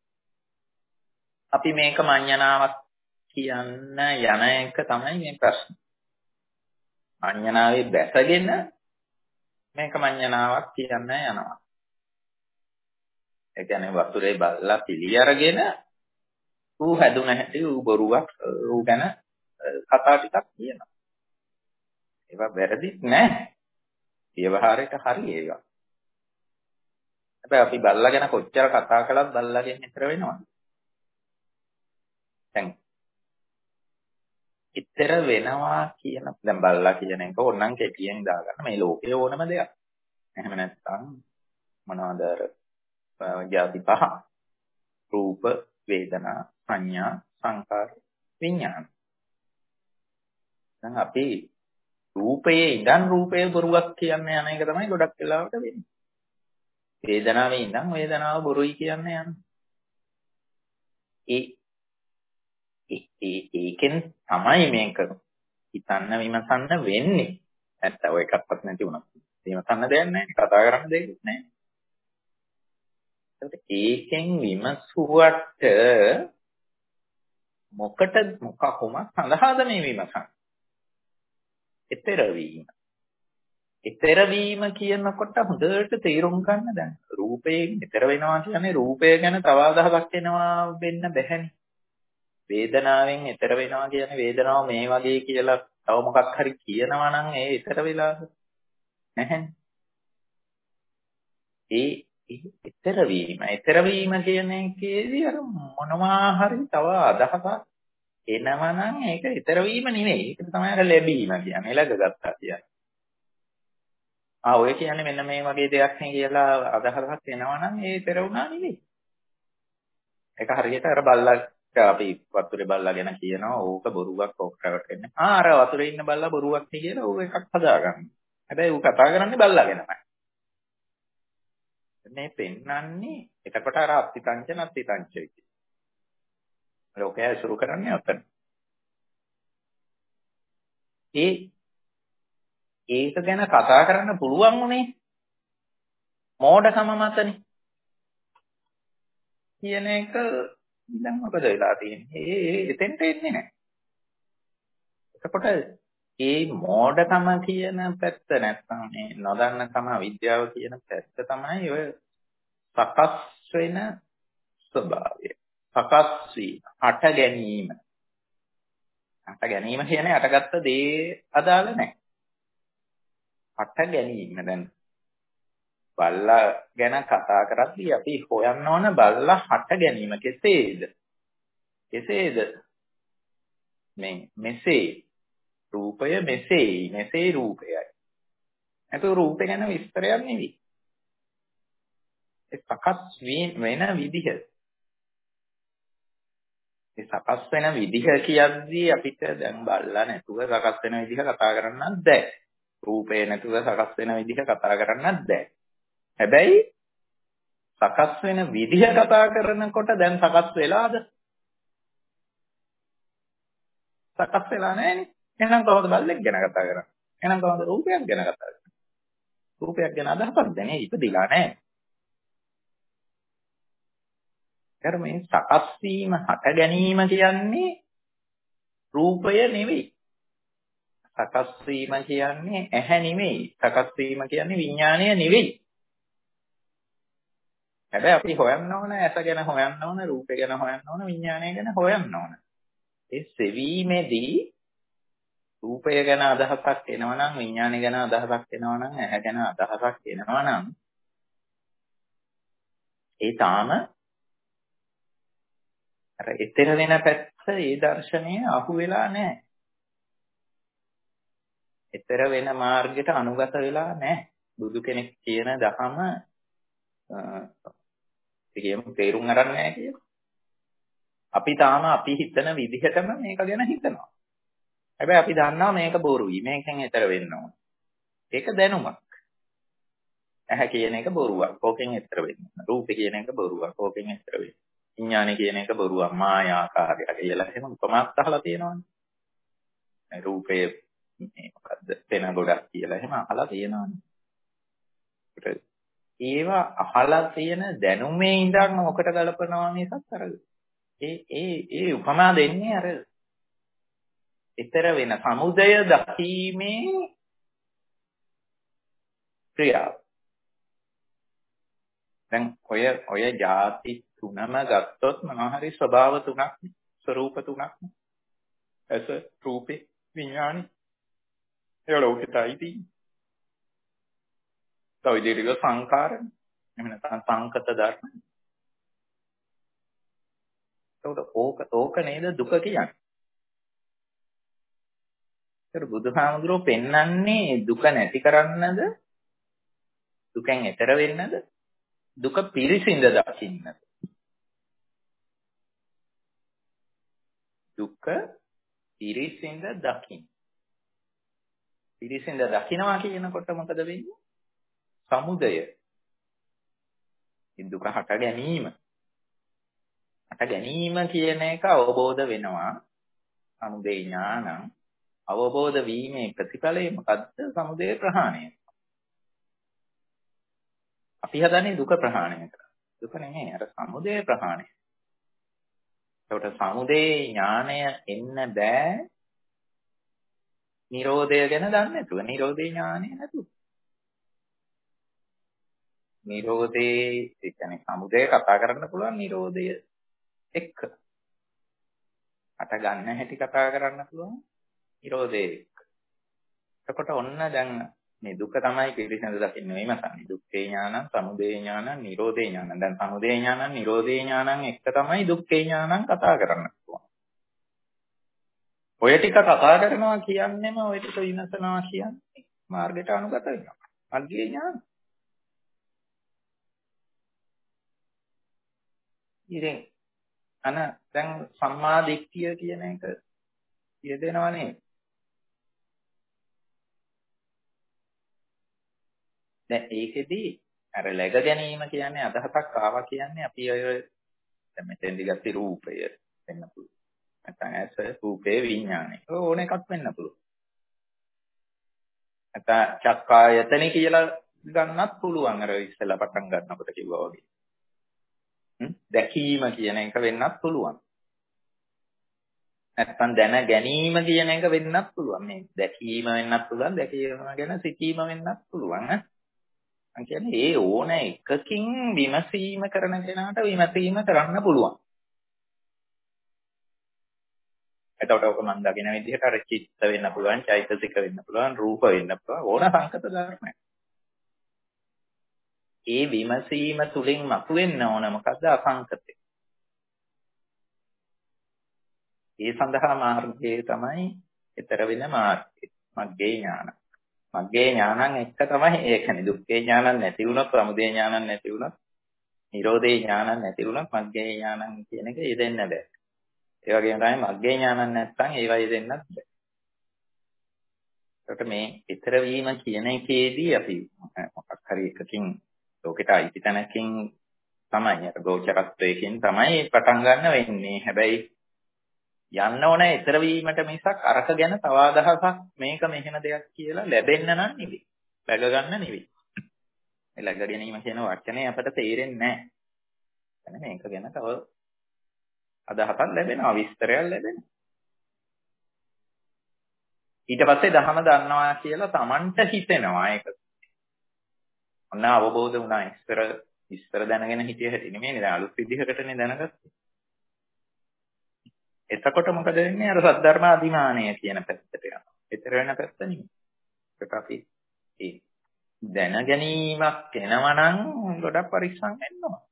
අපි මේක මාඤ්ඤනාවක් කියන්න යන එක තමයි මේ ප්‍රශ්නේ. මාඤ්ඤනාවේ බැසගෙන මේක මාඤ්ඤනාවක් කියන්න යනවා. ඒ කියන්නේ වතුරේ බල්ලා පිළි අරගෙන ඌ හැදුන හැටි ඌ බොරුවක් ඌ ගැන කතා ටිකක් කියනවා. ඒවා වැරදිත් නෑ. ව්‍යවහාරයට හරි ඒවා. හැබැයි අපි බල්ලා ගැන කොච්චර කතා කළත් බල්ලාගෙන් ඈතර වෙනවා. දැන් ඈතර වෙනවා කියන දැන් බල්ලා කියන එක ඕනනම් කෙටියෙන් දාගන්න මේ ලෝකේ ඕනම දෙයක්. එහෙම නැත්නම් මොනවද අර ජාති පහ රූප වේදනා සංඥා සංකාර විඥාන. දැන් අපි රූපයේ ඉඳන් රූපයේ බොරුවක් කියන්නේ යන එක තමයි ගොඩක් වෙලාවට වෙන්නේ. වේදනාවේ ඉඳන් වේදනාව බොරුයි කියන්නේ යන්නේ. ඒ ඒ ඒකෙන් තමයි මේක හිතන්න විමසන්න වෙන්නේ. නැත්නම් ඔය එකක්වත් නැති වුණා. විමසන්න දෙයක් නැහැ. කතා කරන්න දෙයක් නැහැ. ඒකෙන් විමසුවට මොකට මොක කොමක් සඳහාද මේ විමසන්නේ? ඊතර වීම. ඊතර වීම කියනකොට හොඳට තේරුම් ගන්න දැන් රූපයෙන් ඊතර වෙනවා කියන්නේ රූපය ගැන තව අදහසක් එනවා වෙන්න බැහැනේ. වේදනාවෙන් ඊතර වෙනවා කියන්නේ වේදනාව මේ වගේ කියලා තව මොකක් හරි කියනවා නම් ඒ ඊතර වෙලාද නැහැනේ. ඒ ඊතර වීම ඊතර වීම කියන එකේදී අර මොනවා හරි තව අදහසක් එනවා නම් ඒක ඊතර වීම නෙවෙයි. ඒක තමයි අර ලැබීම කියන්නේ. ලැබගත්තා කියන්නේ. ආ ඔය කියන්නේ මෙන්න මේ වගේ දෙයක් නේ කියලා අදහසක් එනවා නම් ඒ ඊතර වුණා නෙවෙයි. ඒක හරියට අර බල්ලා අපි වතුරේ බල්ලා ගැන කියනවා ඕක බොරුවක් ඕක රැවටෙන්නේ. ආ අර වතුරේ ඉන්න බල්ලා බොරුවක් නේ කියලා ඌ එකක් හදාගන්න. හැබැයි ඌ කතා කරන්නේ බල්ලා ගැනමයි. මේ පෙන්නන්නේ එතකොට අර අත්තිතංච නත්තිතංච විදිහට. ලෝකය සුරු කරන්නේ ඔතන. ඒ ඒක ගැන කතා කරන්න පුළුවන් උනේ මෝඩකම මතනේ. කියන එක දැන් මොකද වෙලා තියෙන්නේ? ඒ එතෙන්ට එන්නේ නැහැ. එතකොට ඒ මෝඩකම කියන පැත්ත නැත්නම් මේ නොදන්නකම විද්‍යාව කියන පැත්ත තමයි ඔය සකස් වෙන ස්වභාවය. සකස් වීම, අට ගැනීම. අට ගැනීම කියන්නේ අටගත්ත දේ අදාළ නැහැ. අට ගැනීම දැන් බල්ලා ගැන කතා කරද්දී අපි හොයන්න ඕන බල්ලා හට ගැනීම කෙසේද? කෙසේද මේ මෙසේ රූපය මෙසේ මෙසේ රූපයයි. ඒක රූපේ ගැන විස්තරයක් නෙවෙයි. ඒ සකස් වෙන විදිහ. ඒ සකස් වෙන විදිහ කියද්දී අපිට දැන් බලලා නැතුව සකස් වෙන විදිහ කතා කරන්නත් බැහැ. රූපේ නැතුව සකස් වෙන විදිහ කතා කරන්නත් බැහැ. හැබැයි සකස් වෙන විදිහ කතා කරනකොට දැන් සකස් වෙලාද? සකස් වෙලා නැහැනේ. එහෙනම් කොහොමද බල්ලෙක් ගැන කතා කරන්නේ? එහෙනම් කොහොමද රූපයක් ගැන කතා කරන්නේ? රූපයක් ගැන අදහසක් දැනේ ඉපදිලා නැහැ. කර්මයෙන් සකස් වීම හට ගැනීම කියන්නේ රූපය නෙවෙයි. සකස් වීම කියන්නේ ඇහැ නෙවෙයි. සකස් වීම කියන්නේ විඥාණය නෙවෙයි. හැබැයි අපි හොයන්න ඕන ඇස ගැන හොයන්න ඕන රූපය ගැන හොයන්න ඕන විඥාණය ගැන හොයන්න ඕන. ඒ සෙවීමේදී රූපය ගැන අදහසක් එනවා නම් විඥාණය ගැන අදහසක් එනවා නම් ඇහැ ගැන අදහසක් එනවා නම් ඒ තාම අර ඊතර වෙන පැත්ත ඒ දර්ශනය අහු වෙලා නැහැ. ඊතර වෙන මාර්ගයට අනුගත වෙලා නැහැ. බුදු කෙනෙක් කියන දහම කියමු තේරුම් ගන්න නැහැ කියලා. අපි තාම අපි හිතන විදිහටම මේක ගැන හිතනවා. හැබැයි අපි දන්නවා මේක බොරුයි. මේකෙන් ඈතර වෙන්න ඕන. ඒක දැනුමක්. ඇහැ කියන එක බොරුවක්. ඕකෙන් ඈතර වෙන්න. රූපේ කියන එක බොරුවක්. ඕකෙන් ඈතර වෙන්න. විඥානය කියන එක බොරුවක්. මායාකාරය කියලා එහෙම උපමාත් අහලා තියෙනවානේ. රූපේ මේ මොකද්ද? වෙන ගොඩක් කියලා එහෙම අහලා තියෙනවානේ. ඒවා අහලා තියෙන දැනුමේ ඉඳන් මොකට ගලපනවා මිසක් අර ඒ ඒ ඒ උපමා දෙන්නේ අර ඊතර වෙන සමුදය දකීමේ ක්‍රියාව. දැන් ඔය ඔය ಜಾති තුනම ගත්තොත් මොනවා හරි ස්වභාව තුනක් ස්වરૂප තුනක් ඇස රූපේ විඥානි ඒ ලෝකෙටයි තියෙන්නේ. තව ඉදිරියට සංකාර එහෙම නැත්නම් සංකත ධර්ම. ඒකට ඕක ඕක නේද දුක කියන්නේ. ඒතර බුදුහාමුදුරුවෝ පෙන්වන්නේ දුක නැති කරන්නද දුකෙන් එතර වෙන්නද දුක පිරිසිඳ දකින්නද? දුක පිරිසිඳ දකින්න. පිරිසිඳ දකින්නවා කියනකොට මොකද වෙන්නේ? සමුදය. මේ දුක හට ගැනීම. හට ගැනීම කියන එක අවබෝධ වෙනවා. සමුදය ඥානං අවබෝධ වීමේ ප්‍රතිඵලය මොකද්ද? සමුදය ප්‍රහාණය. අපි හදන්නේ දුක ප්‍රහාණය කරන්න. දුක නෙමෙයි අර සමුදය ප්‍රහාණය. ඒකට සමුදය ඥානය එන්න බෑ. නිරෝධය ගැන දන්නේ නැතුව. නිරෝධේ ඥානය නැතුව. නිරෝධේ ඒ කියන්නේ සමුදය කතා කරන්න පුළුවන් නිරෝධය එක්ක. අට ගන්න හැටි කතා කරන්න පුළුවන් නිරෝධය එක්ක. එතකොට ඔන්න දැන් මේ දුක තමයි පිළිසඳ දකින්නේ විමසන්නේ. දුක්ඛේ ඥානං, සමුදය ඥානං, නිරෝධේ ඥානං. දැන් සමුදය ඥානං, නිරෝධේ ඥානං එක්ක තමයි දුක්ඛේ ඥානං කතා කරන්න පුළුවන්. ඔය ටික කතා කරනවා කියන්නේම ඔය ටික විමසනවා කියන්නේ මාර්ගයට අනුගත වෙනවා. මග්ගේ ඥාන. ඉතින් අන දැන් සම්මා දිට්ඨිය කියන එක කියදෙනවා නේද? දැන් ඒකෙදී අර läග ගැනීම කියන්නේ අදහසක් ආවා කියන්නේ අපි ඔය දැන් මෙතෙන්දි ගත්තේ රූපය වෙන්න පුළුවන්. නැත්නම් ඇස රූපේ විඥානය. ඕන එකක් වෙන්න පුළුවන්. නැත්නම් චක්කායතනෙ කියලා ගන්නත් පුළුවන් අර ඉස්සෙල්ලා පටන් ගන්නකොට කිව්වා වගේ. දැකීම කියන එක වෙන්නත් පුළුවන්. නැත්නම් දැන ගැනීම කියන එක වෙන්නත් පුළුවන්. මේ දැකීම වෙන්නත් පුළුවන්, දැකීම ගැන සිතීම වෙන්නත් පුළුවන්. මම කියන්නේ ඒ ඕන එකකින් විමසීම කරන කෙනාට විමසීම කරන්න පුළුවන්. එතකොට ඔක මම දකින විදිහට අර චිත්ත වෙන්න පුළුවන්, චෛතසික වෙන්න පුළුවන්, රූප වෙන්න පුළුවන්, ඕන සංකත ධර්මයක්. ඒ විමසීම තුලින් මතුවෙන්න ඕන මොකද්ද? අසංකතය. ඒ සඳහා මාර්ගය තමයි ඊතර වෙන මාර්ගය. මග්ගේ ඥාන. මග්ගේ ඥානං එක්ක තමයි ඒ කියන්නේ දුක්ඛේ ඥානං නැති වුණොත්, සමුදය ඥානං නැති වුණොත්, නිරෝධේ ඥානං නැති වුණොත් මග්ගේ ඥානං කියන එක යෙදෙන්න බෑ. ඒ වගේම තමයි මග්ගේ ඥානං නැත්නම් ඒවා යෙදෙන්නත් බෑ. ඒකට මේ ඊතර වීම කියන එකේදී අපි මොකක් හරි එකකින් ලෝකෙට අයිති තැනකින් තමයි අර ගෝචරත්වයකින් තමයි පටන් ගන්න වෙන්නේ. හැබැයි යන්න ඕනේ ඊතර වීමට මිසක් අරක ගැන තව අදහසක් මේක මෙහෙම දෙයක් කියලා ලැබෙන්න නම් නෙවෙයි. läග ගන්න නෙවෙයි. මේ läග ගැනීම කියන වචනේ අපට තේරෙන්නේ නැහැ. එතන මේක ගැන තව අදහසක් ලැබෙනවා, විස්තරයක් ලැබෙනවා. ඊට පස්සේ ධහම දන්නවා කියලා Tamanට හිතෙනවා ඒක. ඔන්න අවබෝධ වුණා. ඉස්සර ඉස්සර දැනගෙන හිටිය හැටි නෙමෙයි නේද? අලුත් විදිහකටනේ දැනගත්තේ. එතකොට මොකද වෙන්නේ? අර සද්ධර්ම අධිමානය කියන පැත්තට යනවා. ඊතර වෙන පැත්ත නෙමෙයි. ඒක අපි ඒ දැන ගැනීමක් එනවා නම් ගොඩක් පරිස්සම් වෙන්න ඕන.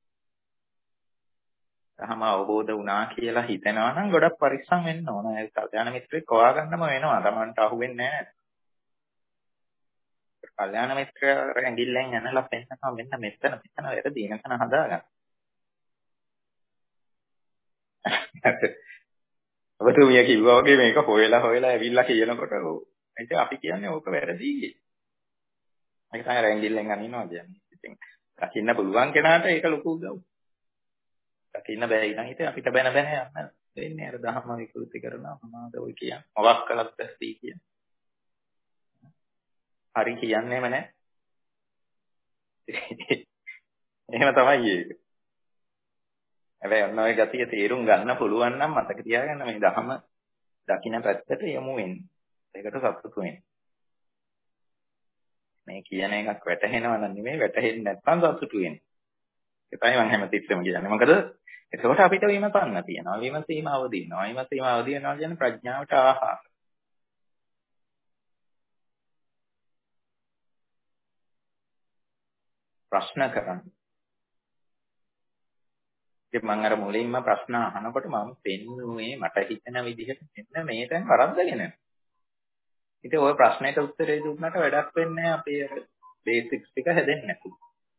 තහම අවබෝධ වුණා කියලා හිතෙනවා නම් ගොඩක් පරිස්සම් වෙන්න ඕන. ඒ කල්යාණ මිත්‍රෙක් හොයා ගන්නම වෙනවා. Tamanට අහුවෙන්නේ නැහැ. කල්යාණ මිත්‍රය ඇඟිල්ලෙන් යනලා පෙන්නනවා මෙන්න මෙතන මෙතන වැරදි එනකන හදාගන්න. ඔබතුමිය කිව්වා වගේ මේක හොයලා හොයලා ඇවිල්ලා කියනකොට ඒක අපි කියන්නේ ඕක වැරදි කියලා. ඒක තමයි ඇඟිල්ලෙන් අනිනවා කියන්නේ. ඉතින් දකින්න පුළුවන් කෙනාට ඒක ලොකු උදව්. දකින්න බැහැ නම් ඉතින් අපිට බැන බැන යන්න වෙන්නේ අර ධර්ම විකෘති කරනවා මොනවද ඔය කියන්නේ. මොකක් කළත් ඇස්ති කියන්නේ. හරි කියන්නේම නැහැ. එහෙම තමයි ඒක. හැබැයි ඔන්න ඔය ගතිය තේරුම් ගන්න පුළුවන් නම් මතක තියාගන්න මේ ධහම දකින්න පැත්තට යමු වෙන්නේ. ඒකට සතුටු වෙන්න. මේ කියන එකක් වැටහෙනවා නම් නෙමෙයි වැටහෙන්නේ නැත්නම් සතුටු වෙන්න. ඒ තමයි මම හැමතිස්සෙම කියන්නේ. මොකද එතකොට අපිට විමසන්න තියෙනවා. විමසීම අවදි වෙනවා. විමසීම අවදි වෙනවා කියන්නේ ප්‍රඥාවට ආහාර. ප්‍රශ්න කරන්න. ඉතින් මම අර මුලින්ම ප්‍රශ්න අහනකොට මම පෙන්නුවේ මට හිතෙන විදිහට මෙන්න මේ දැන් වරද්දගෙන. ඉතින් ওই ප්‍රශ්නෙට උත්තරේ දුන්නට වැඩක් වෙන්නේ නැහැ. අපේ අර බේසික්ස් ටික හැදෙන්නේ නැතු.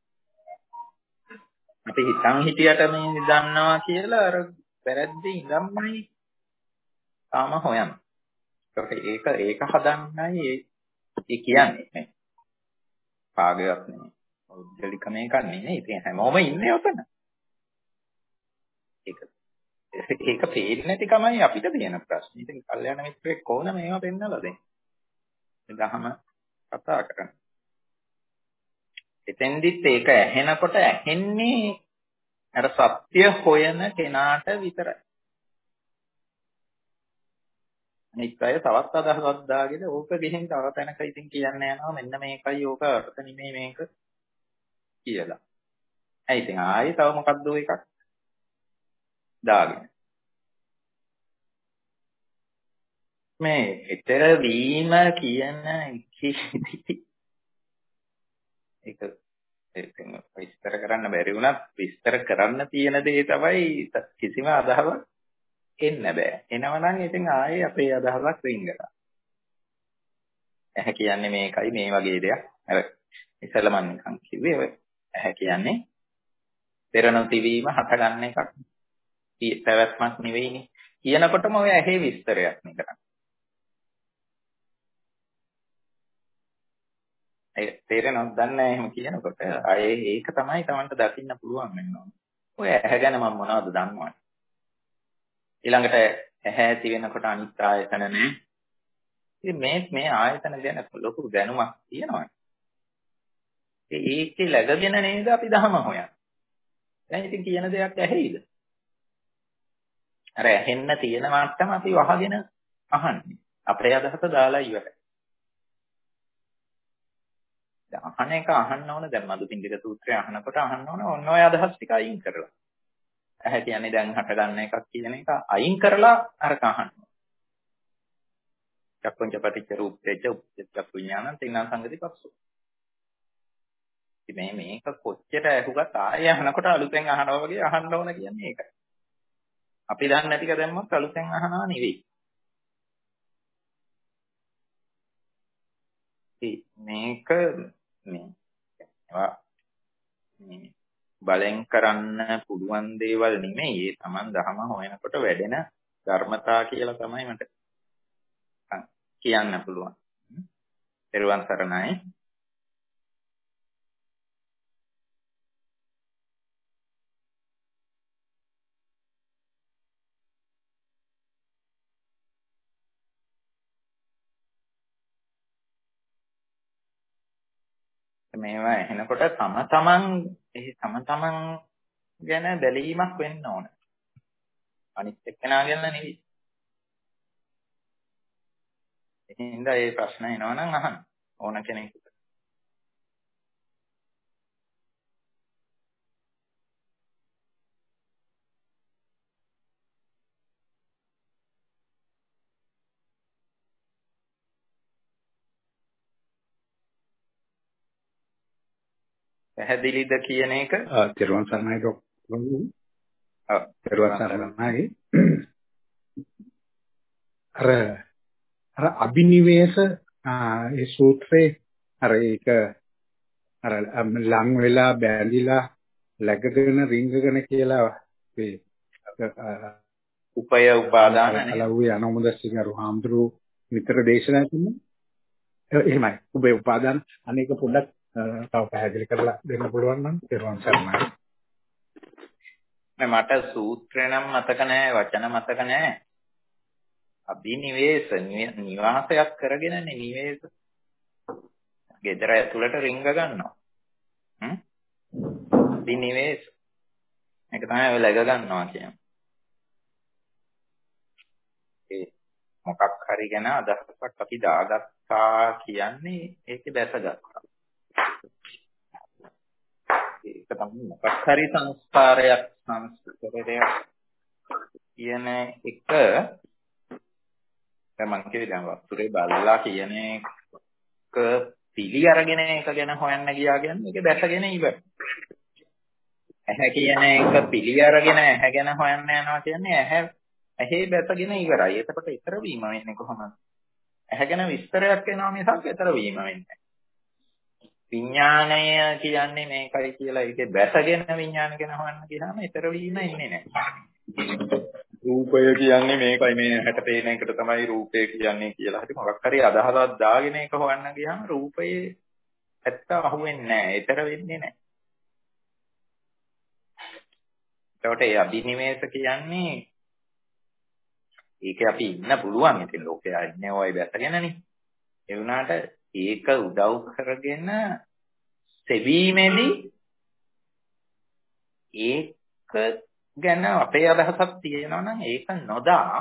අපි හිතන් හිටියට මේ දන්නවා කියලා අර වැරද්දේ ඉඳන්මයි තාම හොයන්නේ. ඒක ඒක හදන්නයි ඒ කියන්නේ නේ. පාගයක් නෙමෙයි. ඔද්දලිකම එකක් නෙමෙයි. ඉතින් හැමෝම ඉන්නේ ඔතන. ඒක ඒක පේන්නේ නැති කමයි අපිට තියෙන ප්‍රශ්නේ. ඉතින් කල්යාණ මිත්‍රෙක් කොහොම මේවා පෙන්නලා දෙන්නේ? දහම කතා කරන්නේ. එතෙන්දිත් ඒක ඇහෙනකොට ඇහෙන්නේ අර සත්‍ය හොයන කෙනාට විතරයි. අනිත් අය තවත් අදහසක් දාගෙන ඕක ගිහින් තව තැනක ඉතින් කියන්න යනවා මෙන්න මේකයි ඕක අර්ථ නෙමෙයි මේක කියලා. ඇයි ඉතින් ආයේ තව මොකක්ද එකක් දාගෙන. මේ ඊතර වීම කියන එක ඒක විස්තර කරන්න බැරි වුණත් විස්තර කරන්න තියෙන දේ තමයි කිසිම අදහසක් එන්න බෑ. එනවනම් ඉතින් ආයේ අපේ අදහසක් වෙන් කරා. ඇහැ කියන්නේ මේකයි මේ වගේ දෙයක්. අර ඉස්සෙල්ලා මම නිකන් කිව්වේ ඔය ඇහැ කියන්නේ පෙර නොතිවීම හට ගන්න එකක්. පැවැත්මක් නෙවෙයිනේ. කියනකොටම ඔය ඇහි විස්තරයක් නේ කරන්නේ. ඒ තේරෙනවද දන්නේ එහෙම කියනකොට අය ඒක තමයි Tamanට දකින්න පුළුවන් වෙනවා. ඔය ඇහැ ගැන මම මොනවද දන්නවද? ඊළඟට ඇහැ ඇති වෙනකොට අනිත් ආයතන නැහැ. ඉතින් මේ මේ ආයතන ගැන ලොකු දැනුමක් තියෙනවා. ඒකේ läගගෙන නේද අපි ධම හොයන්නේ. දැන් ඉතින් කියන දෙයක් ඇහෙයිද? අර ඇහෙන්න තියෙන මට්ටම අපි වහගෙන අහන්නේ. අපේ අදහස දාලා ඉවරයි. දැන් අහන එක අහන්න ඕන දැන් මදුපිණ්ඩික සූත්‍රය අහනකොට අහන්න ඕන ඔන්න ඔය අදහස් ටික අයින් කරලා. ඇහැ කියන්නේ දැන් හට ගන්න එකක් කියන එක අයින් කරලා අරක අහන්න. චක්කුංච පටිච්ච රූපේච උප්පච්ච විඥානං තින්න සංගති පස්සෝ. මේ මේක කොච්චර ඇහුවත් ආයෙ අහනකොට අලුතෙන් අහනවා වගේ අහන්න ඕන කියන්නේ ඒකයි. අපි දන්නේ නැතික දැම්මොත් අලුතෙන් අහනවා නෙවෙයි. මේක මේ මේ බලෙන් කරන්න පුළුවන් දේවල් නෙමෙයි. ඒ Taman දහම හොයනකොට වැඩෙන ධර්මතා කියලා තමයි මට කියන්න පුළුවන්. පෙරවන් සරණයි. මේවා එනකොට තම තමන් ඒ තම තමන් ගැන බැලීමක් වෙන්න ඕන. අනිත් එක්කෙනා ගැන නෙවෙයි. එහෙනම් ඒ ප්‍රශ්න එනවා නම් අහන්න ඕන කෙනෙකුට. පැහැදිලිද කියන එක? ආ තිරුවන් සරණයි ડોක්ටර්. ඔව් තිරුවන් සරණයි. අර අර අභිනිවේෂ ඒ සූත්‍රේ අර ඒක අර ලං වෙලා බැඳිලා läගගෙන රිංගගෙන කියලා ඒ උපය උපාදාන අලව්වේ අනුමුදස්සිකරු හාමුදුරු විතර දේශනා කළා. එහෙමයි. උපය උපාදාන අනේක පොඩ්ඩක් තව පැහැදිලි කරලා දෙන්න පුළුවන් නම් තිරුවන් සරණයි. මට සූත්‍රය නම් මතක නැහැ, වචන මතක නැහැ. අභිනිවේෂ නිවාසයක් කරගෙනනේ නිවේෂ. ගෙදර ඇතුළට රිංග ගන්නවා. හ්ම්? අභිනිවේෂ. මේක තමයි ඔය läග ගන්නවා කියන්නේ. ඒ මොකක් හරි ගැන අදහසක් අපි දාගත්තා කියන්නේ ඒකේ දැසගත්තා. ඒක තමයි මොකක් හරි සංස්කාරයක් සංස්කෘතියක් කියන එක දැන් මම කිව්වේ දැන් වස්තුවේ බලලා කියන එක පිළි අරගෙන ඒක ගැන හොයන්න ගියා කියන්නේ ඒක දැසගෙන ඉවරයි. ඇහැ කියන එක පිළි අරගෙන ඇහැ ගැන හොයන්න යනවා කියන්නේ ඇහැ ඇහි දැසගෙන ඉවරයි. එතකොට ඊතර වීම වෙන්නේ කොහොමද? ඇහැ ගැන විස්තරයක් වෙනවා මිසක් ඊතර වීම වෙන්නේ නැහැ. විඥාණය කියන්නේ මේකයි කියලා ඒකේ දැසගෙන විඥාන ගැන හොයන්න ගියාම ඊතර වීම එන්නේ නැහැ. රූපය කියන්නේ මේකයි මේ හැට පේන එකට තමයි රූපය කියන්නේ කියලා. හරි මොකක් හරි අදහසක් දාගෙන ඒක හොයන්න ගියාම රූපයේ ඇත්ත අහුවෙන්නේ නැහැ. ඊතර වෙන්නේ නැහැ. ඒකට ඒ අභිනිවේෂ කියන්නේ ඒක අපි ඉන්න පුළුවන්. ඉතින් ලෝකයා ඉන්නේ ඔය දැසගෙනනේ. ඒ වුණාට ඒක උදව් කරගෙන සෙවීමේදී ඒක ගැන අපේ අදහසක් තියෙනවා නම් ඒක නොදා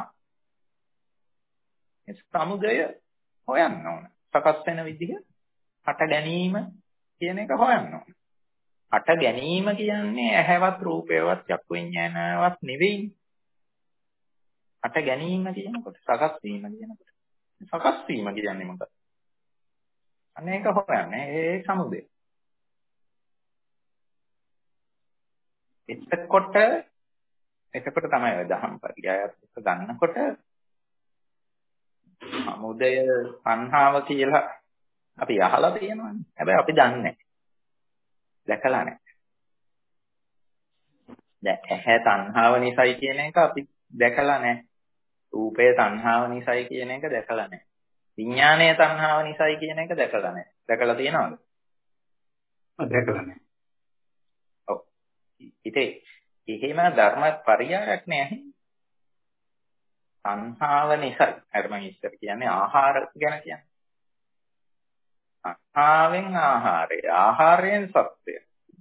සමුදය හොයන්න ඕන. සකස් වෙන විදිහ හට ගැනීම කියන එක හොයන්න ඕන. හට ගැනීම කියන්නේ ඇහැවත් රූපයවත් චක්කු විඤ්ඤාණයවත් නෙවෙයි. හට ගැනීම කියනකොට සකස් වීම කියනකොට සකස් වීම කියන්නේ මොකක්ද? අනේක හොයන්නේ ඒ සමුදය. එතකොට එතකොට තමයි ඔය දහම් පරියායත් ගන්නකොට සමුදය සංහාව කියලා අපි අහලා තියෙනවානේ. හැබැයි අපි දන්නේ නැහැ. දැකලා නැහැ. දැන් ඇහැ තණ්හාව නිසයි කියන එක අපි දැකලා නැහැ. රූපය තණ්හාව නිසයි කියන එක දැකලා නැහැ. විඥානය තණ්හාව නිසයි කියන එක දැකලා නැහැ. දැකලා තියෙනවද? ඔව් දැකලා නැහැ. ඔව්. ඉතින් එහෙම ධර්ම පරියායක් නෑ. තණ්හාව නිසයි. අර මම ඉස්සර කියන්නේ ආහාර ගැන කියන්නේ. තණ්හාවෙන් ආහාරය, ආහාරයෙන් සත්‍යය.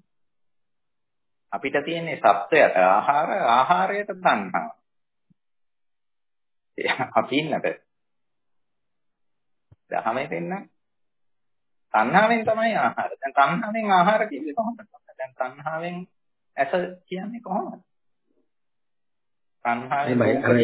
අපිට තියෙන්නේ සත්‍යයට ආහාර, ආහාරයට තණ්හාව. අපි ඉන්නද? දහමේ දෙන්න. තණ්හාවෙන් තමයි ආහාර. දැන් තණ්හාවෙන් ආහාර කියන්නේ කොහොමද? දැන් තණ්හාවෙන් ඇස කියන්නේ කොහොමද? තණ්හාවෙන්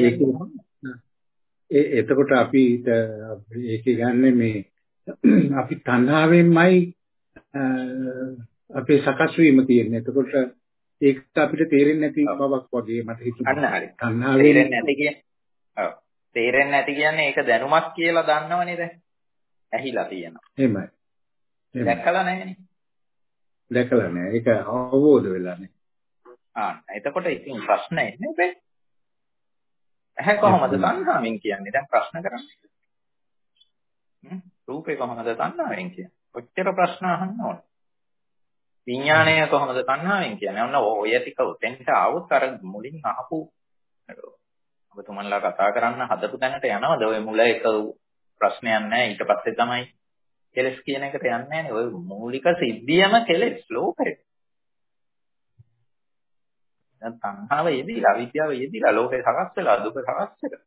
ඒ එතකොට අපි ඒකේ ගන්න මේ අපි තණ්හාවෙන්මයි අපේ සකස් වීම තියෙන්නේ. එතකොට ඒක අපිට තේරෙන්නේ නැති බවක් වගේ මට හිතුණා. අන්න හරි. තණ්හාවෙන් තේරෙන්නේ නැති කියන්නේ. ඔව්. තේරෙන්නේ නැති කියන්නේ ඒක දැනුමක් කියලා දන්නවනේ දැන්. ඇහිලා තියෙනවා. එහෙමයි. දැකලා නැහැනේ. දැකලා නැහැ. ඒක අවබෝධ වෙලා නැහැ. ආ එතකොට ඉතින් ප්‍රශ්න එන්නේ බෑ. ඇහැ කොහොමද තණ්හාවෙන් කියන්නේ? දැන් ප්‍රශ්න කරන්නේ. හ්ම් රූපේ කොහොමද තණ්හාවෙන් කියන්නේ? ඔච්චර ප්‍රශ්න අහන්න ඕනේ. විඥාණය කොහොමද තණ්හාවෙන් කියන්නේ? ඔන්න ඔය ටික උතෙන්ට ආවොත් අර මුලින් අහපු ඔබතුමන්ලා කතා කරන්න හදපු තැනට යනවද? ඔය මුල එක ප්‍රශ්නයක් නැහැ. ඊට පස්සේ තමයි කෙලස් කියන එකට යන්නේ නැහැ. ඔය මූලික සිද්ධියම කෙලස් ලෝකේ. දැන් තණ්හාව යෙදිලා අවිද්‍යාව යෙදිලා ලෝකේ සකස් වෙලා දුක සකස් වෙලා.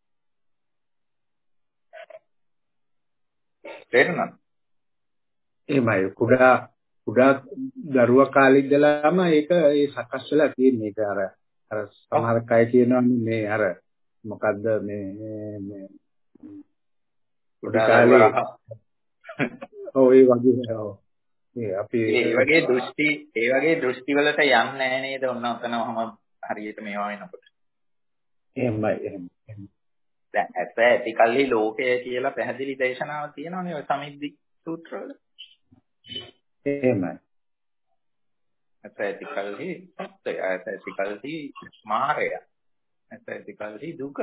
තේරුණාද? එහෙමයි. කුඩා කුඩා දරුවා කාලේ ඉඳලාම ඒක ඒ සකස් වෙලා තියෙන්නේ. ඒක අර අර සමහර කය කියනවානේ මේ අර මොකද්ද මේ මේ කුඩා කාලේ ඔව් ඒ වගේ ඔව් ඒ අපි ඒ වගේ දෘෂ්ටි ඒ වගේ දෘෂ්ටි වලට යන්නේ නැහැ නේද? ඔන්න ඔතනම හරියට මේවා වෙනකොට. එහෙමයි එහෙමයි. දැන් ඇත්ත ඇති කල්හි ලෝකය කියලා පැහැදිලි දේශනාවක් තියෙනවානේ ඔය සමිද්දි සූත්‍රවල. එහෙමයි. ඇත්ත ඇති කල්හි සත්‍යය, ඇත්ත ඇති කල්හි මායය, ඇත්ත ඇති කල්හි දුක.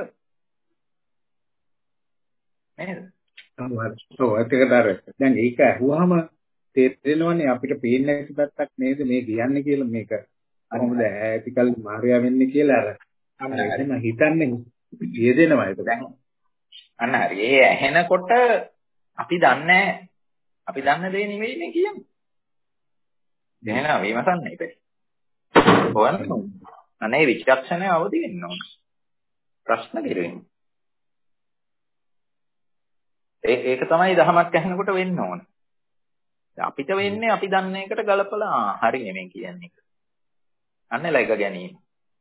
නේද? ඔව් ඒකට අර දැන් ඒක අහුවාම තේරෙනවනේ අපිට පේන්නේ නැති පැත්තක් නේද මේ කියන්නේ කියලා මේක කොහොමද ඇතිකල් මාර්යා වෙන්නේ කියලා අර එහෙම හිතන්නේ යෙදෙනවා ඒක. දැන් අන්න හරි. ඒ ඇහෙනකොට අපි දන්නේ අපි දන්න දේ නෙවෙයිනේ කියන්නේ. එහෙනම් විමසන්න ඉතින්. හොයන්න. අනේ විචක්ෂණය අවදි වෙන්න ඕන. ප්‍රශ්න කෙරෙන්න. ඒ ඒක තමයි දහමක් ඇහෙනකොට වෙන්න ඕන. අපිට වෙන්නේ අපි දන්න එකට ගලපලා හරි නෙමෙයි කියන්නේ. අන්න ලැග ගැනීම.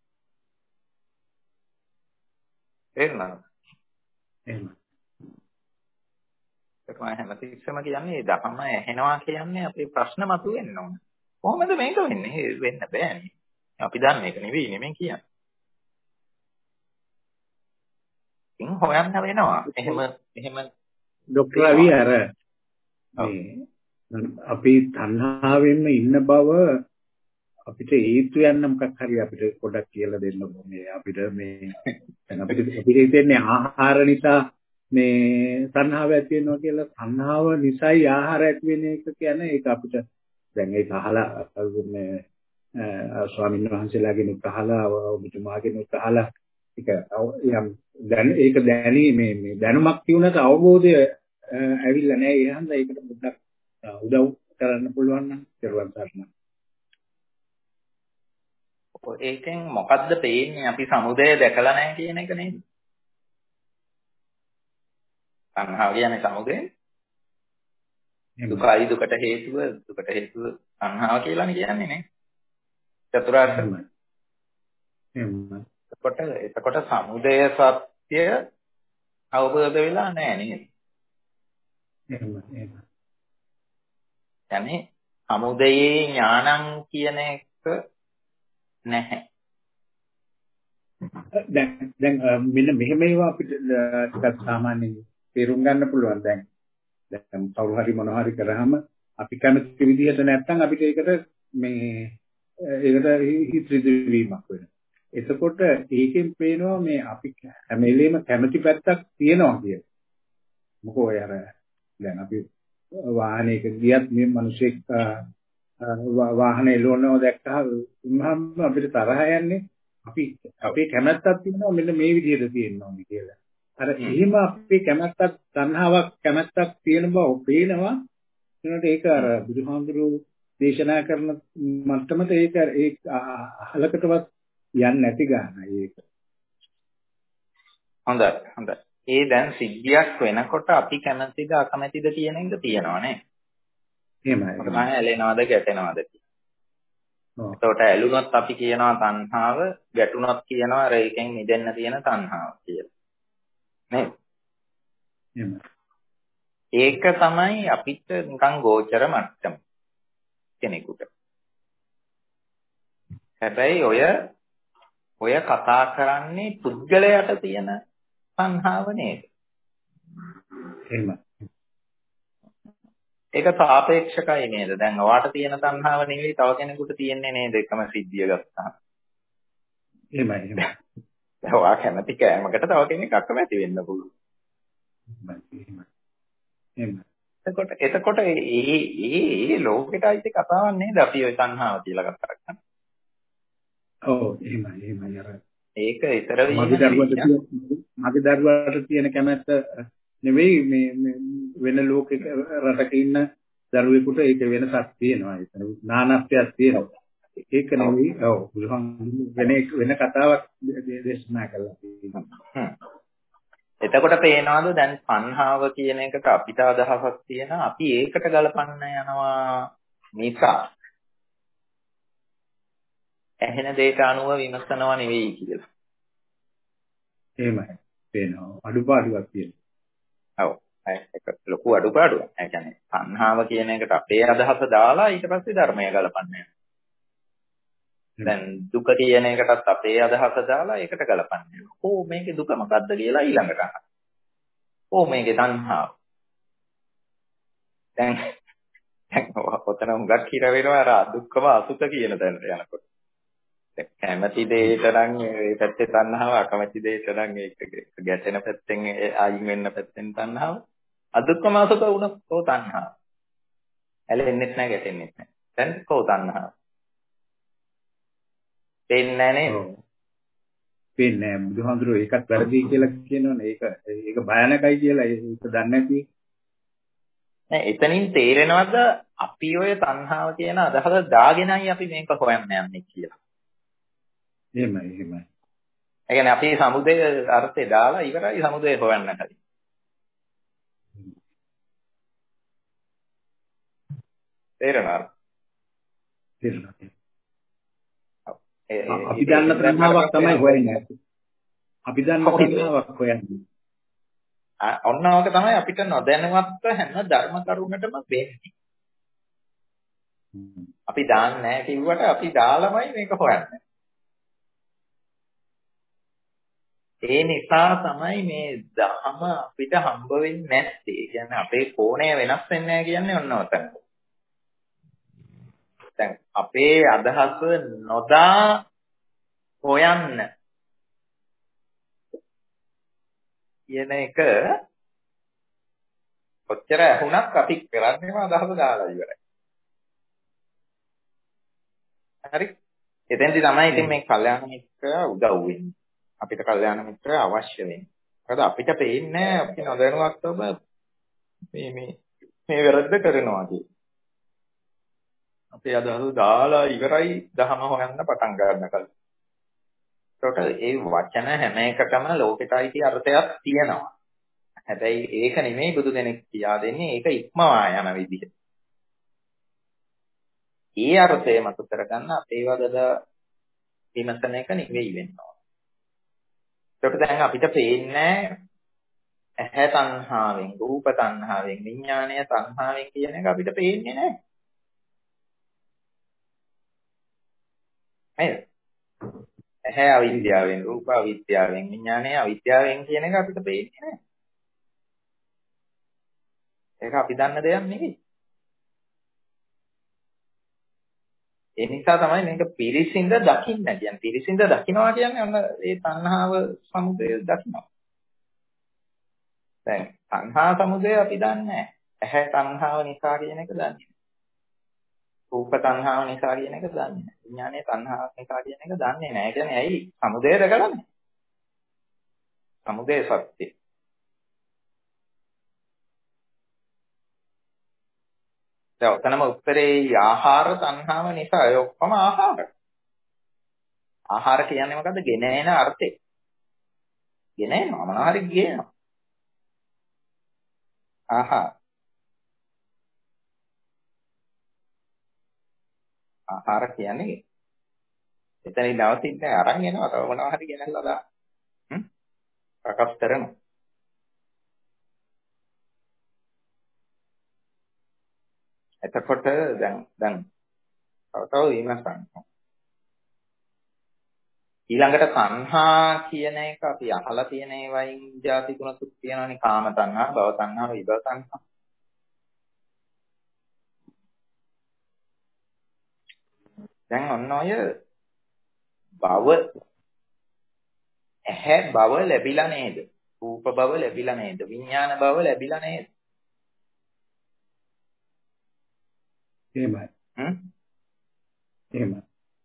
එන්නා. එහෙම. ඒක මම හැමතිස්සෙම කියන්නේ දහම ඇහෙනවා කියන්නේ අපේ ප්‍රශ්න මතුවෙන්න ඕන. කොහොමද මේක වෙන්නේ? වෙන්න බෑනේ. අපි දන්න එක නෙවෙයි නෙමෙයි කියන්නේ. ඉතින් හොයන්න වෙනවා. එහෙම එහෙම ડોક્ટર රවි අර මේ අපි තණ්හාවෙන්ම ඉන්න බව අපිට හේතු යන්න මොකක් හරි අපිට පොඩක් කියලා දෙන්න ඕනේ. අපිට මේ දැන් අපිට අපිට හිතෙන්නේ ආහාර නිසා මේ තණ්හාව ඇති වෙනවා කියලා. තණ්හාව නිසායි ආහාර ඇති වෙන එක කියන්නේ ඒක අපිට දැන් ඒක අහලා මේ ස්වාමීන් වහන්සේලාගෙන් අහලා ඔබතුමාගෙන් අහලා ඒක යම් දැන් ඒක දැනි මේ මේ දැනුමක් තියුණාට අවබෝධය ඇවිල්ලා නැහැ. ඒ හන්ද ඒකට පොඩ්ඩක් උදව් කරන්න පුළුවන් නම් දරුවන් සාර්ථක. ඒකෙන් මොකද්ද පේන්නේ? අපි සමුදය දැකලා නැහැ කියන එක නේද? තණ්හාව කියන්නේ සමුදය. දුකයි දුකට හේතුව දුකට හේතුව තණ්හාව කියලානේ කියන්නේ නේ. චතුරාර්ය සත්‍යය. එහෙමයි. එතකොට එතකොට සමුදය සත්‍ය අවබෝධ වෙලා නැහැ නේද? එහෙමයි එහෙමයි. يعني සමුදයේ ඥානං කියන එක නැහැ. දැන් දැන් මෙන්න මෙහෙම ඒවා අපිට ටිකක් සාමාන්‍යයෙන් තේරුම් ගන්න පුළුවන්. දැන් දැන් කවුරු හරි මොනවා හරි කරාම අපි කැමති විදිහට නැත්නම් අපිට ඒකට මේ ඒකට හිත රිදවීමක් වෙනවා. එතකොට ඒකෙන් පේනවා මේ අපි හැම වෙලේම කැමති පැත්තක් තියෙනවා කියලා. මොකෝ අය අර දැන් අපි වාහනයක ගියත් මේ මිනිස්සෙක් වාහනේ එළවනවා දැක්කම අපිට තරහ යන්නේ අපි අපේ කැමැත්තක් තියෙනවා මෙන්න මේ විදිහට තියෙනවා කියලා. අර එහෙම අපේ කැමැත්තක් තණ්හාවක් කැමැත්තක් තියෙන බව පේනවා. ඒකට ඒක අර බුදුහාමුදුරුවෝ දේශනා කරන මට්ටමට ඒක ඒ අහලකටවත් යන්නේ නැති ගානයි ඒක. හොඳයි හොඳයි. ඒ දැන් සිද්ධියක් වෙනකොට අපි කැමතිද අකමැතිද කියන එක තියෙනවා නේ. එහෙමයි. මම ඇලෙනවද ගැටෙනවද කියලා. එතකොට ඇලුනොත් අපි කියනවා තණ්හාව, ගැටුනොත් කියනවා අර එකෙන් මිදෙන්න තියෙන තණ්හාව කියලා. නේද? එහෙමයි. ඒක තමයි අපිට නිකන් ගෝචර මට්ටම කෙනෙකුට. හැබැයි ඔය ඔය කතා කරන්නේ පුද්ගලයාට තියෙන තණ්හාව නේද? එහෙමයි. ඒක සාපේක්ෂකයි නේද? දැන් ඔයාට තියෙන තණ්හාව නෙවෙයි තව කෙනෙකුට තියෙන්නේ නේද? එකම සිද්ධිය ගත්තාම. එහෙමයි එහෙමයි. දැන් ඔයා කැමති කෑමකට තව කෙනෙක් අකමැති වෙන්න පුළුවන්. එහෙමයි. එහෙමයි. එතකොට එතකොට මේ මේ මේ ලෝකෙට අයිති කතාවක් නේද අපි ওই තණ්හාව කියලා කතා කරන්නේ. ඔව් එහෙමයි එහෙමයි අර ඒක ඊතර වීම මගේ දරුවට මගේ දරුවාට තියෙන කැමැත්ත නෙවෙයි මේ වෙන ලෝකයක රටක ඉන්න දරුවෙකුට ඒක වෙනසක් තියෙනවා. ඒක නානත්වයක් තියෙනවා. ඒක නෙවෙයි ඔව් බුදුහාම වෙන වෙන කතාවක් දේශනා කළා තියෙනවා. එතකොට පේනවාද දැන් තණ්හාව කියන එකට අපිට අදහසක් තියෙනවා අපි ඒකට ගලපන්න යනවා නිසා ඇහෙන දෙයට අනුව විමසනවා නෙවෙයි කියලා. එහෙමයි. පේනවා අඩුපාඩුවක් තියෙනවා. ඔව්. ඒක ලොකු අඩුපාඩුවක්. ඒ කියන්නේ තණ්හාව කියන එකට අපේ අදහස දාලා ඊට පස්සේ ධර්මය ගලපන්න යනවා. දැන් දුක කියන එකටත් අපේ අදහස දාලා ඒකට ගලපන්න යනවා. ඕ මේකේ දුක මොකද්ද කියලා ඊළඟට අහනවා. ඕ මේකේ තණ්හාව. දැන් දැන් ඔතන හුඟක් හිර වෙනවා අර දුක්ඛම අසුඛ කියන තැනට යනකොට. කැමැති දෙයට නම් ඒ පැත්තේ තණ්හාව, අකමැති දෙයට නම් ඒක ගැටෙන පැත්තෙන් ආයින් වෙන්න පැත්තෙන් තණ්හාව. අදුක්ඛම අසුඛ වුණොත් ඕ තණ්හාව. ඇලෙන්නෙත් නැහැ ගැටෙන්නෙත් නැහැ. දැන් කෝ තණ්හාව. පේන්නේ නැහැ නේද? පේන්නේ නැහැ. බුදුහාමුදුරුවෝ ඒකත් වැරදි කියලා කියනවනේ. ඒක ඒක භයානකයි කියලා ඒක දන්නේ නැති. නෑ එතනින් තේරෙනවද අපි ඔය තණ්හාව කියන අදහස දාගෙනයි අපි මේක හොයන්න යන්නේ කියලා. එහෙමයි එහෙමයි. ඒ කියන්නේ අපි සමුදය අර්ථය දාලා ඉවරයි සමුදය හොයන්න හරි. තේරෙනවද? තේරෙනවා. ඒ අපි දන්න තණ්හාවක් තමයි හොයන්නේ. අපි දන්න තණ්හාවක් හොයන්නේ. ඔන්නවක තමයි අපිට නොදැනුවත්ව හැම ධර්ම කරුණටම වෙන්නේ. අපි දාන්නේ නැහැ කිව්වට අපි දාලමයි මේක හොයන්නේ. ඒ නිසා තමයි මේ ධම අපිට හම්බ වෙන්නේ නැත්තේ. ඒ කියන්නේ අපේ කෝණය වෙනස් වෙන්නේ නැහැ කියන්නේ ඔන්න ඔතන. දැන් අපේ අදහස නොදා හොයන්න කියන එක කොච්චර ඇහුණත් අපි කරන්නේම අදහස දාලා ඉවරයි. හරි. එතෙන්දි තමයි ඉතින් මේ කල්යාණ මිත්‍ර උදව් වෙන්නේ. අපිට කල්යාණ මිත්‍ර අවශ්‍ය වෙන්නේ. මොකද අපිට පේන්නේ අපි නොදැනුවත්වම මේ මේ මේ වැරද්ද කරනවා කියන්නේ. අපේ අදහස දාලා ඉවරයි දහම හොයන්න පටන් ගන්නකල්. ඒකට ඒ වචන හැම එකටම ලෝකෙට අයිති අර්ථයක් තියෙනවා. හැබැයි ඒක නෙමෙයි බුදු දෙනෙක් කියා දෙන්නේ ඒක ඉක්මවා යන විදිහ. ඒ අර්ථය මතු කරගන්න අපේ වදද විමසන එක නෙවෙයි වෙනවා. ඒකට දැන් අපිට පේන්නේ ඇහැ තණ්හාවෙන්, රූප තණ්හාවෙන්, විඥානය තණ්හාවෙන් කියන එක අපිට පේන්නේ නැහැ. නේද? ඇහැ අවිද්‍යාවෙන්, රූප අවිද්‍යාවෙන්, විඥානය අවිද්‍යාවෙන් කියන එක අපිට පේන්නේ නැහැ. ඒක අපි දන්න දෙයක් නෙවෙයි. ඒ නිසා තමයි මේක පිරිසිඳ දකින්න කියන්නේ. පිරිසිඳ දකින්නවා කියන්නේ අන්න ඒ තණ්හාව සමුදය දකින්නවා. දැන් තණ්හා සමුදය අපි දන්නේ නැහැ. ඇහැ තණ්හාව නිසා කියන එක දන්නේ නැහැ. රූප තණ්හාව නිසා කියන එක දන්නේ නැහැ. විඥානයේ තණ්හාව නිසා කියන එක දන්නේ නැහැ. ඒ කියන්නේ ඇයි සමුදය දැකලා නැහැ. සමුදය සත්‍ය. දැන් ඔතනම උත්තරේ ආහාර තණ්හාව නිසා ඒ ඔක්කොම ආහාර. ආහාර කියන්නේ මොකද්ද? ගෙන එන අර්ථය. ගෙන එනවා මොනවා හරි ගේනවා. ආහාර. ආහාර කියන්නේ එතනින් නවතින්නේ අරන් එනවා. තව මොනවා හරි ගෙනල්ලා දාන්න. හ්ම්? ප්‍රකාශ කරනවා. එතකොට දැන් දැන් තව තව විමසන්න. ඊළඟට තණ්හා කියන එක අපි අහලා තියෙන ඒවායින් ಜಾති තුනකුත් තියෙනවානේ. කාම තණ්හා, භව තණ්හා, විභව තණ්හා. දැන් ඔන්න ඔය භව ඇහැ භව ලැබිලා නේද? රූප භව ලැබිලා නේද? විඥාන භව ලැබිලා නේද? එහෙමයි. හ්ම්? එහෙමයි.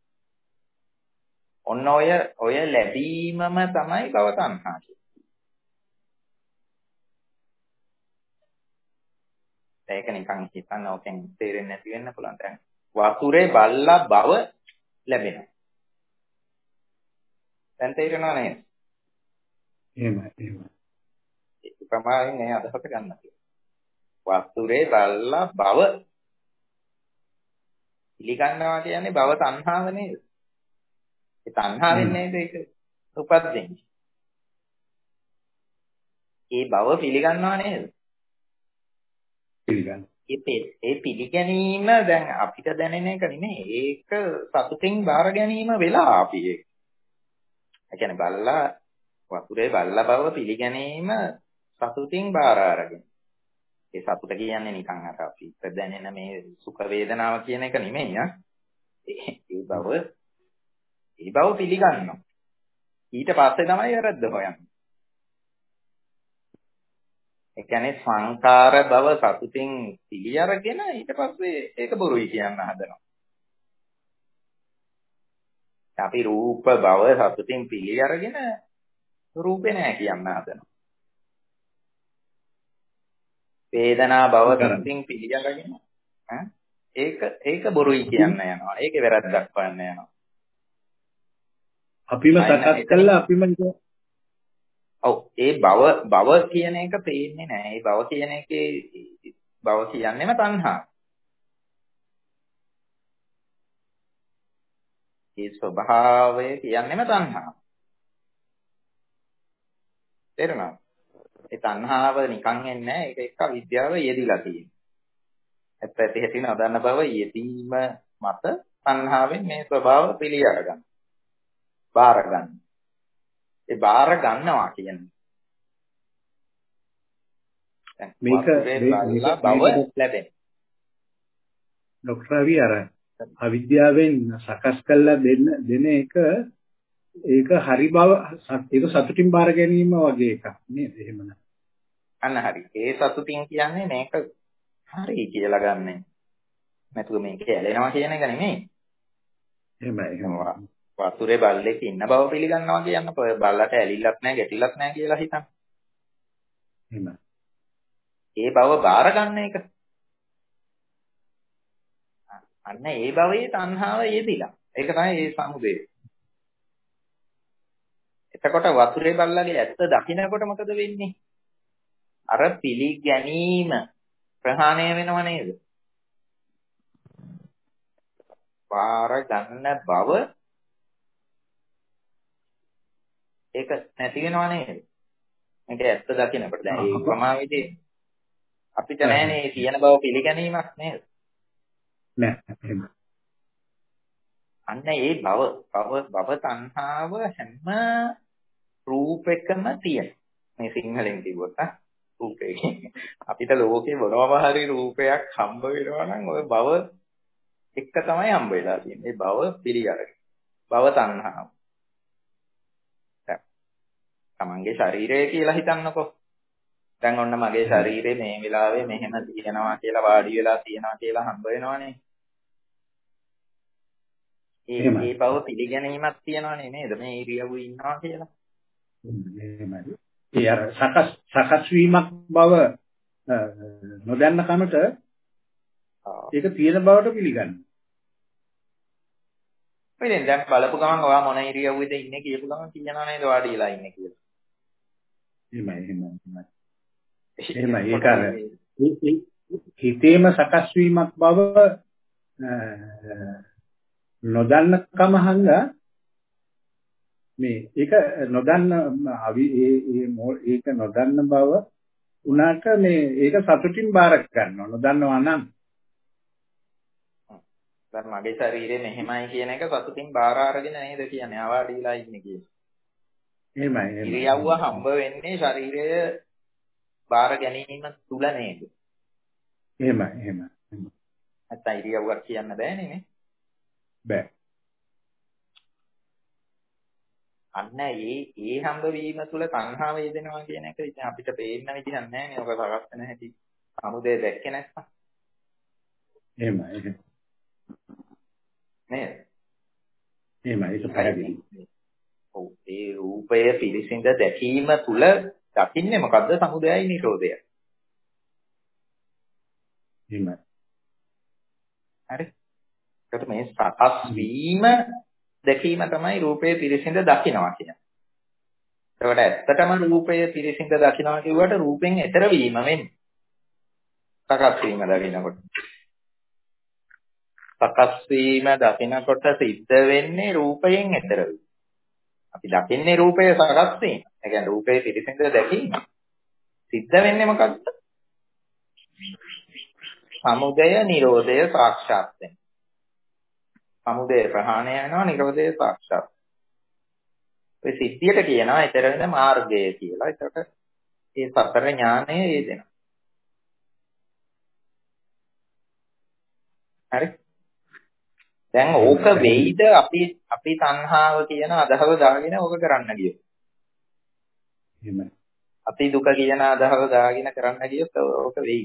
ඔන්න ඔය ඔය ලැබීමම තමයි භව තණ්හා කියන්නේ. ඒක නිකන් හිතන්න ඕකෙන් තේරෙන්නේ නැති වෙන්න පුළුවන්. දැන් වතුරේ බල්ලා භව ලැබෙනවා. දැන් තේරෙනව නේද? එහෙමයි. එහෙමයි. ඒක තමයි මේ අදහස ගන්න තියෙන්නේ. වතුරේ බල්ලා භව පිළිගන්නවා කියන්නේ භව තණ්හාව නේද? ඒ තණ්හාවෙන් නේද ඒක උපදින්නේ. ඒ භව පිළිගන්නවා නේද? පිළිගන්න. ඒ ඒ පිළිගැනීම දැන් අපිට දැනෙන එක නෙමෙයි. ඒක සතුටින් බාර ගැනීම වෙලා අපි ඒක. ඒ කියන්නේ බල්ලා වතුරේ බල්ලා භව පිළිගැනීම සතුටින් බාර අරගෙන. ඒ සතුට කියන්නේ නිකන් අර අපි දැනෙන මේ සුඛ වේදනාව කියන එක නෙමෙයි ආ. ඒ බව ඒ බව පිළිගන්නවා. ඊට පස්සේ තමයි වැරද්ද හොයන්නේ. ඒ කියන්නේ සංකාර බව සතුටින් පිළි අරගෙන ඊට පස්සේ ඒක බොරුයි කියන්න හදනවා. අපි රූප බව සතුටින් පිළි අරගෙන රූපේ නෑ කියන්න හදනවා. වේදනා බව සතුටින් පිළි අරගෙන ඈ ඒක ඒක බොරුයි කියන්න යනවා. ඒකේ වැරද්දක් හොයන්න යනවා. අපිම සකස් කළා අපිම ඔව් ඒ භව භව කියන එක පේන්නේ නැහැ. ඒ භව කියන එකේ භව කියන්නේම තණ්හා. ඒ ස්වභාවය කියන්නේම තණ්හා. තේරුණාද? ඒ තණ්හාව නිකන් එන්නේ නැහැ. ඒක එක්ක විද්‍යාව යෙදිලා තියෙනවා. ඇත්ත ඇති හැටි නොදන්න බව යෙදීම මත තණ්හාවෙන් මේ ස්වභාව පිළි අරගන්න. බාර ගන්න. ඒ බාර ගන්නවා කියන්නේ මේක බව ලැබෙන. ડોક્ટર රවි අර අවිද්‍යාවෙන් සකස් කළා දෙන්න දෙන එක ඒක හරි බව ඒක සතුටින් බාර ගැනීම වගේ එකක් නේද? එහෙමද? අන්න හරි. ඒ සතුටින් කියන්නේ මේක හරි කියලා ගන්නෙ. නැතුව මේක ඇලෙනවා කියන එක නෙමෙයි. එහෙමයි. එහෙමයි. වතුරේ බල්ලෙක් ඉන්න බව පිළිගන්නවා කියන්න බල්ලට ඇලිල්ලක් නැහැ ගැටිල්ලක් නැහැ කියලා හිතන්න. එහෙමයි. ඒ බව බාර ගන්න එක. අන්න ඒ භවයේ තණ්හාව යෙදිලා. ඒක තමයි ඒ සමුදය. එතකොට වතුරේ බල්ලගේ ඇත්ත දකින්නකොට මොකද වෙන්නේ? අර පිළිගැනීම ප්‍රහාණය වෙනව නේද? බාර ගන්න බව ඒක නැති වෙනව නේද? මේක ඇත්ත දකින්නකොට දැන් ඒ ප්‍රමාවිතේ අපිට නැහැනේ තියෙන බව පිළිගැනීමක් නේද? නෑ. අන්න ඒ භව භව භව තණ්හාව හැම රූපෙකම තියෙන. මේ සිංහලෙන් කිව්වොත් ආ රූපේ අපිට ලෝකේ මොනවාම හරි රූපයක් හම්බ වෙනවා නම් ওই භව එක තමයි හම්බ වෙලා තියෙන්නේ. ඒ භව පිළිගන්න. භව තණ්හාව. තමන්ගේ ශරීරය කියලා හිතන්නකෝ. දැන් ඔන්න මගේ ශරීරේ මේ වෙලාවේ මෙහෙම තියෙනවා කියලා වාඩි වෙලා තියෙනවා කියලා හම්බ වෙනවනේ. ඒ ඒ බව පිළිගැනීමක් තියෙනවනේ නේද? මේ ඉරියව්වේ ඉන්නවා කියලා. එහෙමයි. ඒ අර සකස් සකස් වීමක් බව නොදන්න කමට ඒක තියෙන බවට පිළිගන්න. ඉතින් දැන් බලපු ගමන් ඔයා මොන ඉරියව්වේද ඉන්නේ කියපු ගමන් කියනවා නේද වාඩි වෙලා ඉන්නේ කියලා. එහෙමයි එහෙමයි. එහෙමයි ඒක අර හිතේම සකස් වීමක් බව නොදන්න කම හංගා මේ ඒක නොදන්න අවි ඒ ඒක නොදන්න බව උනාට මේ ඒක සතුටින් බාර ගන්නවා නොදන්නවා නම් දැන් මගේ ශරීරය මෙහෙමයි කියන එක සතුටින් බාර අරගෙන නේද කියන්නේ ආවාඩිලා ඉන්නේ කියන්නේ. එහෙමයි එහෙමයි. ඉරියව්ව හම්බ වෙන්නේ ශරීරය බාර ගැනීම තුල නේද? එහෙමයි එහෙමයි. නැත්නම් ඉරියව්වක් කියන්න බෑනේ නේ. බෑ. අන්න ඒ ඒ හම්බ වීම තුල තණ්හාව වේදෙනවා කියන එක ඉතින් අපිට පේන්න විදිහක් නැහැ නේ. ඔක සකස් වෙන හැටි. සමුදය දැක්කේ නැත්නම්. එහෙමයි එහෙමයි. නේද? එහෙමයි ඒක පැහැදිලි. ඔව් ඒ රූපය පිරිසිඳ දැකීම තුල දකින්නේ මොකද්ද? සමුදයයි නිරෝධයයි. එහෙමයි. හරි. ඒකට මේ සකස් වීම දැකීම තමයි රූපය පිරිසිඳ දකිනවා කියන්නේ. ඒකට ඇත්තටම රූපය පිරිසිඳ දකිනවා කියුවට රූපෙන් එතර වීම වෙන්නේ. සකස් වීම දකිනකොට. සකස් වීම දකිනකොට සිද්ධ වෙන්නේ රූපයෙන් එතර වීම. අපි දකින්නේ රූපය සකස් වීම. ඒ කියන්නේ රූපය පිරිසිඳ දැකීම. සිද්ධ වෙන්නේ මොකද්ද? සමුදය නිරෝධය සාක්ෂාත් වෙනවා. සමුදය ප්‍රහාණය වෙනවා නිරෝධය සාක්ෂාත්. ඔය සිද්ධියට කියනවා ඊතර වෙන මාර්ගය කියලා. ඒකට ඒ සතර ඥානය යෙදෙනවා. හරි. දැන් ඕක වෙයිද අපි අපි තණ්හාව කියන අදහව දාගෙන ඕක කරන්න ගියොත්. එහෙමයි. අපි දුක කියන අදහව දාගෙන කරන්න ගියොත් ඕක වෙයි.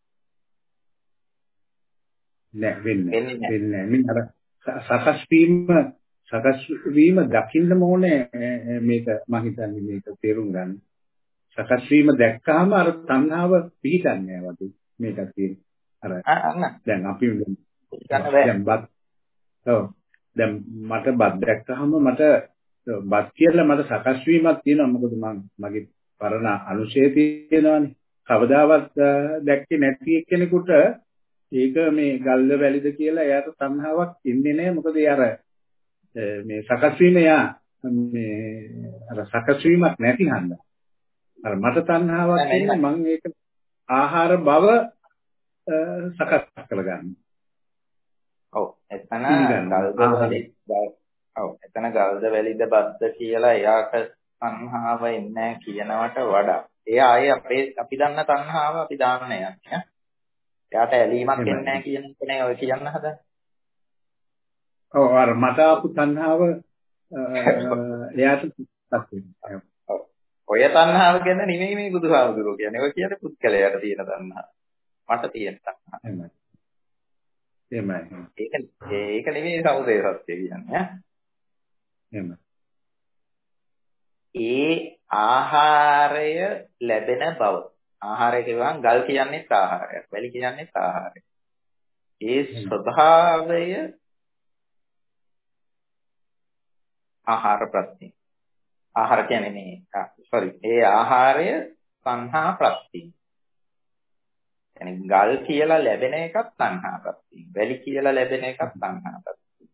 නෑ වෙන්නේ වෙන්නේ නෑ. සකස් වීම සකස් වීම දකින්න ඕනේ මේක මම හිතන්නේ මේක තේරුම් ගන්න. සකස් වීම දැක්කහම අර තණ්හාව පිහිටන්නේ නැහැ වගේ මේකක් තියෙන. අර දැන් අපි දැන් බත් ඔව් දැන් මට බත් දැක්කහම මට බත් කියලා මට සකස් වීමක් තියෙනවා. මොකද මම මගේ පරණ අනුශේ තියෙනවානේ. කවදාවත් දැක්කේ නැති කෙනෙකුට ඒක මේ ගල්ද වැලිද කියලා එයාට තණ්හාවක් ඉන්නේ නැහැ. මොකද එයා අර මේ සකස් වීම යා මේ අර සකස් වීමක් නැති හන්ද. අර මට තණ්හාවක් ඉන්නේ මම ඒක ආහාර බව සකස් කරගන්න. ඔව් එතන ගල්ද වැලිද ඔව් එතන ගල්ද වැලිද බද්ද කියලා එයාට තණ්හාව ඉන්නේ කියනවට වඩා එයා ආයේ අපේ අපි දන්න තණ්හාව අපි දාන්න යන්නේ. එයාට ඇලීමක් එන්නේ නැහැ කියන එකනේ ඔය කියන්න හදන්නේ. ඔව් අර මට ආපු තණ්හාව එයාට ඔව් ඔය තණ්හාව ගැන නෙමෙයි මේ බුදුහාමුදුරුවෝ කියන්නේ. ඔය කියන්නේ පුද්ගලයාට තියෙන තණ්හාව. මට තියෙන තණ්හාව. එහෙමයි. එහෙමයි. ඒක ඒක නෙමෙයි සමුදය සත්‍ය කියන්නේ ඈ. එහෙමයි. ඒ ආහාරය ලැබෙන බව. ආහාරය කියවහම ගල් කියන්නේත් ආහාරයක්. වැලි කියන්නේත් ආහාරයක්. ඒ ස්වභාවය ආහාර ප්‍රත්‍ය. ආහාර කියන්නේ මේ sorry ඒ ආහාරය සංහා ප්‍රත්‍ය. يعني ගල් කියලා ලැබෙන එකක් සංහා ප්‍රත්‍ය. වැලි කියලා ලැබෙන එකක් සංහා ප්‍රත්‍ය.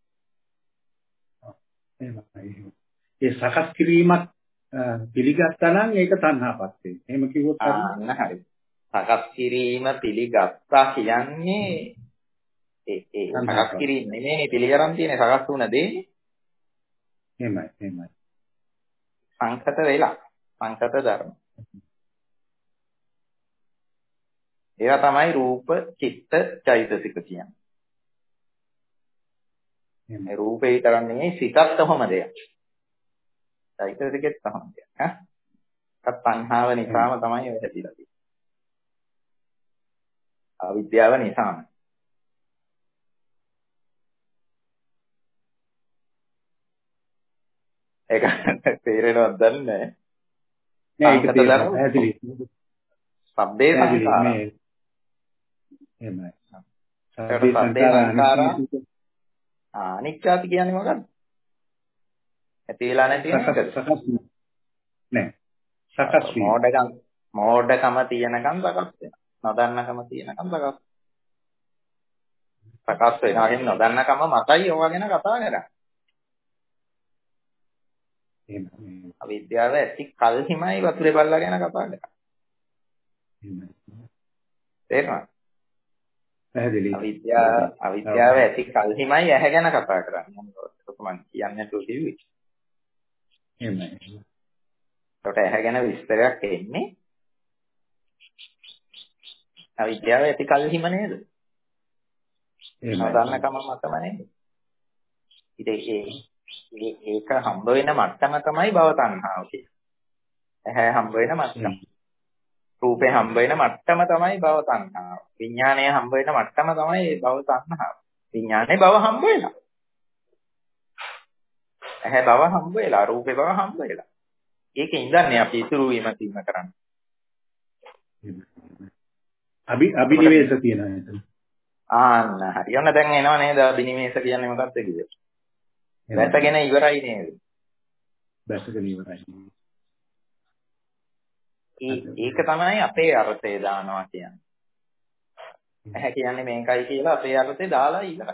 එහෙමයි. ඒ සකස් කිරීමත් පිළිගත්තා නම් ඒක තණ්හාපත්‍ය. එහෙම කිව්වොත් අන්න හරි. සකස් කිරීම පිළිගත්තා කියන්නේ ඒ ඒ සකස් කිරීම නෙමෙයි පිළිගරන් තියෙන සකස් වුණ දේ. එහෙමයි එහෙමයි. සංකත වෙලා සංකත ධර්ම. ඒවා තමයි රූප, චිත්ත, චෛතසික කියන්නේ. මේ රූපේ විතරක් නෙමෙයි සිතත් කොහොම දෙයක්. චෛතසිකෙත් කොහොම දෙයක් ඈ. ඒක තණ්හාව නිසාම තමයි ඔය හැදිලා තියෙන්නේ. අවිද්‍යාව නිසාම. ඒක තේරෙනවද දන්නේ නැහැ. ඒක තේරෙනවා. පැහැදිලි. සබ්බේ සංඛාර. එහෙමයි. සබ්බේ සංඛාර. ආ අනිත්‍යති කියන්නේ මොකක්ද? ඇති වෙලා නැති වෙන එකද? සකස් නෑ. සකස් වීම. මෝඩකම් මෝඩකම තියෙනකම් සකස් වෙනවා. නොදන්නකම තියෙනකම් සකස්. සකස් වෙනවා කියන්නේ නොදන්නකම මතයි ඔවා ගැන කතා කරන්නේ. එහෙමයි. අවිද්‍යාව ඇති කල්හිමයි වතුරේ බල්ලා ගැන කතා කරන්නේ. එහෙමයි. තේරෙනවද? පැහැදිලි. අවිද්‍යාව අවිද්‍යාව ඇති කල්හිමයි ඇහැ ගැන කතා කරන්නේ. ඒක මම කියන්නේ තුකිවි. එහෙමයි. ඒකට ඇහැ ගැන විස්තරයක් එන්නේ අවිද්‍යාව ඇති කල්හිම නේද? එහෙමයි. නොදන්න කම මතම නේද? ඉතින් ඒක හම්බ වෙන මට්ටම තමයි භව තණ්හාව කියන්නේ. ඇහැ හම්බ වෙන මට්ටම. රූපේ හම්බ වෙන මට්ටම තමයි භව තණ්හාව. විඥානය හම්බ වෙන මට්ටම තමයි භව තණ්හාව. විඥානේ භව හම්බ වෙලා. ඇහැ භව හම්බ වෙලා, රූපේ භව හම්බ වෙලා. ඒකේ ඉඳන්නේ අපි ඉතුරු වීම තීම කරන්නේ. අභි අභිනිවේෂ තියෙනවා එතන. ආන්න හරි. ඔන්න දැන් එනවා නේද අභිනිවේෂ කියන්නේ මොකක්ද කියලා? වැටගෙන ඉවරයි නේද? වැටගෙන ඉවරයි. ඒක තමයි අපේ අර්ථය දානවා කියන්නේ. ඇහැ කියන්නේ මේකයි කියලා අපේ අර්ථය දාලා ඉවරයි.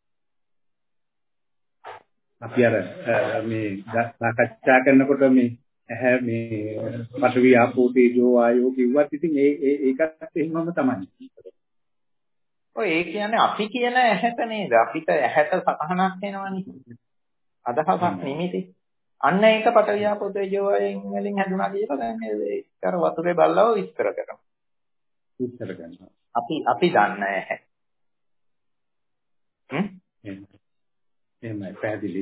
අපි අර මේ සාකච්ඡා කරනකොට මේ ඇහැ මේ පඨවි ආපෝ තේජෝ වායෝ කිව්වත් ඉතින් ඒ ඒකත් එහෙමම තමයි. ඔය ඒ කියන්නේ අපි කියන ඇහැට නේද? අපිට ඇහැට සතහනක් එනවනේ. අදහසක් නිමිති. අන්න ඒක පඨවි ආපෝ තේජෝ වායයෙන් වලින් හැදුනා කියලා දැන් ඒක අර වතුරේ බල්ලව විස්තර කරනවා. විස්තර කරනවා. අපි අපි දන්න ඇහැ. හ්ම්? එහෙමයි පැහැදිලි.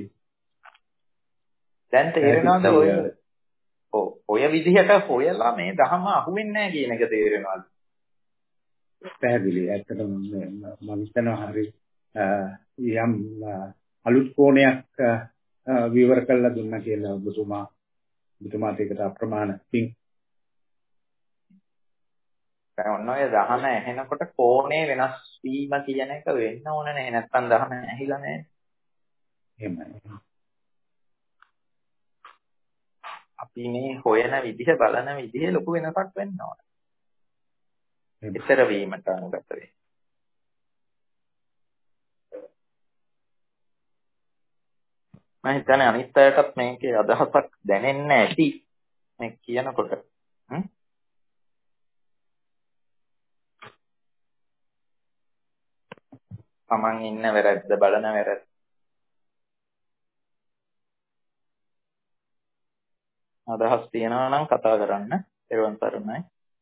දැන් තේරෙනවද ඔය ඔය විදිහට හොයලා මේ ධර්ම අහුවෙන්නේ නැහැ කියන එක තේරෙනවද? පැහැදිලි. ඇත්තටම මම හිතනවා හරි යම් අලුත් කෝණයක් විවර කළා දුන්නා කියලා ඔබතුමා ඔබතුමාට ඒකට අප්‍රමාණ පිං. දැන් ඔන්න ඔය දහම ඇහෙනකොට කෝණේ වෙනස් වීම කියන එක වෙන්න ඕන නේ. නැත්තම් දහම ඇහිලා නැහැ. එහෙමයි. අපි මේ හොයන විදිහ බලන විදිහේ ලොකු වෙනසක් වෙන්න ඕන. ඊතර වීමට අනුගත වෙයි. මම හිතන්නේ අනිත් අයටත් මේකේ අදහසක් දැනෙන්න ඇති මේ කියනකොට. හ්ම්? තමන් ඉන්න වැරද්ද බලන වැරද්ද. අදහස් තියනවා නම් කතා කරන්න. ඊළඟ තරණයි.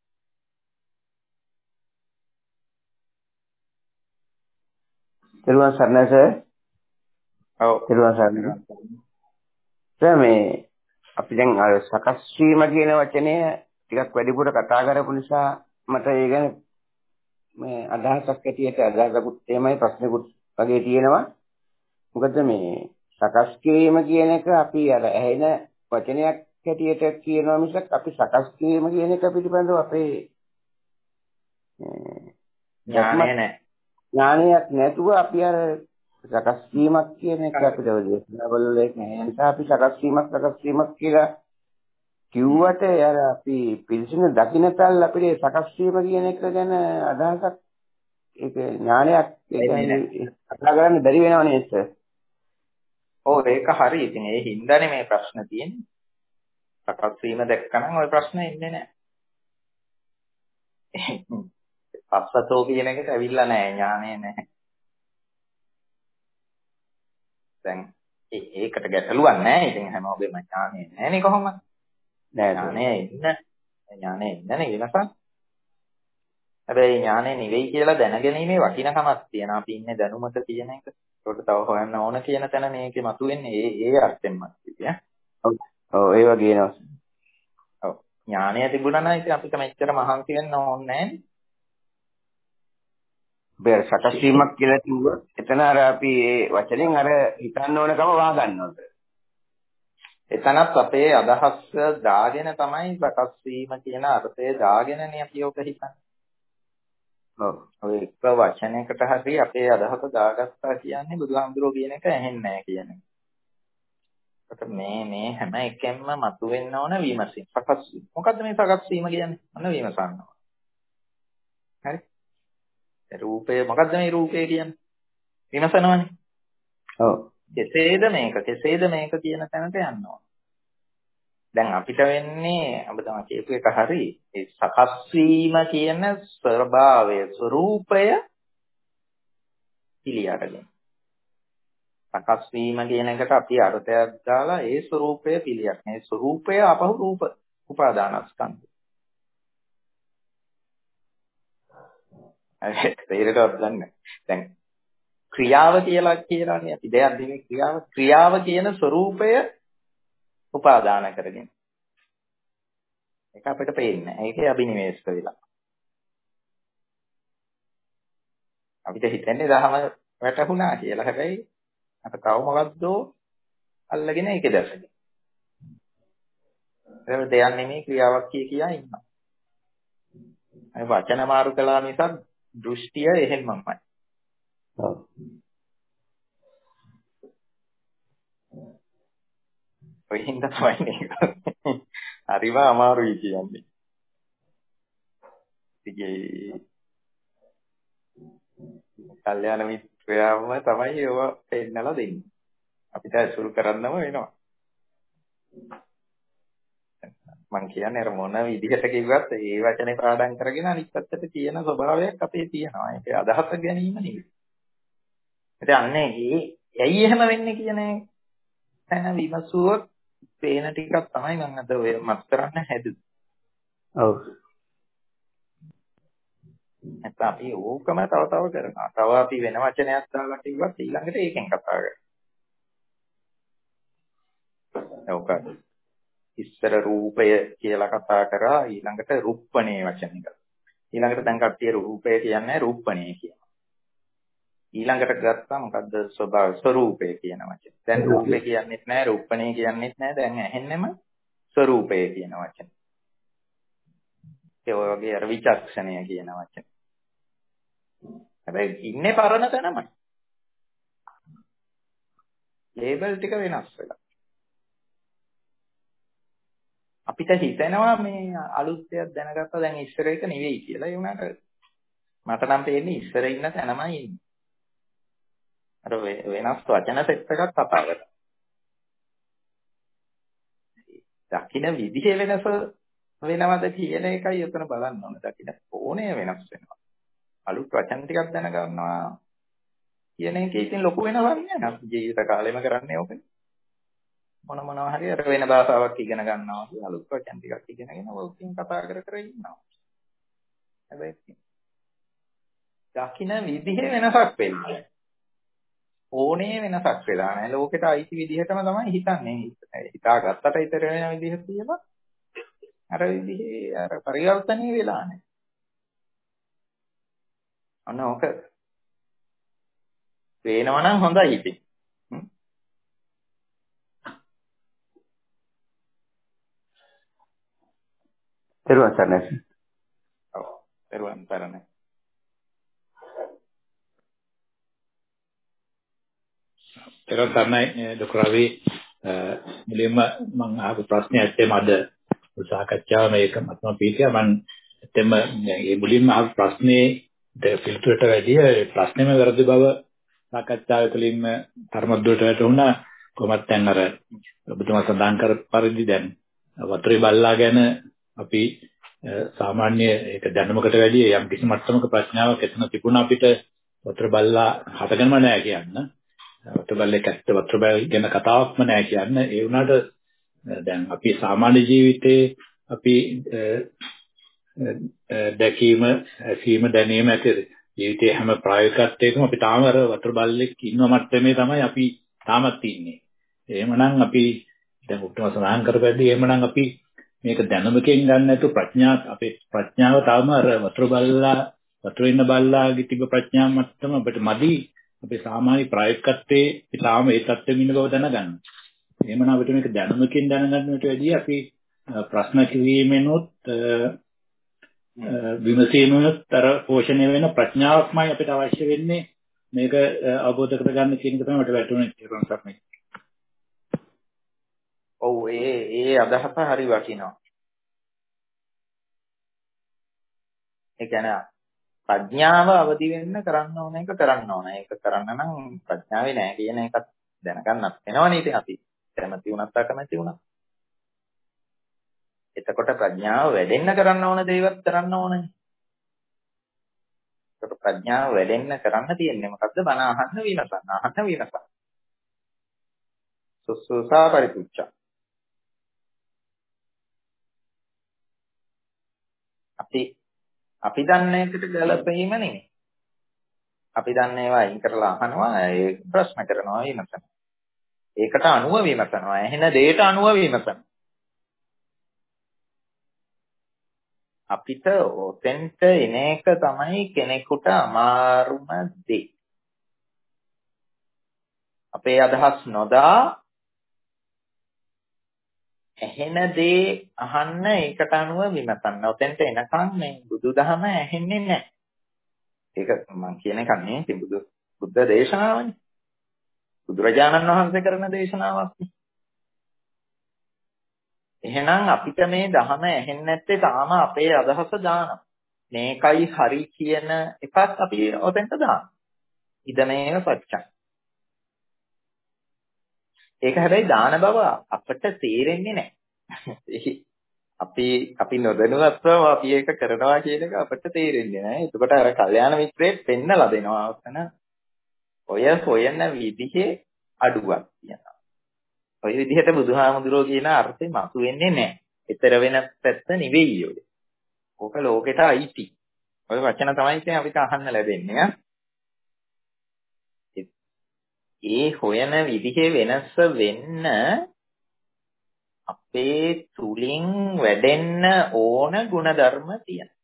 ඊළඟ සරණයි සර්. ඔව්. ඊළඟ සරණයි. සර් මේ අපි දැන් අර සකස් වීම කියන වචනය ටිකක් වැඩිපුර කතා කරපු නිසා මට ඒ ගැන මේ අදහසක් ඇටියට අදහසකුත් එහෙමයි ප්‍රශ්නකුත් වගේ තියෙනවා. මොකද මේ සකස් කිරීම කියන එක අපි අර ඇහෙන වචනයක් හැටියට කියනවා මිසක් අපි සකස් කිරීම කියන එක පිළිබඳව අපේ ඥානය නැහැ. ඥානයක් නැතුව අපි අර සකස් වීමක් කියන එක අපිට දේශනාවල නැහැ. නිසා අපි සකස් වීමක් සකස් වීමක් කියලා කිව්වට අර අපි පිළිසින දකින්නතල් අපිට සකස් වීම කියන එක ගැන අදහසක් ඒක ඥානයක් කතා කරන්න බැරි වෙනව නේද සර්? ඔව් ඒක හරි. ඉතින් ඒ හින්දානේ මේ ප්‍රශ්න තියෙන්නේ. සකස් වීම දැක්කනම් ওই ප්‍රශ්නේ ඉන්නේ නැහැ. පස්සතෝ කියන එකට ඇවිල්ලා නැහැ ඥානය නැහැ. දැන් ඒකට ගැටලුවක් නැහැ. ඉතින් හැමෝගෙම ඥානය නැහැනේ කොහොමද? ඥානය ඉන්න ඥානය ඉන්නනේ වෙනසක්. හැබැයි ඥානය නෙවෙයි කියලා දැනගැනීමේ වටිනකමක් තියෙනවා. අපි ඉන්නේ දැනුමක කියන එක. ඒකට තව හොයන්න ඕන කියන තැන මේකේ මතුවෙන්නේ ඒ ඒ අර්ථයෙන්ම කියන්නේ. ඔව්. ඔව් ඒ වගේ නේද? ඔව්. ඥානය තිබුණා නම් ඉතින් අපිට මෙච්චර මහන්සි වෙන්න ඕනේ නැහැ. බෙර සකස් වීමක් කියලා කිව්වොත් එතන අර අපි ඒ වචනෙන් අර හිතන්න ඕනකම වා ගන්නවද? එතනත් අපේ අදහස් දාගෙන තමයි සකස් වීම කියන අර්ථය දාගෙනනේ අපි ඔක හිතන්නේ. ඔව්. ඔය එක වචනයකට හරි අපේ අදහස දාගත්තා කියන්නේ බුදුහාමුදුරුවෝ කියන එක ඇහෙන්නේ නැහැ කියන එක. ඒකට මේ මේ හැම එකෙන්ම මතුවෙන්න ඕන විමසීම. සකස් වීම. මොකද්ද මේ සකස් වීම කියන්නේ? අන්න විමසනවා. හරි. රූපය මොකද්ද මේ රූපය කියන්නේ? විමසනවනේ. ඔව්. කෙසේද මේක? කෙසේද මේක කියන තැනට යනවා. දැන් අපිට වෙන්නේ අපිට තමයි කියපු එක හරි. ඒ සකස් වීම කියන ස්වභාවය, ස්වરૂපය පිළි අරගෙන. සකස් වීම කියන එකට අපි අර්ථයක් දාලා ඒ ස්වરૂපය පිළියක්. මේ ස්වરૂපය අපහු රූප උපාදානස්කන්ධ. ඒක තේරෙන්නවත් ගන්න. දැන් ක්‍රියාව කියලා කියලානේ අපි දෙයක් දෙන්නේ ක්‍රියාව. ක්‍රියාව කියන ස්වરૂපය උපාදාන කරගෙන. ඒක අපිට පේන්නේ නැහැ. ඒකේ අභිනිවේෂ වෙලා. අපිට හිතන්නේ දහම වැටුණා කියලා. හැබැයි අර තව මොකද්දෝ අල්ලගෙන ඒකේ දැසගෙන. ඒක දෙයක් නෙමෙයි ක්‍රියාවක් කිය කියා ඉන්නවා. අය වචන මාරු කළා මිසක් දෘෂ්ටිය එහෙමමයි. ඔව්. ඔය හින්දා තමයි මේක. හරිම අමාරුයි කියන්නේ. ඉතින් කල්යාණ මිත්‍රයාම තමයි ඒව පෙන්නලා දෙන්නේ. අපිට අසුරු කරන්නම වෙනවා. මං කියන්නේ අර මොන විදිහට කිව්වත් ඒ වචනේ පාඩම් කරගෙන අනිත් පැත්තට තියෙන ස්වභාවයක් අපේ තියෙනවා. ඒක අදහස ගැනීම නෙවෙයි. ඉතින් අන්නේ ඒ ඇයි එහෙම වෙන්නේ කියන තැන විමසුවොත් පේන ටිකක් තමයි මම අද ඔය මත් කරන්න හැදුවේ. ඔව්. නැත්නම් අපි ඕකම තව තව කරනවා. තව අපි වෙන වචනයක් දාලා කිව්වත් ඊළඟට ඒකෙන් කතා කරනවා. ඔක ඉස්සර රූපය කියලා කතා කරා ඊළඟට රුප්පණේ වචන එක. ඊළඟට දැන් කට්ටිය රූපය කියන්නේ රූපණේ කියනවා. ඊළඟට ගත්තා මොකද්ද ස්වභාව ස්වરૂපය කියන වචන. දැන් රූපය කියන්නේත් නැහැ රුප්පණේ කියන්නේත් නැහැ දැන් ඇහෙන්නෙම ස්වરૂපය කියන වචන. ඒ වගේ අර විචක්ෂණය කියන වචන. හැබැයි ඉන්නේ පරණ තැනමයි. ලේබල් ටික වෙනස් වෙලා. අපිට හිතෙනවා මේ අලුත් දෙයක් දැනගත්තා දැන් ඉස්සර එක නෙවෙයි කියලා. ඒ වුණාට මට නම් තේරෙන්නේ ඉස්සර ඉන්න තැනමයි ඉන්නේ. අර වෙනස් වචන සෙට් එකක් කතා කරලා. දකින්න විදිහේ වෙනස වෙනවද කියන එකයි උතන බලන්න ඕනේ. දකින්න ඕනේ වෙනස් වෙනවා. අලුත් වචන ටිකක් දැනගන්නවා කියන එකේ ඉතින් ලොකු වෙනවක් නෑ. අපි ජීවිත කාලෙම කරන්නේ ඕකනේ. මොන මොනවා හරි අර වෙන භාෂාවක් ඉගෙන ගන්නවා කියලා අලුත් වචන ටිකක් ඉගෙනගෙන ඔයකින් කතා කර කර ඉන්නවා. හැබැයි දකින්න විදිහේ වෙනසක් වෙන්නේ. ඕනේ වෙනසක් වෙලා නැහැ. ලෝකෙට අයිති විදිහටම තමයි හිතන්නේ. හිතාගත්තට ඊතර වෙන විදිහ කියලා අර විදිහේ අර පරිවර්තනය වෙලා නැහැ. අන්න ඕක වෙනවා නම් හොඳයි ඉතින්. තෙරුවන් සරණයි. ඔව් තෙරුවන් සරණයි. තෙරුවන් සරණයි ඩොක්ටර් රවි මුලින්ම මම අහපු ප්‍රශ්නේ ඇත්තම අද සාකච්ඡාව මේක මතම පීතිය මම ඇත්තම මේ මුලින්ම අහපු ප්‍රශ්නේ ෆිල්ටරට වැඩිය ප්‍රශ්නේම වැරදි බව සාකච්ඡාව තුළින්ම ධර්මද්වයට වැටුණා. කොහොමත් දැන් අර ඔබතුමා සඳහන් කර පරිදි දැන් වතුරේ බල්ලා ගැන අපි සාමාන්‍ය ඒක දැනුමකට වැඩිය යම් කිසි මට්ටමක ප්‍රඥාවක් එතන තිබුණා අපිට වතුර බල්ලා හටගන්නම නැහැ කියන්න. වතුර බල්ලෙක් ඇත්ත වතුර බල්ල ගැන කතාවක්ම නැහැ කියන්න. ඒ වුණාට දැන් අපි සාමාන්‍ය ජීවිතේ අපි දැකීම, ඇසීම, දැනීම ඇති ජීවිතයේ හැම ප්‍රායෝගිකත්වයකම අපි තාම අර වතුර බල්ලෙක් ඉන්න මට්ටමේ තමයි අපි තාමත් ඉන්නේ. එහෙමනම් අපි දැන් ඔක්කොම සඳහන් කරපැද්දී එහෙමනම් අපි මේක දැනුමකින් ගන්න නැතු ප්‍රඥා අපේ ප්‍රඥාව තාම අර වතුර බල්ලා වතුර ඉන්න බල්ලාගේ තිබ්බ ප්‍රඥා මට්ටම අපිට මදි. අපි සාමාන්‍ය ප්‍රායෝගිකත්වයේ තාම ඒ තත්ත්වෙම ඉන්න බව දැනගන්න. එහෙමනම් අපිට මේක දැනුමකින් දැනගන්නට වැඩිය අපි ප්‍රශ්න කිරීමෙනුත් විමසීමෙනුත් අර පෝෂණය වෙන ප්‍රඥාවක්මයි අපිට අවශ්‍ය වෙන්නේ මේක අවබෝධ කරගන්න කියන එක තමයි මට වැටුනේ තේරුම් ගන්න. ඔව් ඒ ඒ අදහස හරි වටිනවා. ඒ කියන්නේ ප්‍රඥාව අවදි වෙන්න කරන්න ඕන එක කරන්න ඕන. ඒක කරන්න නම් ප්‍රඥාවේ නැහැ කියන එකත් දැනගන්නත් වෙනවනේ ඉතින් අපි කැමති වුණත් අකමැති වුණත්. එතකොට ප්‍රඥාව වැඩෙන්න කරන්න ඕන දේවත් කරන්න ඕනේ. ඒකට ප්‍රඥාව වැඩෙන්න කරන්න තියෙන්නේ මොකද්ද? බණ අහන්න විමසන්න. අහන්න විමසන්න. සුසුසා පරිපුච්ඡා. අපි අපි දන්න එකට ගැළපෙීම නෙමෙයි. අපි දන්න ඒවා අයින් කරලා අහනවා, ඒ ප්‍රශ්න කරනවා, විමසනවා. ඒකට අනුව විමසනවා. එහෙන දෙයට අනුව විමසනවා. අපිට ඔතෙන්ට එන එක තමයි කෙනෙකුට අමාරුම දේ. අපේ අදහස් නොදා ඇහෙන දේ අහන්න, ඒකට අනුව විමසන්න. ඔතෙන්ට එනකන් මේ බුදුදහම ඇහෙන්නේ නැහැ. ඒක මම කියන එක නෙවෙයි, බුදු බුද්ධ දේශනාවනේ. බුදුරජාණන් වහන්සේ කරන දේශනාවක්. එහෙනම් අපිට මේ ධහම ඇහෙන්නේ නැත්තේ තාම අපේ අදහස දානවා. මේකයි හරි කියන එකක් අපි ඔතෙන්ට දානවා. ඉදමේව සත්‍යං. ඒක හැබැයි දාන බව අපට තේරෙන්නේ නැහැ. අපි අපි නොදැනුවත්ව අපි ඒක කරනවා කියන එක අපට තේරෙන්නේ නැහැ. එතකොට අර කල්යාණ මිත්‍රයෙක් පෙන්නලා දෙනවා ඔතන ඔය හොයන විදිහේ අඩුවක් තියෙනවා. ඔය විදිහට බුදුහාමුදුරුවෝ කියන අර්ථය මතුවෙන්නේ නැහැ. ඊතර වෙන පැත්ත නෙවෙයි ඔය. ඕක ලෝකෙට අයිති. ඔය වචන තමයි ඉතින් අපිට අහන්න ලැබෙන්නේ. ඒ හොයන විදිහේ වෙනස වෙන්න අපේ තුලින් වැඩෙන්න ඕන ಗುಣධර්ම තියෙනවා.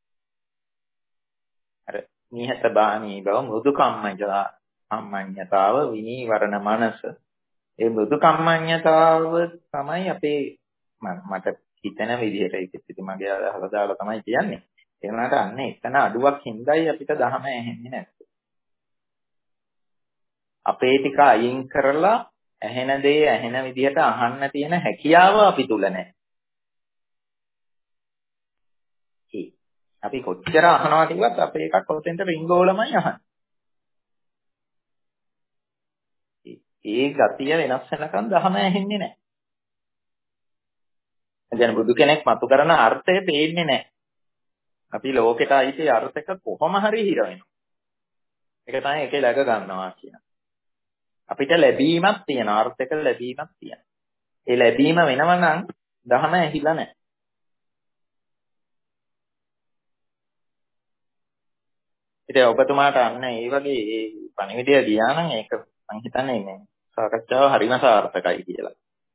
අර නිහත බාණී බව, මෘදු කම්මජා කම්මඤ්ඤතාව, විනීවරණ මනස. ඒ මෘදු කම්මඤ්ඤතාව තමයි අපේ මට හිතෙන විදිහට ඒක ඉතින් මගේ අහලා දාලා තමයි කියන්නේ. ඒ වුණාට අන්න එතන අඩුවක් හින්දායි අපිට ධහම ඇහෙන්නේ නැත්තේ. අපේ ටික අයින් කරලා ඇහෙන දේ ඇහෙන විදිහට අහන්න තියෙන හැකියාව අපි තුල නැහැ. අපි කොච්චර අහනවා කිව්වත් අපේ එකක් ඔතෙන්ට රින්ගෝලමයි අහන්නේ. ඒ ගතිය වෙනස් වෙනකන් ධහම ඇහෙන්නේ නැහැ. දැන් බුදු කෙනෙක් මතු කරන අර්ථය පේන්නේ නැහැ. අපි ලෝකෙට අයිති අර්ථක කොහොම හරි හිර වෙනවා. ඒක තමයි ඒකේ läග ගන්නවා කියන. අපිට ලැබීමක් තියෙනවා, අර්ථක ලැබීමක් තියෙනවා. ඒ ලැබීම වෙනව නම් ධහම ඇහිලා නැහැ. ඉතින් ඔබතුමාට අන්න ඒ වගේ ඒ පණිවිඩය ගියා නම් ඒක මම හිතන්නේ මේ සාකච්ඡාව හරිම සාර්ථකයි කියලා.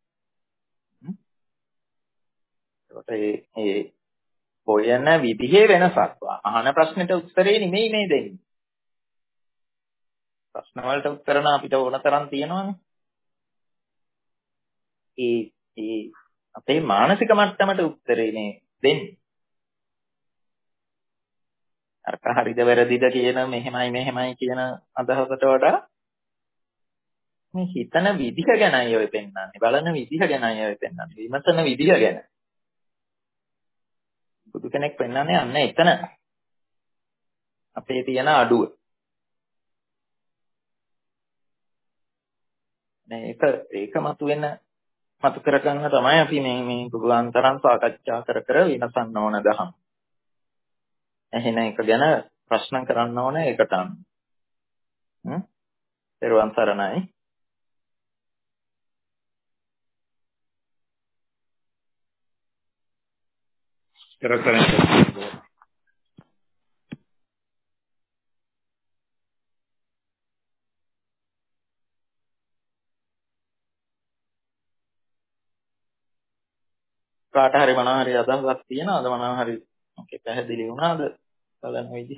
ඒකට ඒ ඒ හොයන විදිහේ වෙනසක්. අහන ප්‍රශ්නෙට උත්තරේ නෙමෙයි මේ දෙන්නේ. ප්‍රශ්න වලට උත්තර නම් අපිට ඕන තරම් තියෙනවානේ. ඒ ඒ අපේ මානසික මට්ටමට උත්තරේ මේ දෙන්නේ. අර හරිද වැරදිද කියන මෙහෙමයි මෙහෙමයි කියන අදහසට වඩා මේ හිතන විදිහ ගැනයි ඔය පෙන්නන්නේ. බලන විදිහ ගැනයි ඔය පෙන්නන්නේ. විමසන විදිහ ගැන. බුදු කෙනෙක් පෙන්නන්නේ අන්න එතන. අපේ තියෙන අඩුව. මේක ඒක මතුවෙන මතු කරගන්න තමයි අපි මේ මේ පුළුවන් තරම් සාකච්ඡා කර කර විමසන්න ඕන දහම්. එහෙනම් ඒක ගැන ප්‍රශ්න කරන්න ඕන ඒකට අනුව. හ්ම්? පෙරවන් සරණයි. කරකරන කාට හරි මොනවා හරි අදහසක් තියෙනවද? මොනවා හරි ඔකේ පැහැදිලි වුණාද? බලන්න විදිහ.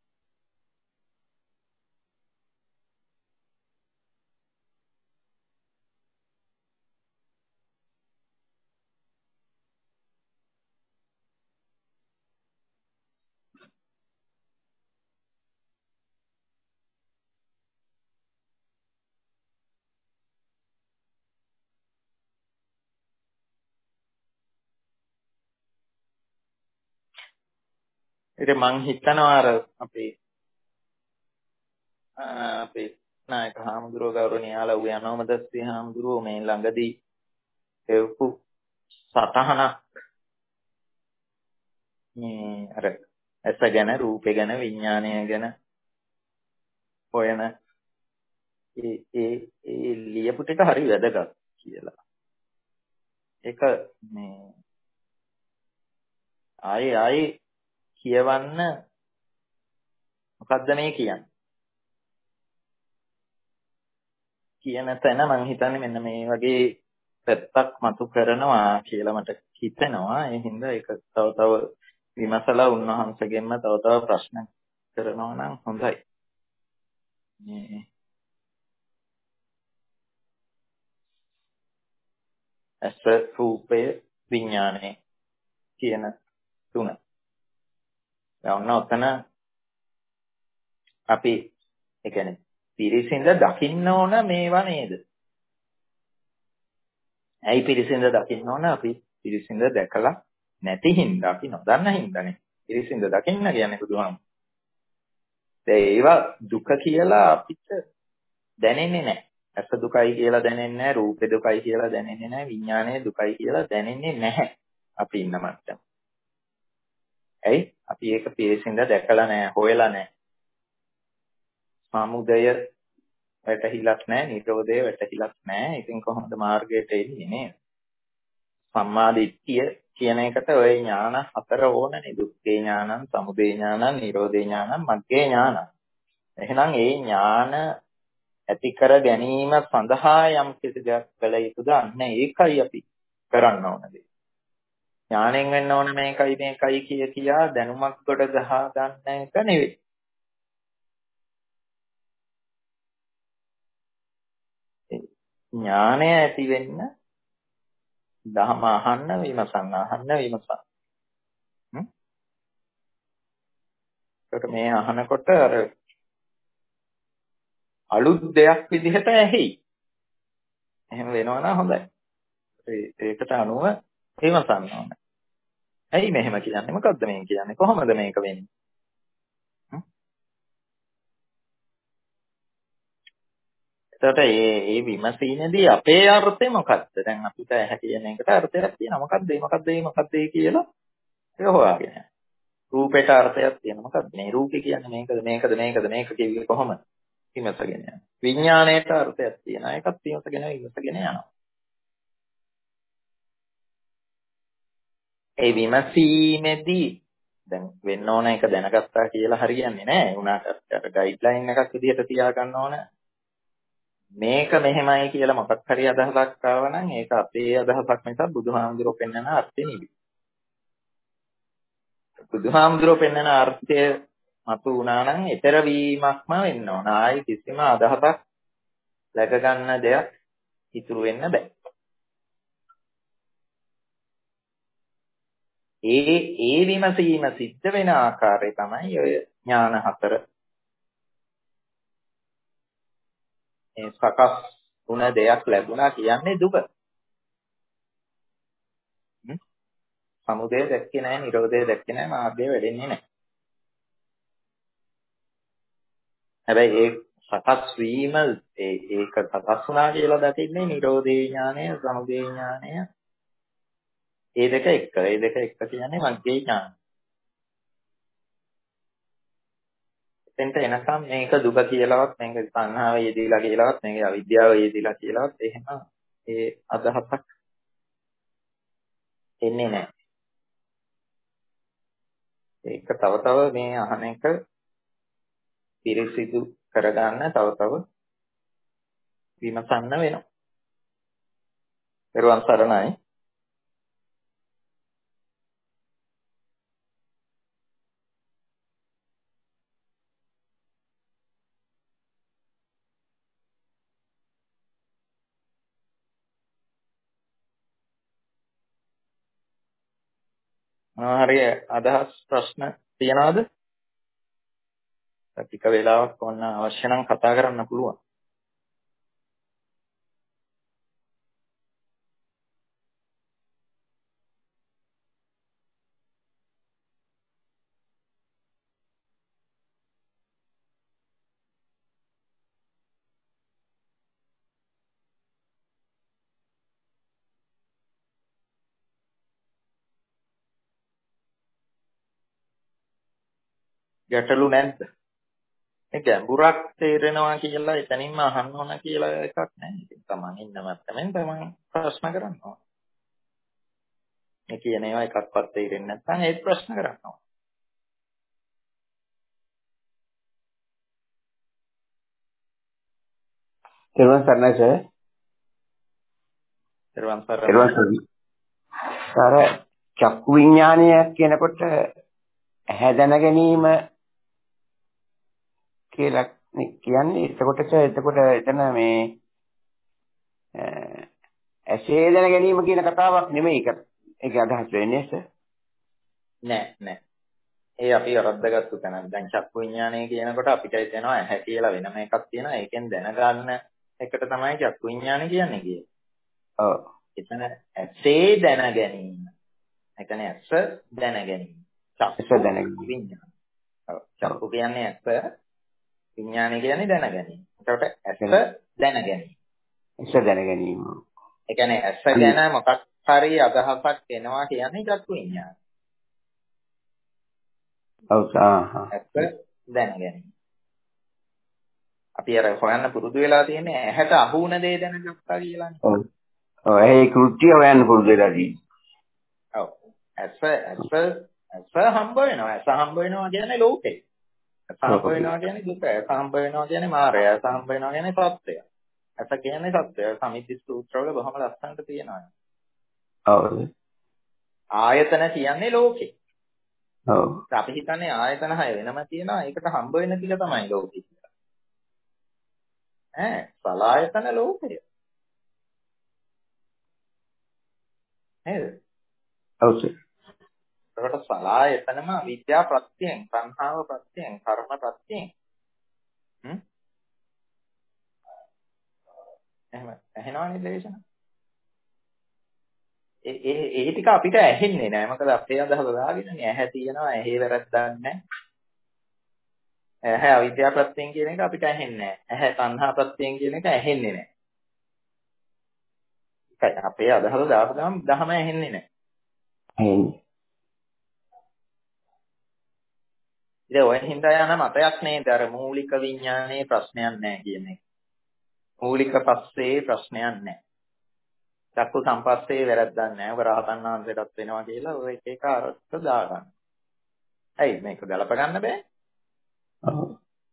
ඉතින් මං හිතනවා අර අපේ අපේ නායක හාමුදුරුවෝ ගෞරවනීය උගේ අනෝමදස්සී හාමුදුරුවෝ මේ ළඟදී එවපු සතහනක් මේ අර ඇස ගැන, රූපේ ගැන, විඥානය ගැන හොයන ඒ ඒ ඒ ලියපු ටික හරි වැදගත් කියලා. ඒක මේ ආයේ ආයේ කියවන්න මොකද්ද මේ කියන්නේ? කියන තැන මම හිතන්නේ මෙන්න මේ වගේ පැත්තක් මතු කරනවා කියලා මට හිතෙනවා. ඒ හින්දා ඒක තව තව විමසලා උන්වහන්සේගෙන්ම තව තව ප්‍රශ්න කරනවා නම් හොඳයි. මේ ඇස රූපය විඥානය කියන තුන. දැන් ඔතන අපි ඒ කියන්නේ පිරිසිඳ දකින්න ඕන මේවා නේද? ඇයි පිරිසිඳ දකින්න ඕන? අපි පිරිසිඳ දැකලා නැති හින්දා අපි නොදන්න හින්දානේ. පිරිසිඳ දකින්න කියන්නේ බුදුහාම. ඒවා දුක කියලා අපිට දැනෙන්නේ නැහැ. ඇස දුකයි කියලා දැනෙන්නේ නැහැ, රූපේ දුකයි කියලා දැනෙන්නේ නැහැ, විඥානය දුකයි කියලා දැනෙන්නේ නැහැ. අපි ඉන්න මට්ටම. ඇයි? අපි ඒක පිරිසිඳ දැකලා නැහැ, හොයලා නැහැ. සමුදය වැටහිලක් නැහැ, නිරෝධය වැටහිලක් නැහැ. ඉතින් කොහොමද මාර්ගයට එන්නේ නේද? සම්මා දිට්ඨිය කියන එකට ওই ඥාන හතර ඕනනේ. දුක්ඛේ ඥානං, සමුදය ඥානං, නිරෝධේ ඥානං, මග්ගේ ඥානං. එහෙනම් ඒ ඥාන ඇති කර ගැනීම සඳහා යම් කිසි දෙයක් කළ යුතුද? අන්න ඒකයි අපි කරන්න ඕනද. ඥාණයෙන් වෙන්න ඕන මේකයි මේකයි කිය කියා දැනුමක් කොට ගහ ගන්න එක නෙවෙයි. ඥාණය ඇති වෙන්න ධර්ම අහන්න විමසන්න අහන්න විමසන්න. හ්ම්. ඒකට මේ අහනකොට අර අලුත් දෙයක් විදිහට ඇහි. එහෙම වෙනවා නම් හොඳයි. ඒකට අනුව විමසන්න ඕන. ඇයි මෙහෙම කියන්නේ? මොකද්ද මේ කියන්නේ? කොහොමද මේක වෙන්නේ? එතකොට මේ මේ විමසීමේදී අපේ අර්ථය මොකක්ද? දැන් අපිට ඇහැ කියන එකට අර්ථයක් තියෙනවා. මොකක්ද මේ මොකක්ද මේ මොකක්ද මේ කියලා ඒක හොයාගෙන යන්න. රූපේට අර්ථයක් තියෙනවා. මොකක්ද මේ රූපේ කියන්නේ මේකද මේකද මේකද මේක කිව්වේ කොහොමද? විමසගෙන යන්න. විඥාණයට අර්ථයක් තියෙනවා. ඒකත් විමසගෙන විමසගෙන යනවා. ඒ විමසීමේදී දැන් වෙන්න ඕන එක දැනගත්තා කියලා හරියන්නේ නැහැ. ඒ උනාට අර ගයිඩ්ලයින් එකක් විදිහට තියාගන්න ඕන. මේක මෙහෙමයි කියලා මොකක් හරි අදහසක් ආව නම් ඒක අපේ අදහසක් නිසා බුදුහාමුදුරුවෝ පෙන්වන අර්ථය නෙවෙයි. බුදුහාමුදුරුවෝ පෙන්වන අර්ථය මතු වුණා නම් ඊතර වීමක්ම වෙන්න ඕන. ආයි කිසිම අදහසක් läග ගන්න දෙයක් ඉතුරු වෙන්න බෑ. ඒ ඒ විමසීම සිද්ධ වෙන ආකාරය තමයි ඔය ඥාන හතර. මේ සකස් වුණ දෙයක් ලැබුණා කියන්නේ දුක. සමුදය දැක්කේ නැහැ, නිරෝධය දැක්කේ නැහැ, මාර්ගය වැඩෙන්නේ නැහැ. හැබැයි ඒ සකස් වීම ඒ ඒක සකස් වුණා කියලා දකින්නේ නිරෝධේ ඥානය, සමුදය ඥානය. ඒ දෙක එක. ඒ දෙක එක කියන්නේ මග්ගේ ඥානය. එතෙන්ට එනකම් මේක දුක කියලාවත් මේක සංහාව යෙදিলা කියලාවත් මේක අවිද්‍යාව යෙදিলা කියලාවත් එහෙම ඒ අදහසක් එන්නේ නැහැ. ඒක තව තව මේ අහන එක පිරිසිදු කරගන්න තව තව විමසන්න වෙනවා. පෙරවන් සරණයි. හරි අදහස් ප්‍රශ්න තියනවාද? ටික වෙලාවක් වොන්න අවශ්‍ය නම් කතා කරන්න පුළුවන්. ගැටලු නැද්ද? ඒ ගැඹුරක් තේරෙනවා කියලා එතනින්ම අහන්න ඕන කියලා එකක් නැහැ. ඉතින් තමන් ඉන්න මට්ටමින් තමන් ප්‍රශ්න කරනවා. මේ කියන ඒවා එකක්වත් තේරෙන්නේ නැත්නම් ඒත් ප්‍රශ්න කරනවා. තේරුම් ගන්නයි සර්. තේරුම් ගන්න. සර චක්කු විඥානය කියනකොට ඇහැ දැන ගැනීම කියලා කියන්නේ එතකොට එතකොට එතන මේ ඇසේ දැන ගැනීම කියන කතාවක් නෙමෙයි ඒක. ඒක අදහස් වෙන්නේ සර්. නෑ නෑ. ඒ අපි වරද්දාගත්තු තැන. දැන් චක්කු විඥානය කියනකොට අපිට හිතෙනවා ඇහැ කියලා වෙනම එකක් තියෙනවා. ඒකෙන් දැනගන්න එකට තමයි චක්කු විඥානය කියන්නේ කියන්නේ. ඔව්. එතන ඇසේ දැන ගැනීම. ඒ කියන්නේ ඇස දැන ගැනීම. චක්කු දැන විඥාන. ඔව්. චක්කු කියන්නේ ඇස, විඥානය කියන්නේ දැන ගැනීම. ඒකට ඇස දැන ගැනීම. ඇස දැන ගැනීම. ඒ කියන්නේ ඇස ගැන මොකක් හරි අදහසක් එනවා කියන්නේ චක්කු විඥානය. ඔව් ආහ්. ඇස දැන ගැනීම. අපි අර හොයන්න පුරුදු වෙලා තියෙන්නේ ඇහැට අහු වුණ දේ දැනගත්තා කියලානේ. ඔව්. ඔව් ඒ කෘත්‍ය හොයන්න පුරුදු වෙලා තියෙන්නේ. ඔව්. ඇස ඇස ඇස හම්බ වෙනවා. ඇස හම්බ වෙනවා කියන්නේ ලෝකේ. ඇස හම්බ වෙනවා කියන්නේ දුක. ඇස හම්බ වෙනවා කියන්නේ මායය. ඇස හම්බ වෙනවා කියන්නේ සත්‍යය. ඇස කියන්නේ සත්‍යය. සමිද්දි සූත්‍රවල බොහොම ලස්සනට තියෙනවා. ඔව්. ආයතන කියන්නේ ලෝකේ. ඔව්. අපි හිතන්නේ ආයතන හය වෙනම තියෙනවා. ඒකට හම්බ වෙන ටික තමයි ලෝකේ කියලා. ඈ සලආයතන ලෝකය. නේද? ඔව් සර්. ඒකට සලආයතනම අවිද්‍යා ප්‍රත්‍යයෙන්, සංඛාව ප්‍රත්‍යයෙන්, කර්ම ප්‍රත්‍යයෙන්. හ්ම්? එහෙම ඇහෙනවනේ දේශන. ඒ ඒ ඒ ටික අපිට ඇහෙන්නේ නෑ. මොකද අපේ අදහස දාගෙනනේ ඇහැ තියෙනවා, ඇහි වැරද්දක් නෑ. ඇහැ අවිද්‍යා ප්‍රත්‍යයෙන් කියන එක අපිට ඇහෙන්නේ නෑ. ඇහැ සංහා ප්‍රත්‍යයෙන් කියන එක ඇහෙන්නේ නෑ. ඒකයි අපේ අදහස දාපු ගමන් දහම ඇහෙන්නේ නෑ. එන්නේ. ඉතින් ඔය හින්දා යන මතයක් නේද අර මූලික විඥානයේ ප්‍රශ්නයක් නෑ කියන එක. මූලික පස්සේ ප්‍රශ්නයක් නෑ. චක්කු සම්පස්සේ වැරද්දක් නෑ. ඔබ රහතන් වහන්සේටත් වෙනවා කියලා ඔය එක එක අර්ථ දාගන්න. ඇයි මේක ගලප ගන්න බෑ? ඔව්.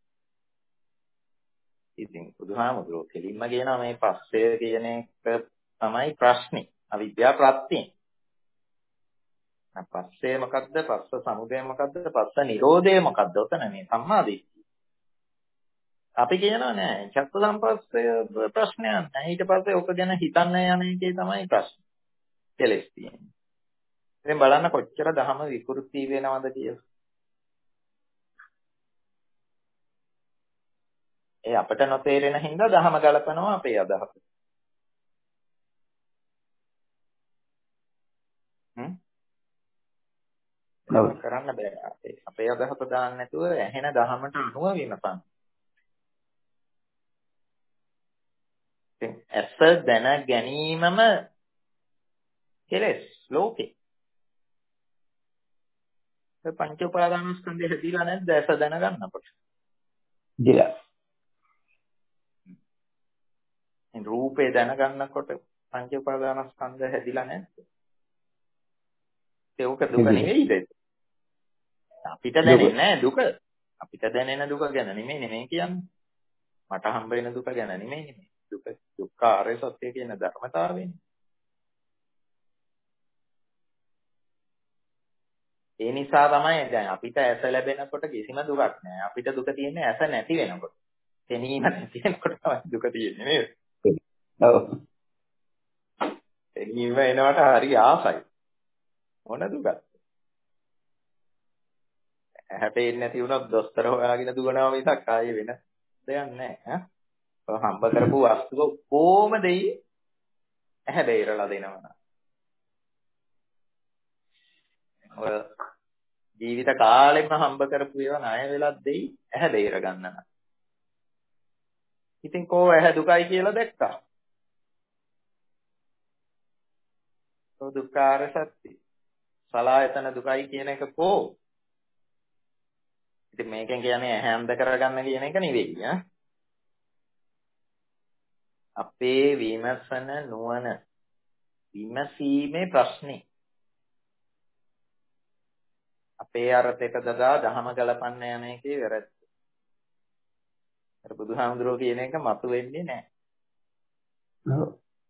ඉතින් බුදුහාමුදුරුවෝ කෙලින්ම කියනවා මේ පස්සේ කියන එක තමයි ප්‍රශ්නේ. අවිද්‍යා ප්‍රත්‍යයෙන්. පස්සේ මොකද්ද? පස්ස සමුදය මොකද්ද? පස්ස නිරෝධය මොකද්ද? ඔතන මේ සම්මාදිට්ඨිය. අපි කියනවා නෑ චක්ක සම්පස්සේ ප්‍රශ්නයක් නෑ. ඊට පස්සේ ඔක ගැන හිතන්න යන එකේ තමයි ප්‍රශ්නේ. කෙලස් තියෙන්නේ. ඉතින් බලන්න කොච්චර දහම විකෘති වෙනවද කියලා. ඒ අපිට නොතේරෙන හින්දා දහම ගලපනවා අපේ අදහස. හ්ම්? ඒක කරන්න බෑ. අපේ අපේ අදහස දාන්න නැතුව ඇහෙන දහමට අනුව විමසන්න. ඉතින් ඇස දැන ගැනීමම කෙලස් ලෝකේ. ඒ පංච උපාදානස්කන්ධය හැදිලා නැද්ද ඇස දැනගන්නකොට? දිලා. ඉතින් රූපේ දැනගන්නකොට පංච උපාදානස්කන්ධය හැදිලා නැද්ද? ඒක දුක නෙවෙයිද? අපිට දැනෙන්නේ නැහැ දුක. අපිට දැනෙන දුක ගැන නෙමෙයි නෙමෙයි කියන්නේ. මට හම්බ වෙන දුක ගැන නෙමෙයි නෙමෙයි. දුක දුක්ඛ ආර්ය සත්‍ය කියන ධර්මතාවයනේ. ඒ නිසා තමයි දැන් අපිට ඇස ලැබෙනකොට කිසිම දුකක් නැහැ. අපිට දුක තියෙන්නේ ඇස නැති වෙනකොට. තෙනීම නැති වෙනකොට තමයි දුක තියෙන්නේ නේද? ඔව්. තෙනීම එනවට හරි ආසයි. මොන දුකද? හැපෙන්නේ නැති වුණොත් දොස්තර හොයාගෙන දුවනවා මිසක් ආයේ වෙන දෙයක් නැහැ. ඈ හම්බ කරපු වස්තුව කොහොම දෙයි ඇහැ බේරලා දෙනවා. ඔය ජීවිත කාලෙම හම්බ කරපු ඒවා ණය වෙලක් දෙයි ඇහැ බේර ගන්න. ඉතින් කෝ ඇහැ දුකයි කියලා දැක්කා. ඔය දුක්ඛාර සත්‍ය. සලආයතන දුකයි කියන එක කෝ ඉතින් මේකෙන් කියන්නේ ඇහැ අන්ධ කරගන්න කියන එක නෙවෙයි ඈ. අපේ විමසන නුවණ විමසීමේ ප්‍රශ්නේ. අපේ අර්ථයට දදා දහම ගලපන්න යන එකේ වැරද්ද. අර බුදුහාමුදුරුවෝ කියන එක මතු වෙන්නේ නැහැ. ඔව්.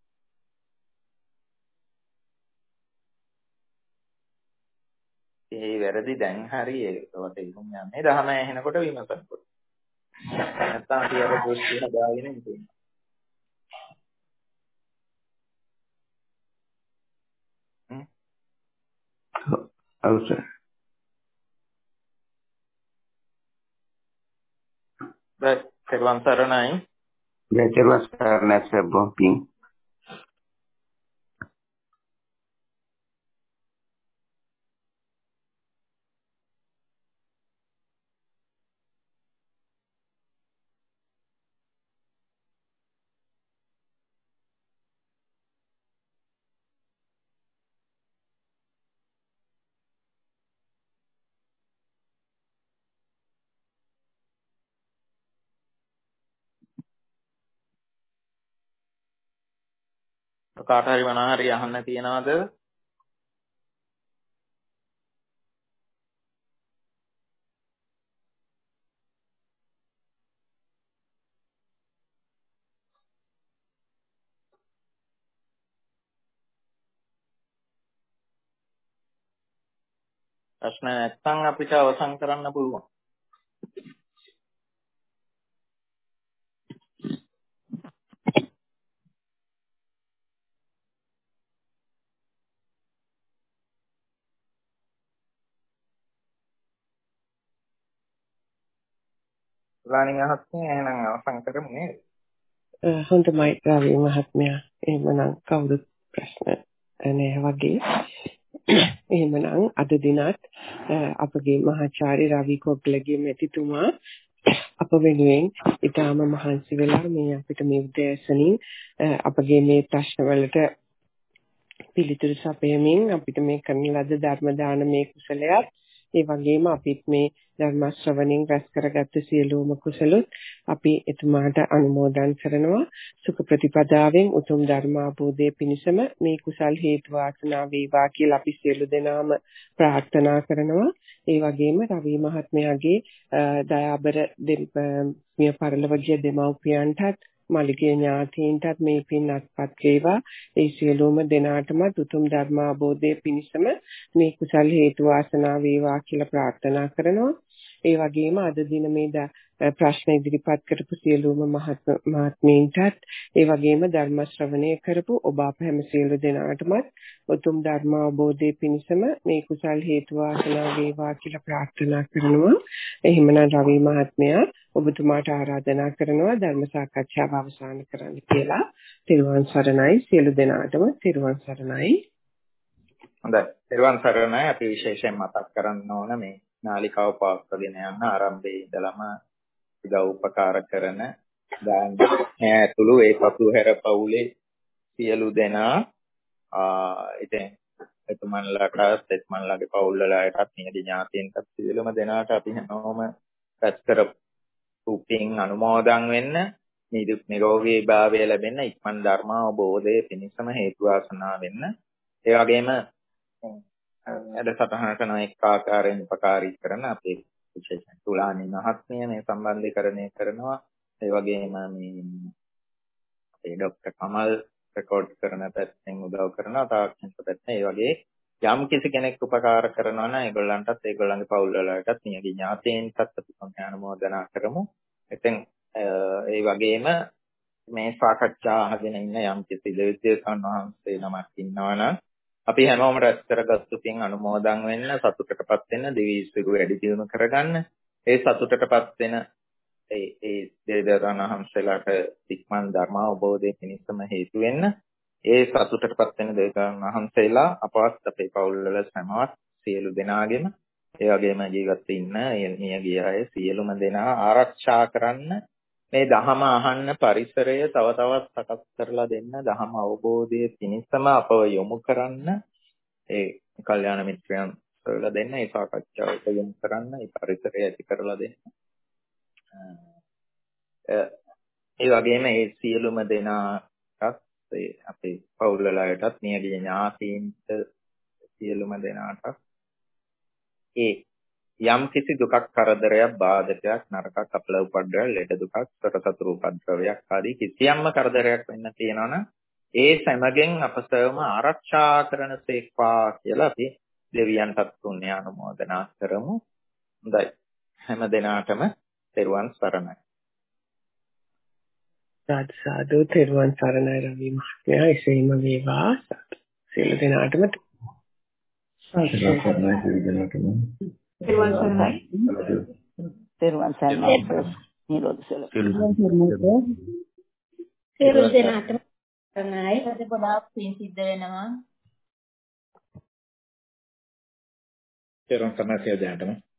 ඒ වැරදි දැන් හරි ඒකට තේරුම් යන්නේ දහම ඇහෙනකොට විමසනකොට. නැත්තම් අපි අර දෘෂ්ටි හදාගෙන ඉන්නේ. හ්ම්. ඔව් සර්. දැන් සර්වන් සරණයි. දැන් සර්වන් සරණයි සර් බොම්පින්. කාට හරි මොනවා හරි අහන්න තියනවද? ප්‍රශ්න නැත්නම් අපිට අවසන් කරන්න පුළුවන්. රාණි මහත්මිය එහෙනම් අවසන් කරමු නේද? හොඳයි රවි මහත්මයා. එහෙමනම් කවුරුත් ප්‍රශ්න නැහැ වගේ. එහෙමනම් අද දිනත් අපගේ මහාචාර්ය රවි කොග්ලගේ මෙතිතුමා අප වෙනුවෙන් ඊටාම මහන්සි වෙලා මේ අපිට මේ උදෑසනින් අපගේ මේ ප්‍රශ්න වලට පිළිතුරු සපයමින් අපිට මේ කරන ලද ධර්ම දානමේ කුසලයක් ඒ වගේම අපිත් මේ ධර්ම ශ්‍රවණින් රැස් කරගත්ත සියලුම කුසලොත් අපි එතුමාට අනුමෝදන් කරනවා. සුඛ ප්‍රතිපදාවෙන් උතුම් ධර්ම අවබෝධයේ පිණසම මේ කුසල් හේතු වාසනා වේවා කියලා අපි සියලු දෙනාම ප්‍රාර්ථනා කරනවා. ඒ වගේම රවි මහත්මයාගේ දයාබර මිය පරලොව ගිය දෙමව්පියන්ටත් මළගිය ඥාතීන්ටත් මේ පින් අත්පත් වේවා. ඒ සියලුම දෙනාටම උතුම් ධර්ම අවබෝධයේ පිණසම මේ කුසල් හේතු වාසනා වේවා කියලා ප්‍රාර්ථනා කරනවා. ඒ වගේම අද දින මේ ප්‍රශ්න ඉදිරිපත් කරපු සියලුම මහත්මීන්ටත් ඒ වගේම ධර්ම ශ්‍රවණය කරපු ඔබ අප හැම සියලු දෙනාටම උතුම් ධර්ම අවබෝධයේ පිණසම මේ කුසල් හේතු වාසනා වේවා කියලා ප්‍රාර්ථනා කරනවා. එහෙමනම් රවි මහත්මයා ඔබතුමාට ආරාධනා කරනවා ධර්ම සාකච්ඡාව අවසන් කරන්න කියලා. තිරුවන් සරණයි සියලු දෙනාටම තිරුවන් සරණයි. හොඳයි. තිරුවන් සරණයි. අපි විශේෂයෙන් මතක් කරන්න ඕන මේ නාලිකාව පවත්වාගෙන යන ආරම්භයේ ඉඳලම උදව් උපකාර කරන දාන ඇතුළු ඒ පසු හැර පවුලේ සියලු දෙනා ඉතින් එතුමන්ලාට එතුමන්ලාගේ පවුල් වලටත් නියද ඥාතීන්ටත් සියලුම දෙනාට අපි හැමෝම රැස් කරපු පින් අනුමෝදන් වෙන්න නිදුක් නිරෝගී භාවය ලැබෙන්න ඉක්මන් ධර්ම අවබෝධයේ පිණසම හේතු වාසනා වෙන්න. ඒ වගේම අද සටහනට නොඑක ආකාරයෙන් උපකාරී කරන අපේ විශේෂයෙන් තුලානි මහත්මිය මේ සම්බන්ධීකරණය කරනවා. ඒ වගේම මේ අපේ ડોક્ટર කමල් රෙකෝඩ් කරන පැත්තෙන් උදව් කරනවා. තාක්ෂණික පැත්තෙන් ඒ වගේ යම් කිසි කෙනෙක් උපකාර කරනවා නම් ඒගොල්ලන්ටත් ඒගොල්ලන්ගේ පවුල් වලටත් නියගි ඥාතීන්ටත් අපි අනුමෝදනා කරමු. ඉතින් ඒ වගේම මේ සාකච්ඡා අහගෙන ඉන්න යම් කිසි දෙවියන් වහන්සේ නමක් ඉන්නවනම් අපි හැමෝම රැස් කරගත්තු පින් අනුමෝදන් වෙන්න සතුටටපත් වෙන්න දෙවිසිරු වැඩි දියුණු කරගන්න. ඒ සතුටටපත් වෙන ඒ ඒ දෙවියන් වහන්සේලාට ඉක්මන් ධර්ම අවබෝධයේ පිණිසම හේතු වෙන්න. ඒ සතුටටපත් වෙන දෙවියන් වහන්සේලා අපවත් අපේ පවුල් වල සමවත් සියලු දෙනාගෙම ඒ වගේම ජීවත් ඉන්න මිය ගිය අය සියලුම දෙනා ආරක්ෂා කරන්න. මේ ධහම අහන්න පරිසරය තව තවත් සකස් කරලා දෙන්න ධහම අවබෝධයේ පිණිසම අපව යොමු කරන්න ඒ කල්යාණ මිත්‍රයන් කරලා දෙන්න, ඒ සාකච්ඡාවට යොමු කරන්න, ඒ පරිසරය ඇති කරලා දෙන්න. ඒ වගේම ඒ සියලුම දෙනාටත් අපේ පවුල් වලටත් මියගිය ඥාතීන්ට සියලුම දෙනාට ඒ යම් කිසි දුකක් කරදරයක් බාධකයක් නරකක් අපල උපද්‍රවයක් ලෙඩ දුකක් සතසතුරු උපද්‍රවයක් ආදී කිසියම්ම කරදරයක් වෙන්න තියෙනවනම් ඒ සමගින් අප සවම ආරක්ෂා කරන සේක්වා කියලා අපි දෙවියන්ටත් පුණ්‍ය අනුමෝදනා කරමු. හොඳයි. හැම දිනාටම තෙරුවන් සරණයි. සාදු සාදු තෙරුවන් සරණයි රවි මහත්මයා. එසේම වේවා. සියලු දෙනාටම තෙරුවන් සරණයි. තෙරුවන් සරණයි. තෙරුවන් සරණයි. නිරෝධ සල. සියලු දෙනාටම සරණයි. ඒක ගොඩාක් පින් සිද්ධ වෙනවා. තෙරුවන් සරණයි සියලු දෙනාටම.